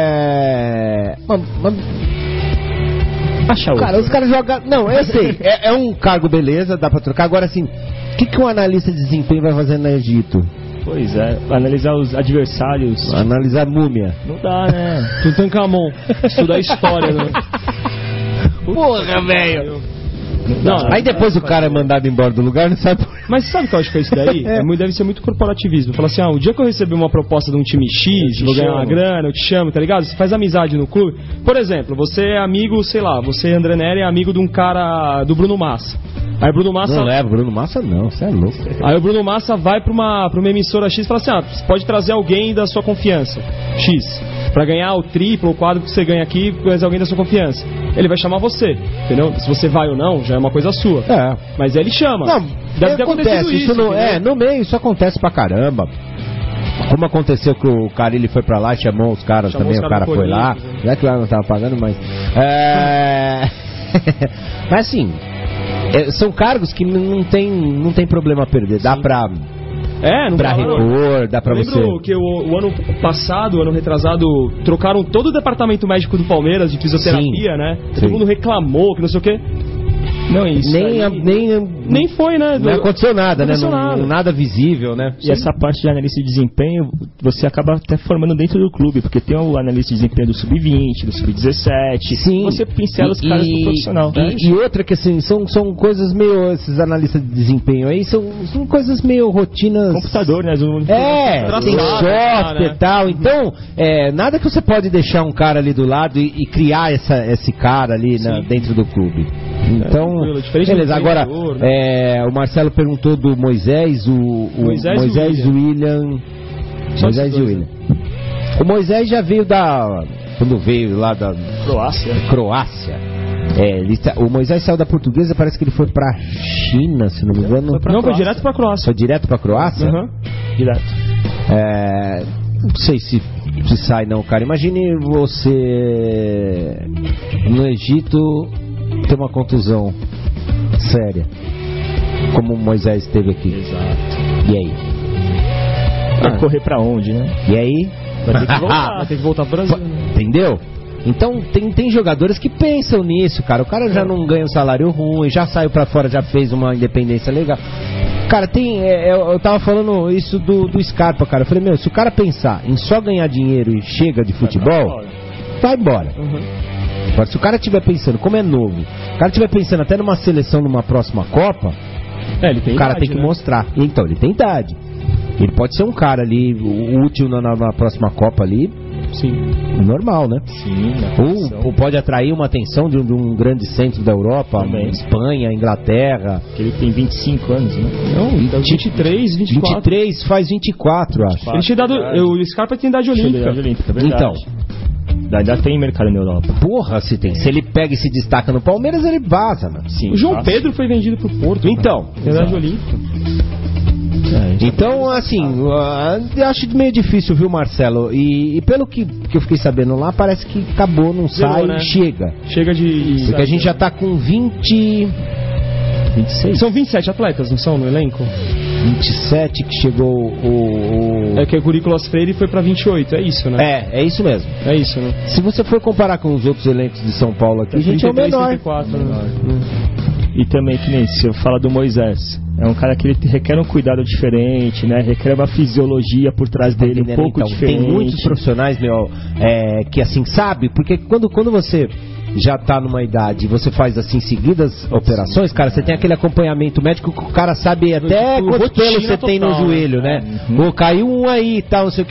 é. Mas, mas... Acha outro. Cara, os caras jogam. Não, eu sei. É, é um cargo, beleza, dá pra trocar. Agora, assim, o que, que um analista de desempenho vai fazer no Egito? Pois é, analisar os adversários. Analisar múmia. Não dá, né? Tutankhamon. Estudar história, né? Porra, velho. Não, Aí depois o cara é mandado embora do lugar, não sabe por... Mas sabe o que eu acho que é isso daí? É. muito- Deve ser muito corporativismo. Fala assim, ah, o dia que eu receber uma proposta de um time X, vou ganhar uma grana, eu te chamo, tá ligado? Você faz amizade no clube. Por exemplo, você é amigo, sei lá, você, André Neri, é amigo de um cara do Bruno Massa. Aí o Bruno Massa... Não leva, Bruno Massa não, você é louco. Aí o Bruno Massa vai pra uma, pra uma emissora X e fala assim, ah, você pode trazer alguém da sua confiança, X, pra ganhar o triplo, o quadro que você ganha aqui, trazer alguém da sua confiança. Ele vai chamar você, entendeu? Se você vai ou não, já é uma coisa sua. É. Mas ele chama. Não, Deve ter acontece, acontecido isso isso. no, é, entendeu? no meio isso acontece pra caramba. Como aconteceu que o cara ele foi pra lá e chamou os caras Chamou também, os o cara caras do foi lá. Corinthians, Já que lá não tava pagando, mas. É... mas assim, é, são cargos que não tem, não tem problema a perder. Dá pra, É, não pra dá, não. repor, dá pra Eu você. lembro que o, o ano passado, o ano retrasado, trocaram todo o departamento médico do Palmeiras de fisioterapia, Sim. né? Sim. Todo mundo reclamou, que não sei o quê. Não, isso Nem, aí- a- nem, nem foi, né? não aconteceu nada, não né? aconteceu Não- nada. nada visível, né? E essa parte de analista de desempenho, você acaba até formando dentro do clube, porque tem o analista de desempenho do sub vinte, do sub dezessete, Sim. você pincela os E- caras e- do profissional. E, e outra que assim, são, são coisas meio, esses analistas de desempenho aí, são, são coisas meio rotinas. Computador, né? Um- É, Traçado, tem software né? e tal. Então, é, nada que você pode deixar um cara ali do lado e, e criar essa, esse cara ali na- dentro do clube. Então, tranquilo, diferente do beleza. Agora, treinador, né? é, o Marcelo perguntou do Moisés, o, o Moisés Moisés, e o William. Só Moisés esses e dois, William. O Moisés já veio da. Quando veio lá da Croácia. Croácia. É, ele tá- o Moisés saiu da Portuguesa, parece que ele foi pra China, se não me engano. Foi pra Não, foi Croácia. direto pra Croácia. Foi direto pra Croácia? Aham. Direto. É, não sei se, se sai não, cara. Imagine você no Egito ter uma contusão séria, como o Moisés teve aqui. Exato. E aí? Vai Ah. correr pra onde, né? E aí? Vai ter que voltar, vai ter que voltar pro Brasil. né? Entendeu? Então tem, tem jogadores que pensam nisso, cara. O cara já não ganha um salário ruim, já saiu pra fora, já fez uma independência legal. Cara, tem. é, eu, eu tava falando isso do, do Scarpa, cara. Eu falei, meu, se o cara pensar em só ganhar dinheiro e chega de futebol, vai embora. Uhum. Agora, se o cara estiver pensando, como é novo, o cara estiver pensando até numa seleção, numa próxima Copa, É, ele tem o cara idade, tem que né? mostrar. Então, ele tem idade. Ele pode ser um cara ali, útil na, na- na próxima Copa ali, Sim. normal, né? Sim, na Ou, posição. ou pode atrair uma atenção de um, de um grande centro da Europa, Também. Espanha, Inglaterra. Porque ele tem vinte e cinco anos, né? Não, vinte e três, vinte e quatro. vinte e três faz vinte e quatro, acho. Ele tinha dado. O Scarpa tem idade olímpica. Idade olímpica, verdade. Então, Ainda tem mercado na Europa. porra, se tem. Se ele pega e se destaca no Palmeiras, ele vaza, mano. Sim, O João fácil. Pedro foi vendido pro Porto. Então, Tem idade olímpica. É, então assim, uh, eu acho meio difícil, viu, Marcelo? E, e pelo que, que eu fiquei sabendo lá, parece que acabou, não sai, né? chega. Chega de. Porque a gente já tá com vinte, vinte e seis. São vinte e sete atletas, não são, no elenco? vinte e sete que chegou o... o- É que o Currículas Freire foi pra vinte e oito, é isso, né? É, é isso mesmo. É isso, né? Se você for comparar com os outros elencos de São Paulo aqui, a gente é o trinta e três, menor. trinta e quatro, né? E também, que nem se eu falo do Moisés, é um cara que ele requer um cuidado diferente, né? Requer uma fisiologia por trás dele um Entendendo? pouco Então, diferente. tem muitos profissionais, meu, é, que assim, sabe? Porque quando, quando você já tá numa idade e você faz assim seguidas operações, cara, você tem aquele acompanhamento médico que o cara sabe até Tipo, quantos rotina pelos você tem no total, joelho, né? Uhum. Ou caiu um aí e tal, não sei o quê.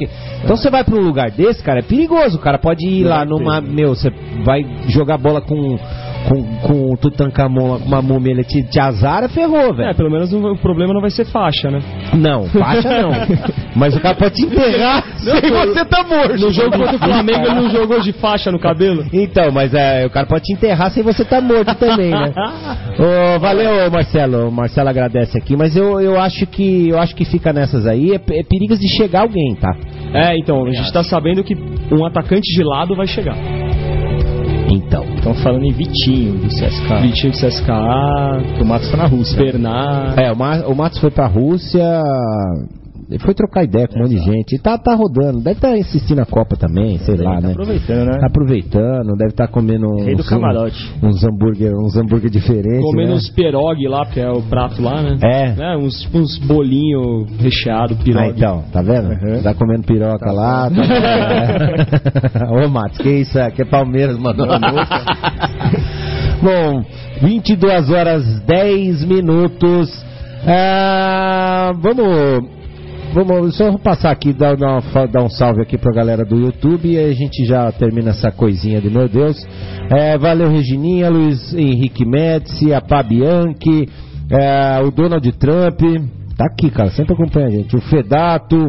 Então você vai pra um lugar desse, cara, é perigoso. O cara pode ir lá numa... Meu, você vai jogar bola com... Com, com o Tutankhamon, com uma múmia, ele te, te azara, ferrou, velho. É, pelo menos o problema não vai ser faixa, né? Não, faixa não. Mas o cara pode te enterrar sem você tá morto. No jogo contra o Flamengo ele não jogou de faixa no cabelo? Então, mas é, o cara pode te enterrar sem você tá morto também, né? Ô, valeu, Marcelo. O Marcelo agradece aqui, mas eu, eu acho que eu acho que fica nessas aí, é, é perigo de chegar alguém, tá? É, então, a gente tá sabendo que um atacante de lado vai chegar. Então. Estão falando em Vitinho do C S K A. Vitinho do C S K A. O Matos tá na Rússia. Bernard. É, o, Ma- o Matos foi pra Rússia. Ele foi trocar ideia com um monte de gente. E tá, tá rodando. Deve estar tá insistindo na Copa também, sei lá, tá né? aproveitando, né? Tá aproveitando, deve estar tá comendo Rei do uns, camarote. uns hambúrguer, uns hambúrguer diferentes. Comendo né? uns pierogi lá, porque é o prato lá, né? É. Né? Uns, tipo uns bolinhos recheados, pirogui. Ah, então, tá vendo? Uhum. Tá comendo piroca tá lá. Tá... Ô, Matos, que isso? Aqui é Palmeiras, mandou a música. Bom, vinte e duas horas dez minutos. Ah, vamos. Vamos só passar aqui, dar, dar, uma, dar um salve aqui pra galera do YouTube e a gente já termina essa coisinha de meu Deus. É, valeu, Regininha, Luiz Henrique Médici, a Pabianchi, é, o Donald Trump, tá aqui, cara, sempre acompanha a gente. O Fedato,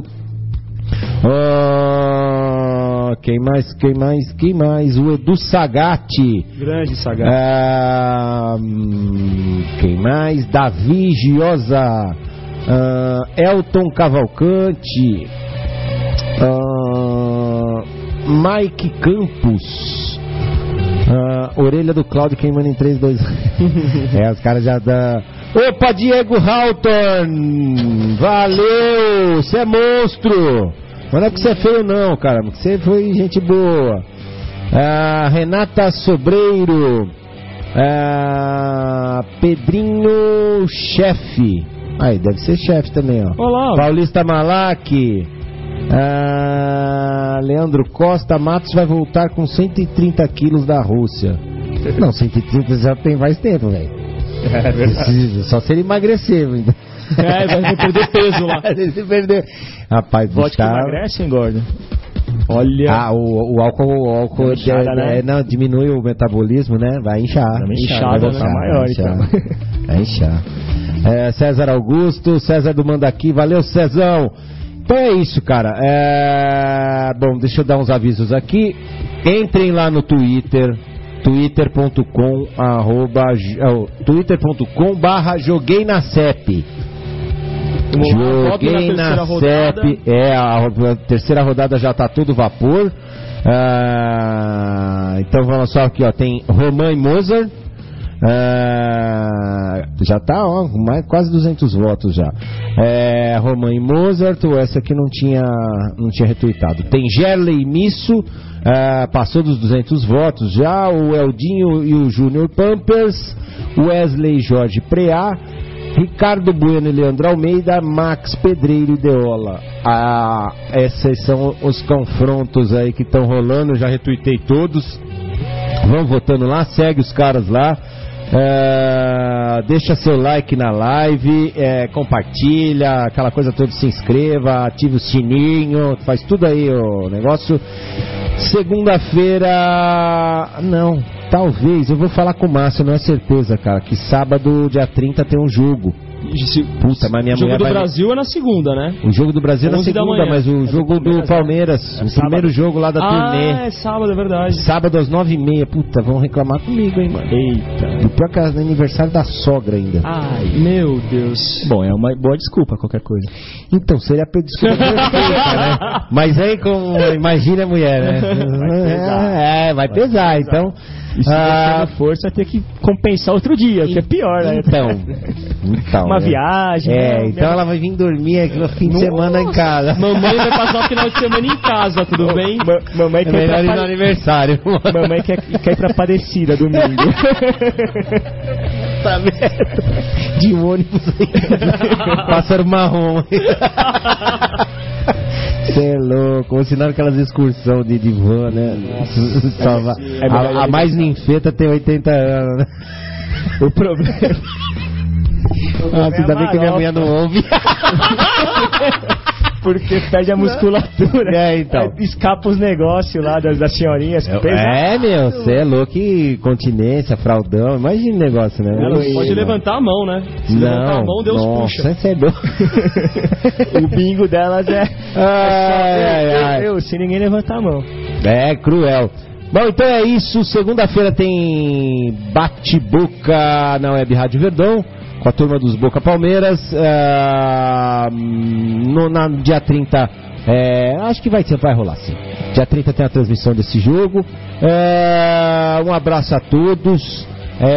uh, quem mais, quem mais, quem mais? O Edu Sagatti. Grande Sagatti. Uh, quem mais? Davi Giosa. Uh, Elton Cavalcante, uh, Mike Campos, uh, Orelha do Cláudio queimando em três, dois. É, os caras já dão. Opa, Diego Hawthorne, valeu, você é monstro. Mas não é que você é feio não, cara, porque você foi gente boa. uh, Renata Sobreiro, uh, Pedrinho Chefe. Aí, deve ser chefe também, ó. Olá. Paulista Malac. Ah, Leandro Costa. Matos vai voltar com cento e trinta quilos da Rússia. Não, cento e trinta já tem mais tempo, velho. É verdade. Só se ele emagrecer. É, vai perder peso lá. Se perder. Rapaz, Vodka tá... emagrece ou engorda? Olha. Ah, o, o álcool, o álcool inchada, é, né? é, não, diminui o metabolismo, né? Vai inchar. Vai inchar, vai vai inchar, ficar maior, vai inchar. então. Vai inchar. É, César Augusto, César do Mandaqui, valeu, Cezão. Então é isso, cara. É... Bom, deixa eu dar uns avisos aqui. Entrem lá no Twitter, twitter ponto com arroba, twitter ponto com barra joguei na C E P. Joguei na, na C E P. É, a, a terceira rodada já tá todo vapor. Ah, então vamos só aqui, ó. Tem Romain e Mozart. Ah, já tá, ó, mais, quase duzentos votos já. É, Romain e Mozart. Essa aqui não tinha, não tinha retuitado. Tem Gerley Misso. Ah, passou dos duzentos votos já. O Eldinho e o Júnior Pampers. Wesley Jorge Preá. Ricardo Bueno e Leandro Almeida, Max Pedreiro e Deola. Ah, esses são os confrontos aí que estão rolando. Eu já retuitei todos. Vão votando lá, segue os caras lá. É, deixa seu like na live, é, compartilha, aquela coisa toda, se inscreva, ative o sininho, faz tudo aí o negócio. Segunda-feira, não, talvez, eu vou falar com o Márcio, não é certeza, cara, que sábado, dia trinta, tem um jogo. Puta, mas minha o jogo mulher do vai... Brasil é na segunda, né? O jogo do Brasil é na segunda, mas o é jogo do Palmeiras, é o sábado. primeiro jogo lá da ah, turnê. Ah, é sábado, é verdade. Sábado às nove e meia. Puta, vão reclamar comigo, hein, mano. Eita. E pior que é aniversário da sogra ainda. Ai, meu Deus. Bom, é uma boa desculpa qualquer coisa. Então, seria a desculpa perfeita, né? Mas aí, como imagina a mulher, né? Vai pesar. É, vai, vai pesar, pesar. Então... E se ah, você não for, você vai ter que compensar outro dia, que é pior, né? Então, então uma né? viagem. É, né? então ela vai vir dormir aqui no fim de Nossa. semana em casa. Mamãe vai passar o final de semana em casa, tudo bem? Ma mamãe é quer melhor ir pra no aniversário. Mamãe quer, quer ir pra Padecida domingo. Tá vendo? De ônibus aí. Pássaro marrom. Você é louco, ou senão aquelas excursões de divã, né? Só vai, é a, a mais ninfeta tem oitenta anos, né? O problema. Ah, ainda bem que minha mulher não ouve. Porque perde a musculatura. É, então. Aí escapa os negócios lá das, das senhorinhas. É, meu, você é louco, que continência, fraldão, imagina o negócio, né? Ela não pode levantar a mão, né? Se não, levantar a mão, Deus nossa, puxa. Você é doido. O bingo delas é, Ai, é ai, só ai. eu, eu, se ninguém levantar a mão. É, cruel. Bom, então é isso. Segunda-feira tem bate-boca na Web Rádio Verdão, com a turma dos Boca Palmeiras. Uh, no na, dia trinta, é, acho que vai, vai rolar sim. Dia trinta tem a transmissão desse jogo. Uh, um abraço a todos.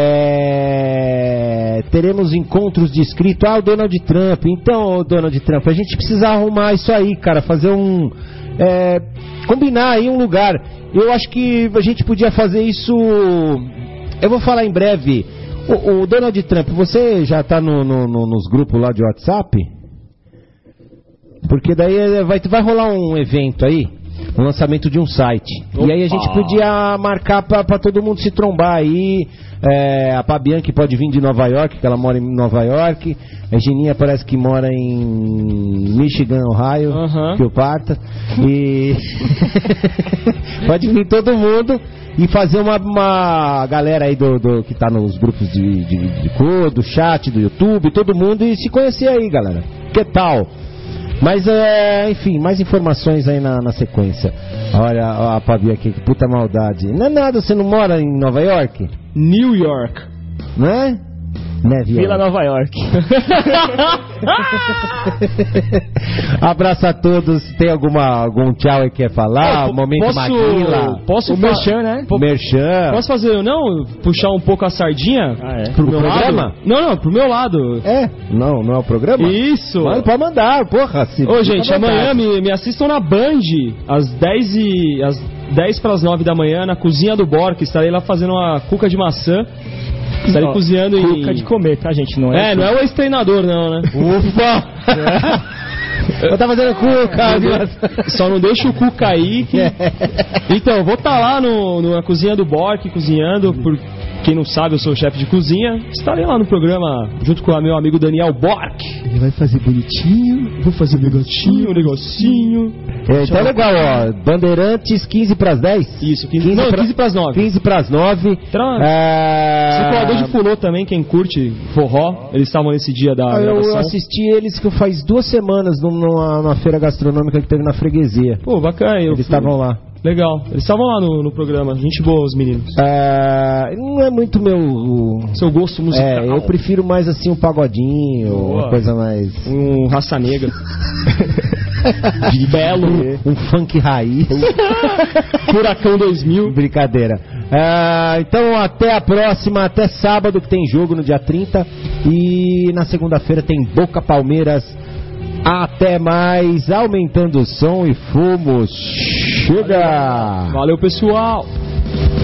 É, teremos encontros de inscrito. Ah, o Donald Trump. Então, Donald Trump, a gente precisa arrumar isso aí, cara. Fazer um... É, combinar aí um lugar. Eu acho que a gente podia fazer isso. Eu vou falar em breve. O, o Donald Trump, você já tá no, no, no, nos grupos lá de WhatsApp? Porque daí vai, vai rolar um evento aí, um lançamento de um site. Opa. E aí a gente podia marcar pra, pra todo mundo se trombar aí. É, a Pabianca pode vir de Nova York, que ela mora em Nova York. A Gininha parece que mora em Michigan, Ohio, uhum. que eu parta. E pode vir todo mundo e fazer uma, uma galera aí do, do que tá nos grupos de, de, de cor, do chat, do YouTube, todo mundo, e se conhecer aí, galera. Que tal? Mas, é, enfim, mais informações aí na, na sequência. Olha a Pabi aqui, que puta maldade. Não é nada, você não mora em Nova York? New York. Não é? Neve Vila Nova York. Abraço a todos. Tem alguma, algum tchau aí que quer falar? Eu, Momento posso, Maquila. Posso o merchan, né? Merchan. Posso fazer, não? Puxar um pouco a sardinha? Ah, é? Pro O meu programa? lado? Não, não, pro meu lado. É? Não, não é o programa? Isso. Mas pode mandar, porra. Se Ô, gente, amanhã me, me assistam na Band, às dez e... Às dez para as nove da manhã, na cozinha do Bork. Estarei lá fazendo uma cuca de maçã. Estarei Ó, cozinhando em... Cuca de comer, tá, gente? Não é, É, não é o ex-treinador, não, né? Ufa! Eu tava fazendo cuca. Só não deixa o cu cair. Que... Então, eu vou estar lá no, no, na cozinha do Bork, cozinhando. Por quem não sabe, eu sou o chefe de cozinha. Estarei lá no programa junto com o meu amigo Daniel Bork. Ele vai fazer bonitinho, vou fazer um negocinho, Um negocinho. É, tá legal, ó. Bandeirantes, quinze para as dez? Isso, quinze, não, pra, quinze para as nove. quinze para as nove. Então, é... Circulador de Fulô também, quem curte forró. Eles estavam nesse dia da Ah, eu, gravação. eu assisti eles que faz duas semanas numa, numa feira gastronômica que teve na freguesia. Pô, bacana. Eu Eles estavam lá. Legal. Eles estavam lá no, no programa. Gente boa, os meninos. É, não é muito meu... Seu gosto musical. É, eu prefiro mais assim um pagodinho, Boa. uma coisa mais... Um raça negra. De belo. Um funk raiz. Furacão dois mil. Brincadeira. É, então até a próxima, até sábado que tem jogo no dia trinta. E na segunda-feira tem Boca Palmeiras. Até mais, aumentando o som e fomos. Chega! Valeu, pessoal!